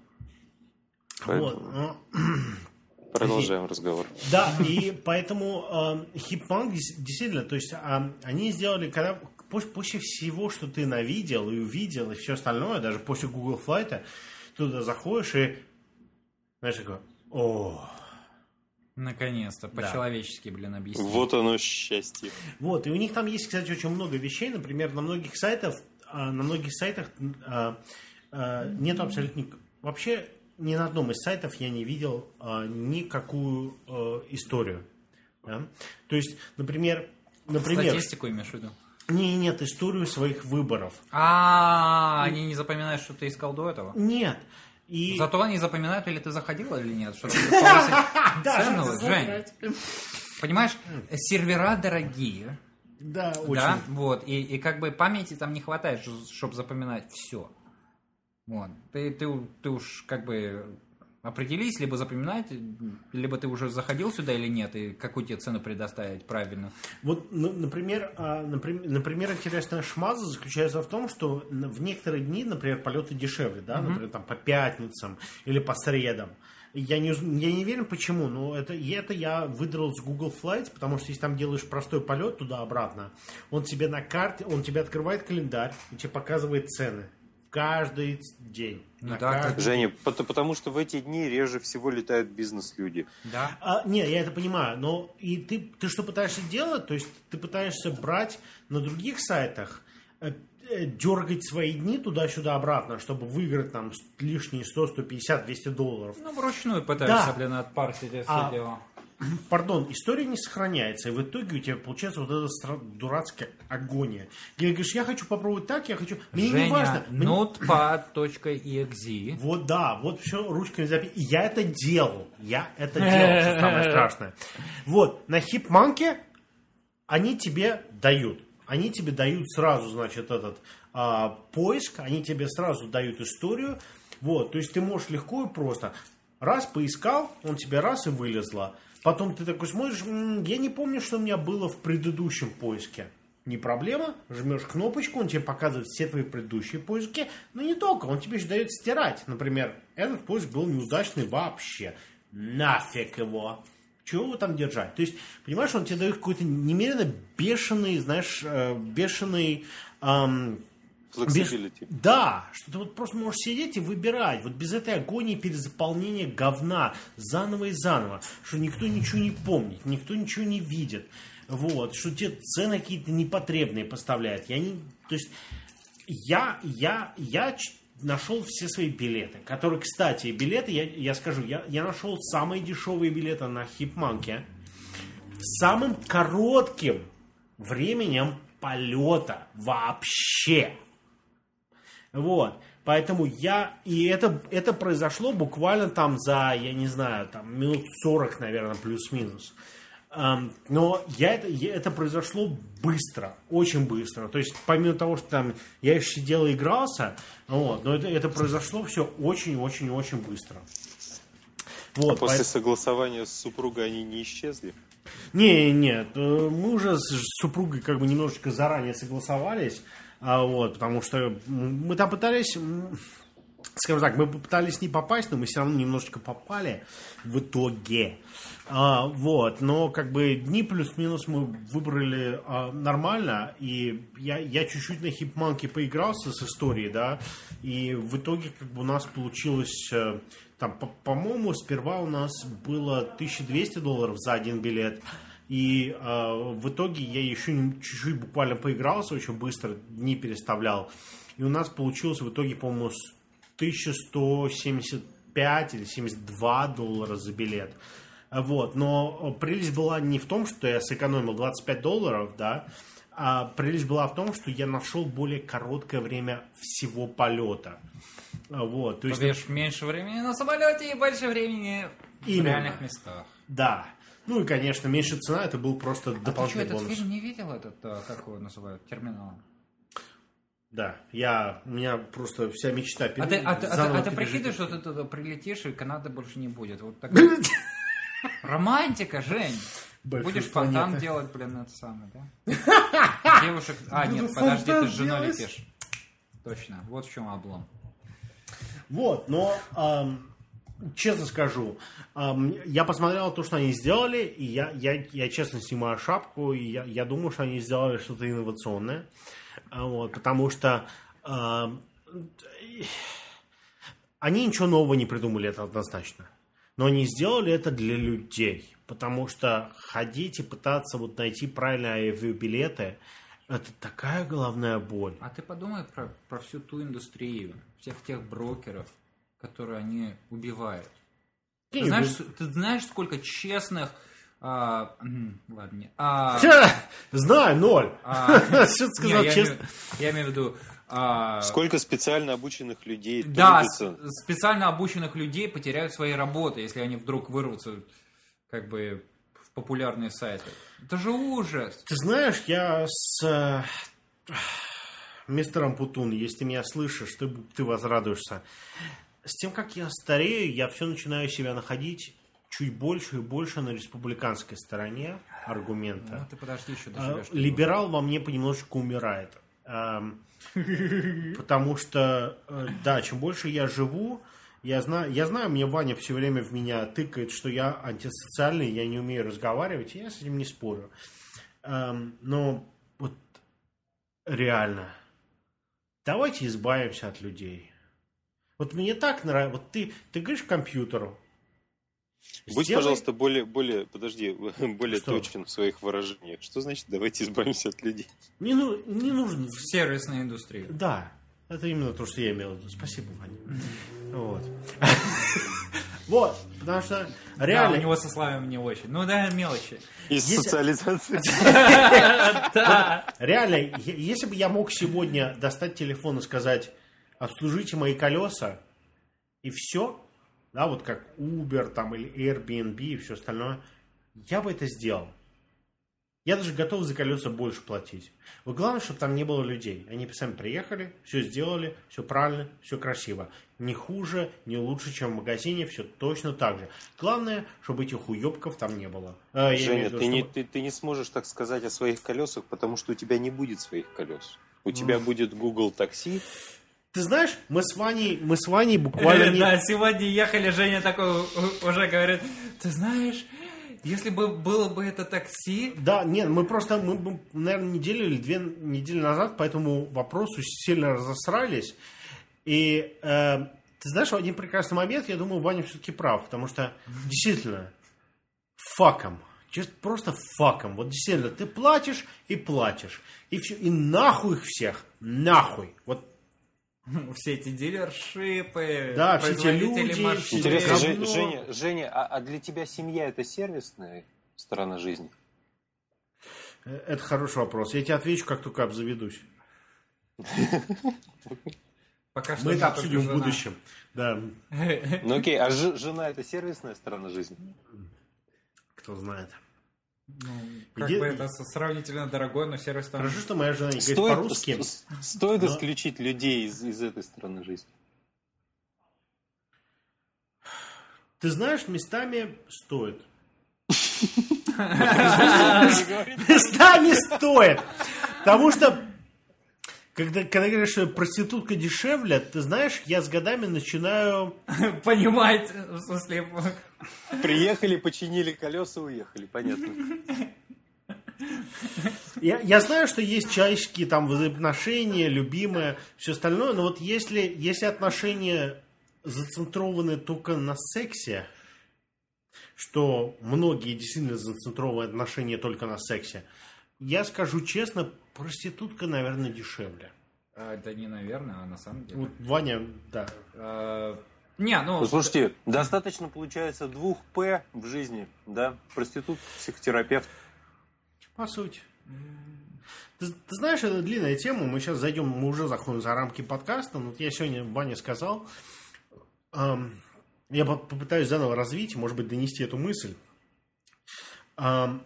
Вот. ну, Продолжаем разговор. Да, и поэтому э, Hipmunk действительно, то есть э, они сделали, когда после, после всего, что ты навидел и увидел, и все остальное, даже после Google Flight, туда заходишь и, знаешь, такой, о. Наконец-то, Да. по-человечески, блин, объяснить. Вот оно счастье. Вот, и у них там есть, кстати, очень много вещей, например, на многих сайтах, э, на многих сайтах э, э, нет абсолютно, ник- вообще ни на одном из сайтов я не видел э, никакую э, историю. Да? То есть, например, например, Статистику имеешь в виду? не, нет, историю своих выборов. А, они не запоминают, что ты искал до этого? Нет. И... Зато они запоминают, или ты заходил, или нет. Чтобы повысить цену, Жень. Понимаешь, сервера дорогие. Да, очень. Да, вот, и, и как бы памяти там не хватает, чтобы запоминать все. Вот. Ты, ты, ты уж как бы определись, либо запоминать, либо ты уже заходил сюда или нет, и какую тебе цену предоставить правильно. Вот, ну, например, а, например, например, интересная шмаза заключается в том, что в некоторые дни, например, полеты дешевле, да, Мгм. например, там по пятницам или по средам. Я не, уз- я не уверен, почему, но это, и это я выдрал с Google Flights, потому что если там делаешь простой полет туда-обратно, он тебе на карте, он тебе открывает календарь и тебе показывает цены. Каждый день. Ну На да, каждый как- Женя, пот- потому что в эти дни реже всего летают бизнес-люди. Да. А, не, я это понимаю, но и ты, ты что пытаешься делать? То есть ты пытаешься брать на других сайтах, э, э, дергать свои дни туда-сюда обратно, чтобы выиграть там с- лишние сто, сто пятьдесят, двести долларов. Ну, вручную пытаешься, Да. блин, отпарсить это все А- дело. Пардон, история не сохраняется, и в итоге у тебя получается вот эта стра- дурацкая агония. Где говоришь, я хочу попробовать так, я хочу... Мне не важно. Женя, мне- notepad.exe. Вот да, вот все ручками записано. И я это делал. Я это делал, что самое страшное. Вот, на Hipmunk они тебе дают. Они тебе дают сразу, значит, этот а, поиск, они тебе сразу дают историю. Вот, то есть ты можешь легко и просто. Раз поискал, он тебе раз и вылезло. Потом ты такой смотришь, «М, я не помню, что у меня было в предыдущем поиске. Не проблема, жмешь кнопочку, он тебе показывает все твои предыдущие поиски, но не только, он тебе еще дает стирать. Например, этот поиск был неудачный вообще. Нафиг его. Чего его там держать? То есть, понимаешь, он тебе дает какой-то немерено бешеный, знаешь, э, бешеный... эм, Flexibility. без- Да, что ты вот просто можешь сидеть и выбирать. Вот без этой агонии перезаполнения говна заново и заново. Что никто ничего не помнит, никто ничего не видит. Вот, что тебе цены какие-то непотребные поставляют. Я не... То есть, я, я, я ч- нашел все свои билеты, которые, кстати, билеты, я, я скажу, я, я нашел самые дешевые билеты на Hipmunk с самым коротким временем полета вообще. Вот. Поэтому я... И это, это произошло буквально там за, я не знаю, там минут сорок, наверное, плюс-минус. Эм, но я это, я- это произошло быстро, очень быстро. То есть, помимо того, что там я еще сидел и игрался, вот, но это, это произошло все очень-очень-очень быстро. Вот, После поэт- согласования с супругой они не исчезли. Не, нет, э, мы уже с супругой как бы немножечко заранее согласовались, а, вот, потому что мы там пытались, м, скажем так, мы попытались не попасть, но мы все равно немножечко попали в итоге. А, вот, но как бы дни плюс-минус мы выбрали а, нормально, и я, я чуть-чуть на Hipmunk поигрался с историей, да, и в итоге как бы у нас получилось... э, Там, по- по-моему, сперва у нас было тысяча двести долларов за один билет. И э, в итоге я еще чуть-чуть буквально поигрался, очень быстро дни переставлял. И у нас получилось в итоге, по-моему, тысяча сто семьдесят пять или семьдесят два доллара за билет. Вот. Но прелесть была не в том, что я сэкономил двадцать пять долларов, да, а прелесть была в том, что я нашел более короткое время всего полета. Вот. То есть, Побежишь меньше времени на самолете и больше времени Именно. в реальных местах. Да. Ну и, конечно, меньше цена, это был просто А ты что, дополнительный этот бонус. фильм не видел, этот, а, как его называют, терминал? Да, я, у меня просто вся мечта А ты, а, ты- а ты- заново а ты пережить прикидываешь, это. что ты туда прилетишь, и Канады больше не будет. Вот так. Романтика, Жень. Большой Будешь фонтан планеты. делать, блин, это самое, да? Девушек... А, Буду нет, подожди, ты фонтан с женой делать. летишь. Точно, вот в чем облом. Вот, но ам, честно скажу, ам, я посмотрел то, что они сделали, и я, я, я честно снимаю шапку, и я, я думаю, что они сделали что-то инновационное, А, вот, потому что ам, они ничего нового не придумали, это однозначно. Но они сделали это для людей, потому что ходить и пытаться вот найти правильные авиабилеты, это такая головная боль. А ты подумай про, про всю ту индустрию, всех тех брокеров, которые они убивают. Ты Какие знаешь, вы- ты знаешь, сколько честных... а, м, ладно, не. а, Знаю, ноль. а, Что ты не, сказал я, честно? имею, я имею в виду... а, Сколько специально обученных людей Да, трудится? с- специально обученных людей потеряют свои работы, если они вдруг вырвутся как бы в популярные сайты. Это же ужас. Ты знаешь, я с э, мистером Путун, если ты меня слышишь, ты, ты возрадуешься. С тем, как я старею, я все начинаю себя находить чуть больше и больше на республиканской стороне Ну, аргумента. ты подожди, еще А, доживешь. Либерал во мне понемножечку умирает. Эм, Потому что, э, да, чем больше я живу, я знаю, я знаю, мне Ваня все время в меня тыкает, что я антисоциальный, я не умею разговаривать, и я с этим не спорю. Эм, Но вот реально, давайте избавимся от людей. Вот мне так нравится, вот ты, ты говоришь компьютеру, Будь, сделай- пожалуйста, более, более, подожди, более Что? точен в своих выражениях. Что значит давайте избавимся от людей? не, ну, не нужно. В сервисной индустрии. Да, это именно то, что я имел в виду. Спасибо, Ваня. Вот. Вот, потому что Да, у реально... него со словами не очень. Ну да, мелочи. Из Если- социализации. Да. Реально, е- если бы я мог сегодня достать телефон и сказать, обслужите мои колеса, и все, да, вот как Uber там, или Airbnb и все остальное, я бы это сделал. Я даже готов за колеса больше платить. Вот главное, чтобы там не было людей. Они сами приехали, все сделали, все правильно, все красиво. Не хуже, не лучше, чем в магазине, все точно так же. Главное, чтобы этих уебков там не было. А, я имею в Женя, виду, ты не, чтобы- ты, ты не сможешь так сказать о своих колесах, потому что у тебя не будет своих колес. У тебя будет Google такси. Ты знаешь, мы с Ваней, мы с Ваней буквально не... Да, сегодня ехали, Женя такой у- уже говорит, ты знаешь, если бы было бы это такси... Да, нет, мы просто, мы, мы, наверное, неделю или две недели назад по этому вопросу сильно разосрались. И э, ты знаешь, в один прекрасный момент, я думаю, Ваня все-таки прав, потому что действительно, факом, чисто просто факом, вот действительно, ты платишь и платишь, и, все, и нахуй их всех, нахуй, вот. Все эти дилершипы, Да, все эти производители люди, машин. все Интересно, говно. Жень- Женя, Женя, а, а для тебя семья это сервисная сторона жизни? Э, Это хороший вопрос. Я тебе отвечу, как только обзаведусь. Пока что Мы это только обсудим в жена. будущем. Да, Ну окей, а ж- жена это сервисная сторона жизни? кто знает. Ну, как Иди- бы это с- сравнительно дорогой, но сервис там... Хорошо, что моя жена не говорит Стоит, по-русски. с- стоит но- исключить людей из, из этой стороны жизни. Ты знаешь, местами стоит. Говорит, Местами стоит. Потому что, когда, когда говоришь, что проститутка дешевле, ты знаешь, я с годами начинаю... Понимать, в смысле... Приехали, починили колеса, уехали, понятно. Я, я знаю, что есть чаще там взаимоотношения, любимые, все остальное, но вот если, если отношения зацентрованы только на сексе, что многие действительно зацентрованы отношения только на сексе. Я скажу честно, проститутка, наверное, дешевле. А, это не наверное, а на самом деле. Вот Ваня, да. А, не, ну... Ну, слушайте, достаточно, получается, двух П в жизни, да? Проститут, психотерапевт. По сути. Ты, ты знаешь, это длинная тема, мы сейчас зайдем, мы уже заходим за рамки подкаста, но вот я сегодня Ване сказал, эм, я попытаюсь заново развить, может быть, донести эту мысль. Эм,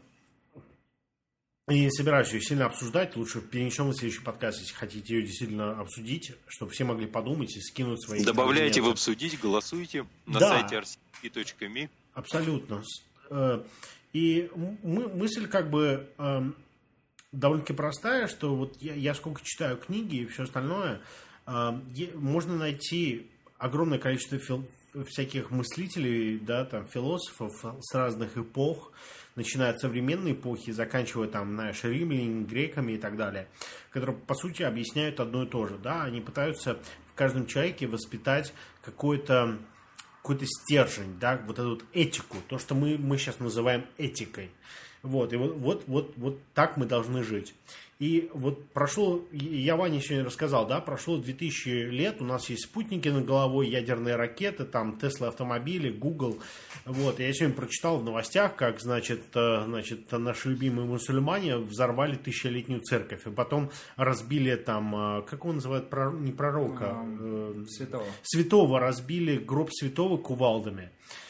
и не собираюсь ее сильно обсуждать, лучше перенесем на следующий подкаст, если хотите ее действительно обсудить, чтобы все могли подумать и скинуть свои... Добавляйте в обсудить, голосуйте на да, сайте ар си пи точка ми. Абсолютно. И мы, мысль как бы... Эм, довольно-таки простая, что вот я, я сколько читаю книги и все остальное, э, можно найти огромное количество фил, всяких мыслителей, да, там, философов с разных эпох, начиная от современной эпохи, заканчивая там, знаешь, римлянами, греками и так далее, которые, по сути, объясняют одно и то же, да, они пытаются в каждом человеке воспитать какой-то какой-то стержень, да, вот эту вот этику, то, что мы, мы сейчас называем этикой. Вот, и вот, вот, вот, вот так мы должны жить. И вот прошло, я Ване сегодня рассказал, да, прошло две тысячи лет, у нас есть спутники над головой, ядерные ракеты, там, Tesla автомобили, Google. Вот, я сегодня прочитал в новостях, как, значит, значит, наши любимые мусульмане взорвали тысячелетнюю церковь, и потом разбили там, как его называют, не пророка, э, святого. Святого, разбили гроб святого кувалдами.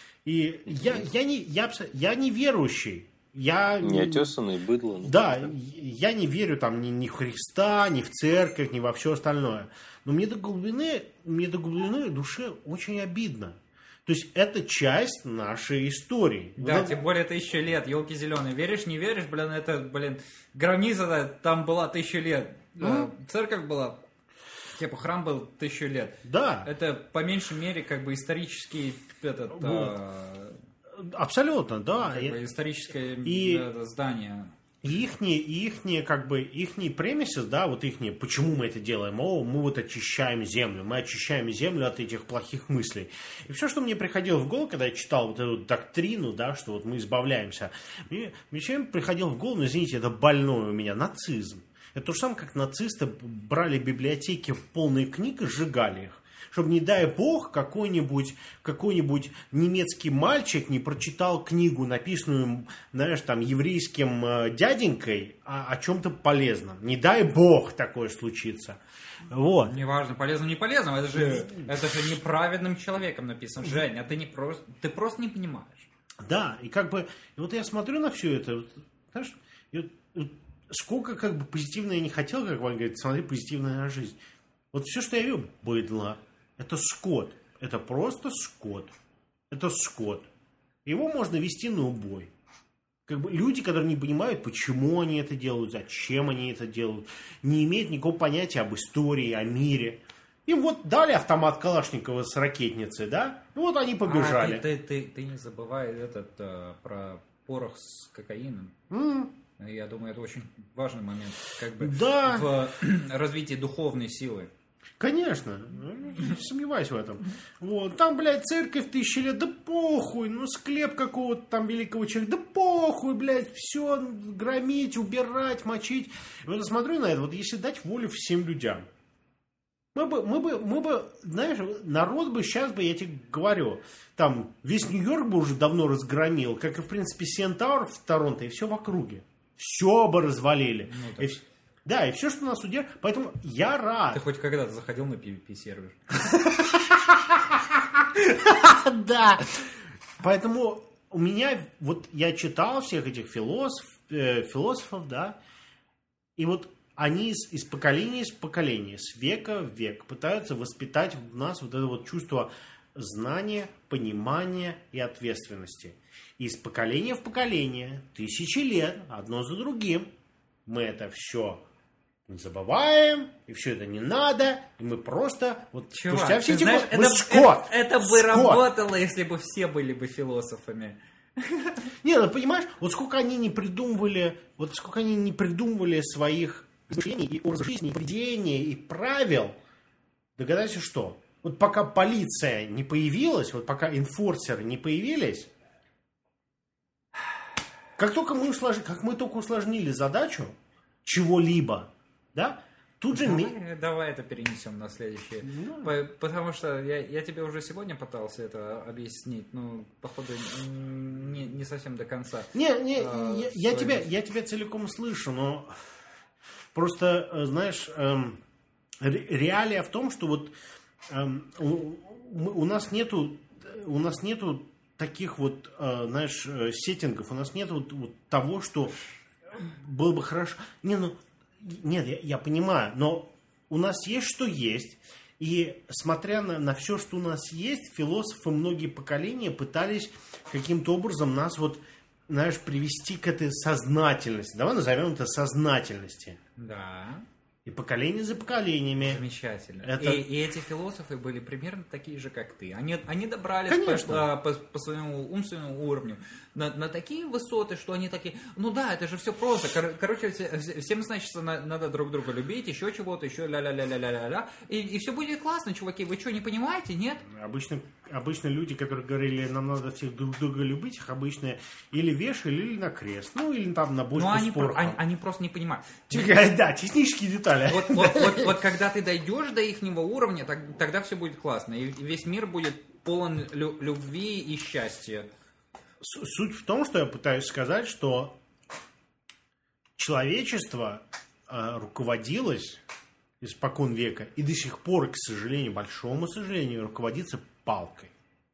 И я, я, не, я, я не верующий. Я, Неотесанный быдло. Да, да, я не верю там ни, ни в Христа, ни в церковь, ни во все остальное. Но мне до глубины, мне до глубины души очень обидно. То есть это часть нашей истории. Да, вот тем это... более тысячу лет, елки зеленые. Веришь, не веришь, блин, это, блин, гробница там была тысячу лет. Mm. Церковь была, типа храм был тысячу лет. Да. Это по меньшей мере как бы исторический этот... Вот. А... Абсолютно, да. Как бы историческое и здание. И ихние, ихние, как бы, ихние премисы, да, вот ихние, почему мы это делаем? О, мы вот очищаем землю, мы очищаем землю от этих плохих мыслей. И все, что мне приходило в голову, когда я читал вот эту доктрину, да, что вот мы избавляемся, мне, мне чем приходило в голову, ну, извините, это больное у меня, нацизм. Это то же самое, как нацисты брали библиотеки полные книг и сжигали их. Чтобы, не дай бог, какой-нибудь, какой-нибудь немецкий мальчик не прочитал книгу, написанную, знаешь, там, еврейским э, дяденькой о, о чем-то полезном. Не дай бог такое случится. Вот. Неважно, полезным, не полезным, это же, это же неправедным человеком написано. Жень, а ты, не просто, ты просто не понимаешь. Да, и как бы, и вот я смотрю на все это, вот, знаешь, и вот, вот, сколько как бы позитивно я не хотел, как Ваня говорит, смотри, позитивная на жизнь. Вот все, что я вижу, быдло. Это скот. Это просто скот. Это скот. Его можно вести на убой. Как бы люди, которые не понимают, почему они это делают, зачем они это делают, не имеют никакого понятия об истории, о мире. Им вот дали автомат Калашникова с ракетницей, да? Ну вот они побежали. А, ты, ты, ты, ты не забывай этот, а, про порох с кокаином. Mm. Я думаю, это очень важный момент. Как бы да. в развитии духовной силы. Конечно, не сомневаюсь в этом. Вот. Там, блядь, церковь тысячи лет, да похуй, ну склеп какого-то там великого человека, да похуй, блядь, все громить, убирать, мочить. И вот я смотрю на это, вот если дать волю всем людям, мы бы, мы бы, мы бы, знаешь, народ бы сейчас бы, я тебе говорю, там весь Нью-Йорк бы уже давно разгромил, как и, в принципе, Сиэн Тауэр в Торонто, и все в округе. Все бы развалили. Ну, и, да, и все, что нас удерживает. Поэтому я рад. Ты хоть когда-то заходил на пи ви пи-сервер? Да. Поэтому у меня, вот я читал всех этих философов, да, и вот они из, из поколения в поколение, с века в век пытаются воспитать в нас вот это вот чувство знания, понимания и ответственности. И из поколения в поколение, тысячи лет, одно за другим, мы это все забываем, и все это не надо, и мы просто вот Чувак, спустя все эти знаешь, годы, это, мы скот. Это, это бы скот. работало, если бы все были бы философами. Не, ну понимаешь, вот сколько они не придумывали, вот сколько они не придумывали своих мышлений и образа жизни, и поведения, и правил, догадайся, что? Вот пока полиция не появилась, вот пока инфорсеры не появились, Как только мы, услож... как мы только усложнили задачу чего-либо, да, тут же... Давай, ми- давай это перенесем на следующее. Ну. По- Потому что я, я тебе уже сегодня пытался это объяснить, но, походу, не, не совсем до конца. Не, не, А, я, я свой тебя, мысль. я тебя целиком слышу, но просто, э, знаешь, эм, ре- реалия в том, что вот эм, у, мы- у нас нету, у нас нету таких вот, э, знаешь, э, сеттингов, у нас нет вот, вот того, что было бы хорошо. Не, ну, нет, я, я понимаю, но у нас есть что есть, и смотря на, на все, что у нас есть, философы многие поколения пытались каким-то образом нас вот, знаешь, привести к этой сознательности. Давай назовем это сознательности. Да, И поколение за поколениями. замечательно. Это- И, и эти философы были примерно такие же, как ты. Они, они добрались Конечно. по, по- по своему умственному уровню на, на такие высоты, что они такие, ну да, это же все просто. Кор- короче, все- все- всем, значит, на- надо друг друга любить, еще чего-то, еще ля-ля-ля-ля-ля-ля. И, и все будет классно, чуваки. Вы что, не понимаете, нет? Обычно, обычно люди, которые говорили, нам надо всех друг друга любить, их обычно или вешали, или на крест. Ну, или там на бочку Ну, они, с про- порохом. они, они просто не понимают. Да, технические детали. Вот, вот, вот, вот когда ты дойдешь до их уровня, так- тогда все будет классно. И весь мир будет полон лю- любви и счастья. С- Суть в том, что я пытаюсь сказать, что человечество э, руководилось испокон века и до сих пор, к сожалению, большому сожалению, руководится палкой.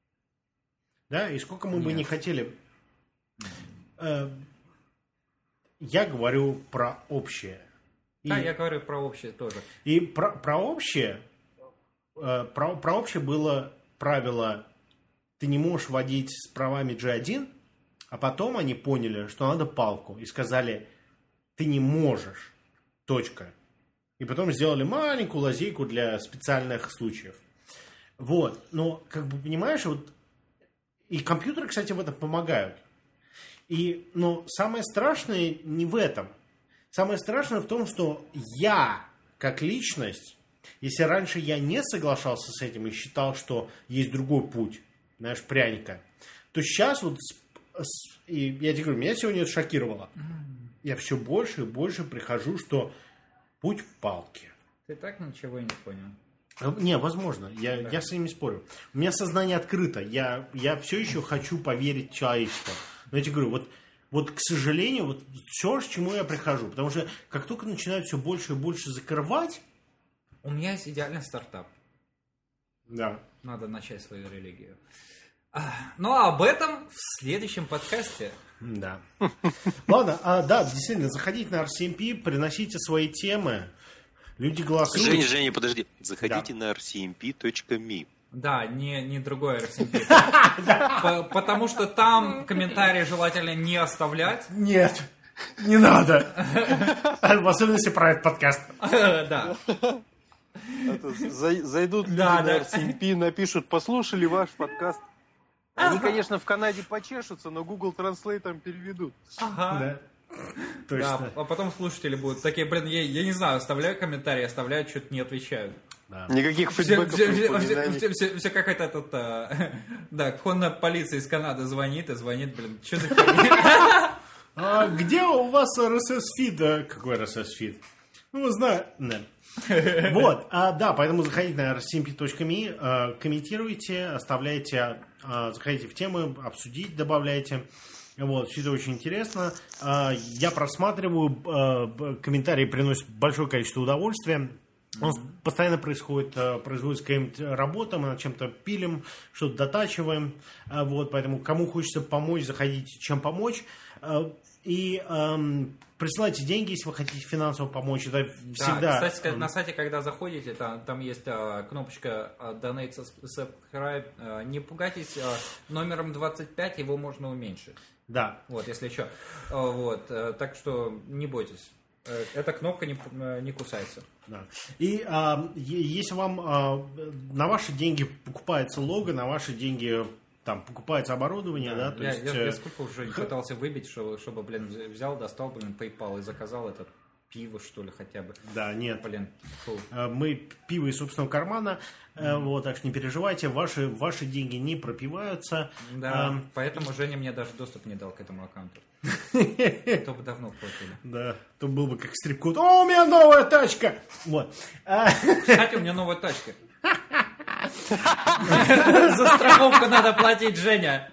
Да, и сколько мы бы Нет. не хотели... э, я говорю про общее. И, Да, я говорю про общее тоже. и про, про общее... э, про, про общее было правило: ты не можешь водить с правами джи один, а потом они поняли, что надо палку, и сказали: ты не можешь, точка. И потом сделали маленькую лазейку для специальных случаев. Вот, но, как бы, понимаешь, вот, и компьютеры, кстати, в этом помогают. И, но самое страшное не в этом. Самое страшное в том, что я, как личность, если раньше я не соглашался с этим и считал, что есть другой путь, знаешь, пряника, то сейчас вот, с- с- и я тебе говорю, меня сегодня это шокировало. Я все больше и больше прихожу, что путь палки. Ты так ничего и не понял. Э, Не, возможно, я, Да. я с ними спорю. У меня сознание открыто, я, я все еще хочу поверить в человечество. Но я тебе говорю, вот, вот, к сожалению, вот все, к чему я прихожу. Потому что как только начинают все больше и больше закрывать, У меня есть идеальный стартап. да, Надо начать свою религию. А, Ну, а об этом в следующем подкасте. да. Ладно, а, да, действительно, заходите на ар си эм пи, приносите свои темы, люди голосуют. Женя, Женя, подожди. Заходите на ар си эм пи точка ми. Да, не, не другой эр эс эм пи. По- Потому что там комментарии желательно не оставлять. Нет, не надо. В особенности про этот подкаст. Да. Зайдут люди Да, на да. ар си эм пи, напишут: послушали ваш подкаст. Они, конечно, в Канаде почешутся, но Google Translate переведут. Ага. Да. Да, Точно. а потом слушатели будут такие, блин, я, я не знаю, оставляю комментарии, оставляют, что-то не отвечают. Да. Никаких Все, фидбэков, все, все, напоминаний. все, все- все как это, этот, а, да, конная полиция из Канады звонит и звонит, блин, что за херня? А где у вас эр эс эс-фид? А какой эр эс эс-фид? Ну, знаю. Да. Вот, а, да, поэтому заходите на ар си эм пи точка ми, а, комментируйте, оставляйте, а, заходите в темы, обсудить, добавляйте. Вот, все это очень интересно. А, я просматриваю, а, б- комментарии приносят большое количество удовольствия. У нас постоянно происходит, а, производится какая-нибудь работа, мы над чем-то пилим, что-то дотачиваем. А, вот, поэтому кому хочется помочь, заходите, чем помочь. А, и ам, присылайте деньги, если вы хотите финансово помочь. Это всегда... Да, кстати, на сайте, когда заходите, там, там есть а, кнопочка а, Donate Subscribe. А, не пугайтесь, а, номером двадцать пять его можно уменьшить. Да. Вот, если что. А, вот, а, так что не бойтесь. Э, Эта кнопка не, п- э, не кусается. Да. И а, е- если вам а, на ваши деньги покупается лого, на ваши деньги там покупается оборудование, да, то я, есть... я- э, я сколько уже не пытался выбить, чтобы, чтобы, блин, взял, достал, блин, PayPal и заказал этот. пиво, что ли, хотя бы. Да, нет. Блин. Фу. Мы пиво из собственного кармана, mm-hmm. вот, так что не переживайте, ваши, ваши деньги не пропиваются. Да, а, поэтому Женя мне даже доступ не дал к этому аккаунту. То бы давно платили. Да, то был бы как стрип-код. О, у меня новая тачка! Вот. Кстати, у меня новая тачка. За страховку надо платить, Женя.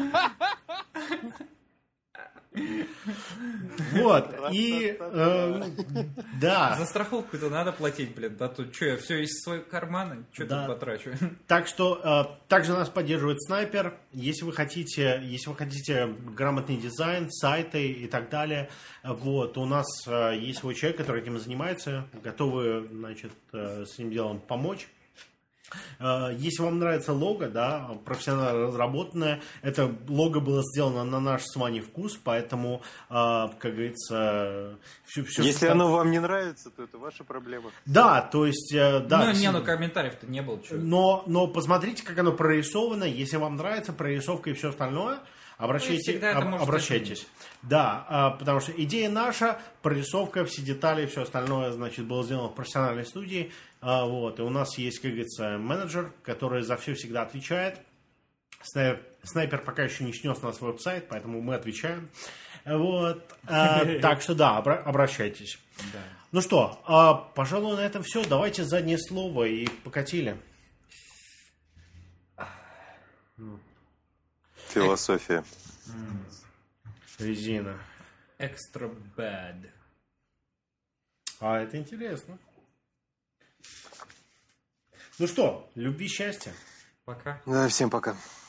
Вот, и э, да. За страховку-то надо платить, блин. Да тут что, я все из своего кармана, что Да. тут потрачу. Так что э, также нас поддерживает Снайпер. Если вы хотите, если вы хотите грамотный дизайн, сайты и так далее, вот, у нас э, есть свой человек, который этим занимается, готовы, значит, э, с этим делом помочь. Если вам нравится лого, да, профессионально разработанное, это лого было сделано на наш с вами вкус, поэтому, как говорится, все, все Если что... оно вам не нравится, то это ваша проблема. Да, то есть, да. Ну, не, ну комментариев-то не было. Что... Но, но посмотрите, как оно прорисовано. Если вам нравится прорисовка и все остальное, обращайтесь. Ну, об, обращайтесь. Изменить. Да, потому что идея наша, прорисовка, все детали, все остальное, значит, было сделано в профессиональной студии. Вот, и у нас есть, как говорится, менеджер, который за все всегда отвечает. Снайпер, снайпер пока еще не снес на свой веб-сайт, поэтому мы отвечаем. Вот, так что да, обращайтесь. Ну что, пожалуй, на этом все. Давайте заднее слово и покатили. Философия. Резина. Extra bad. А, это интересно. Ну что, любви, счастья. Пока. Да, всем пока.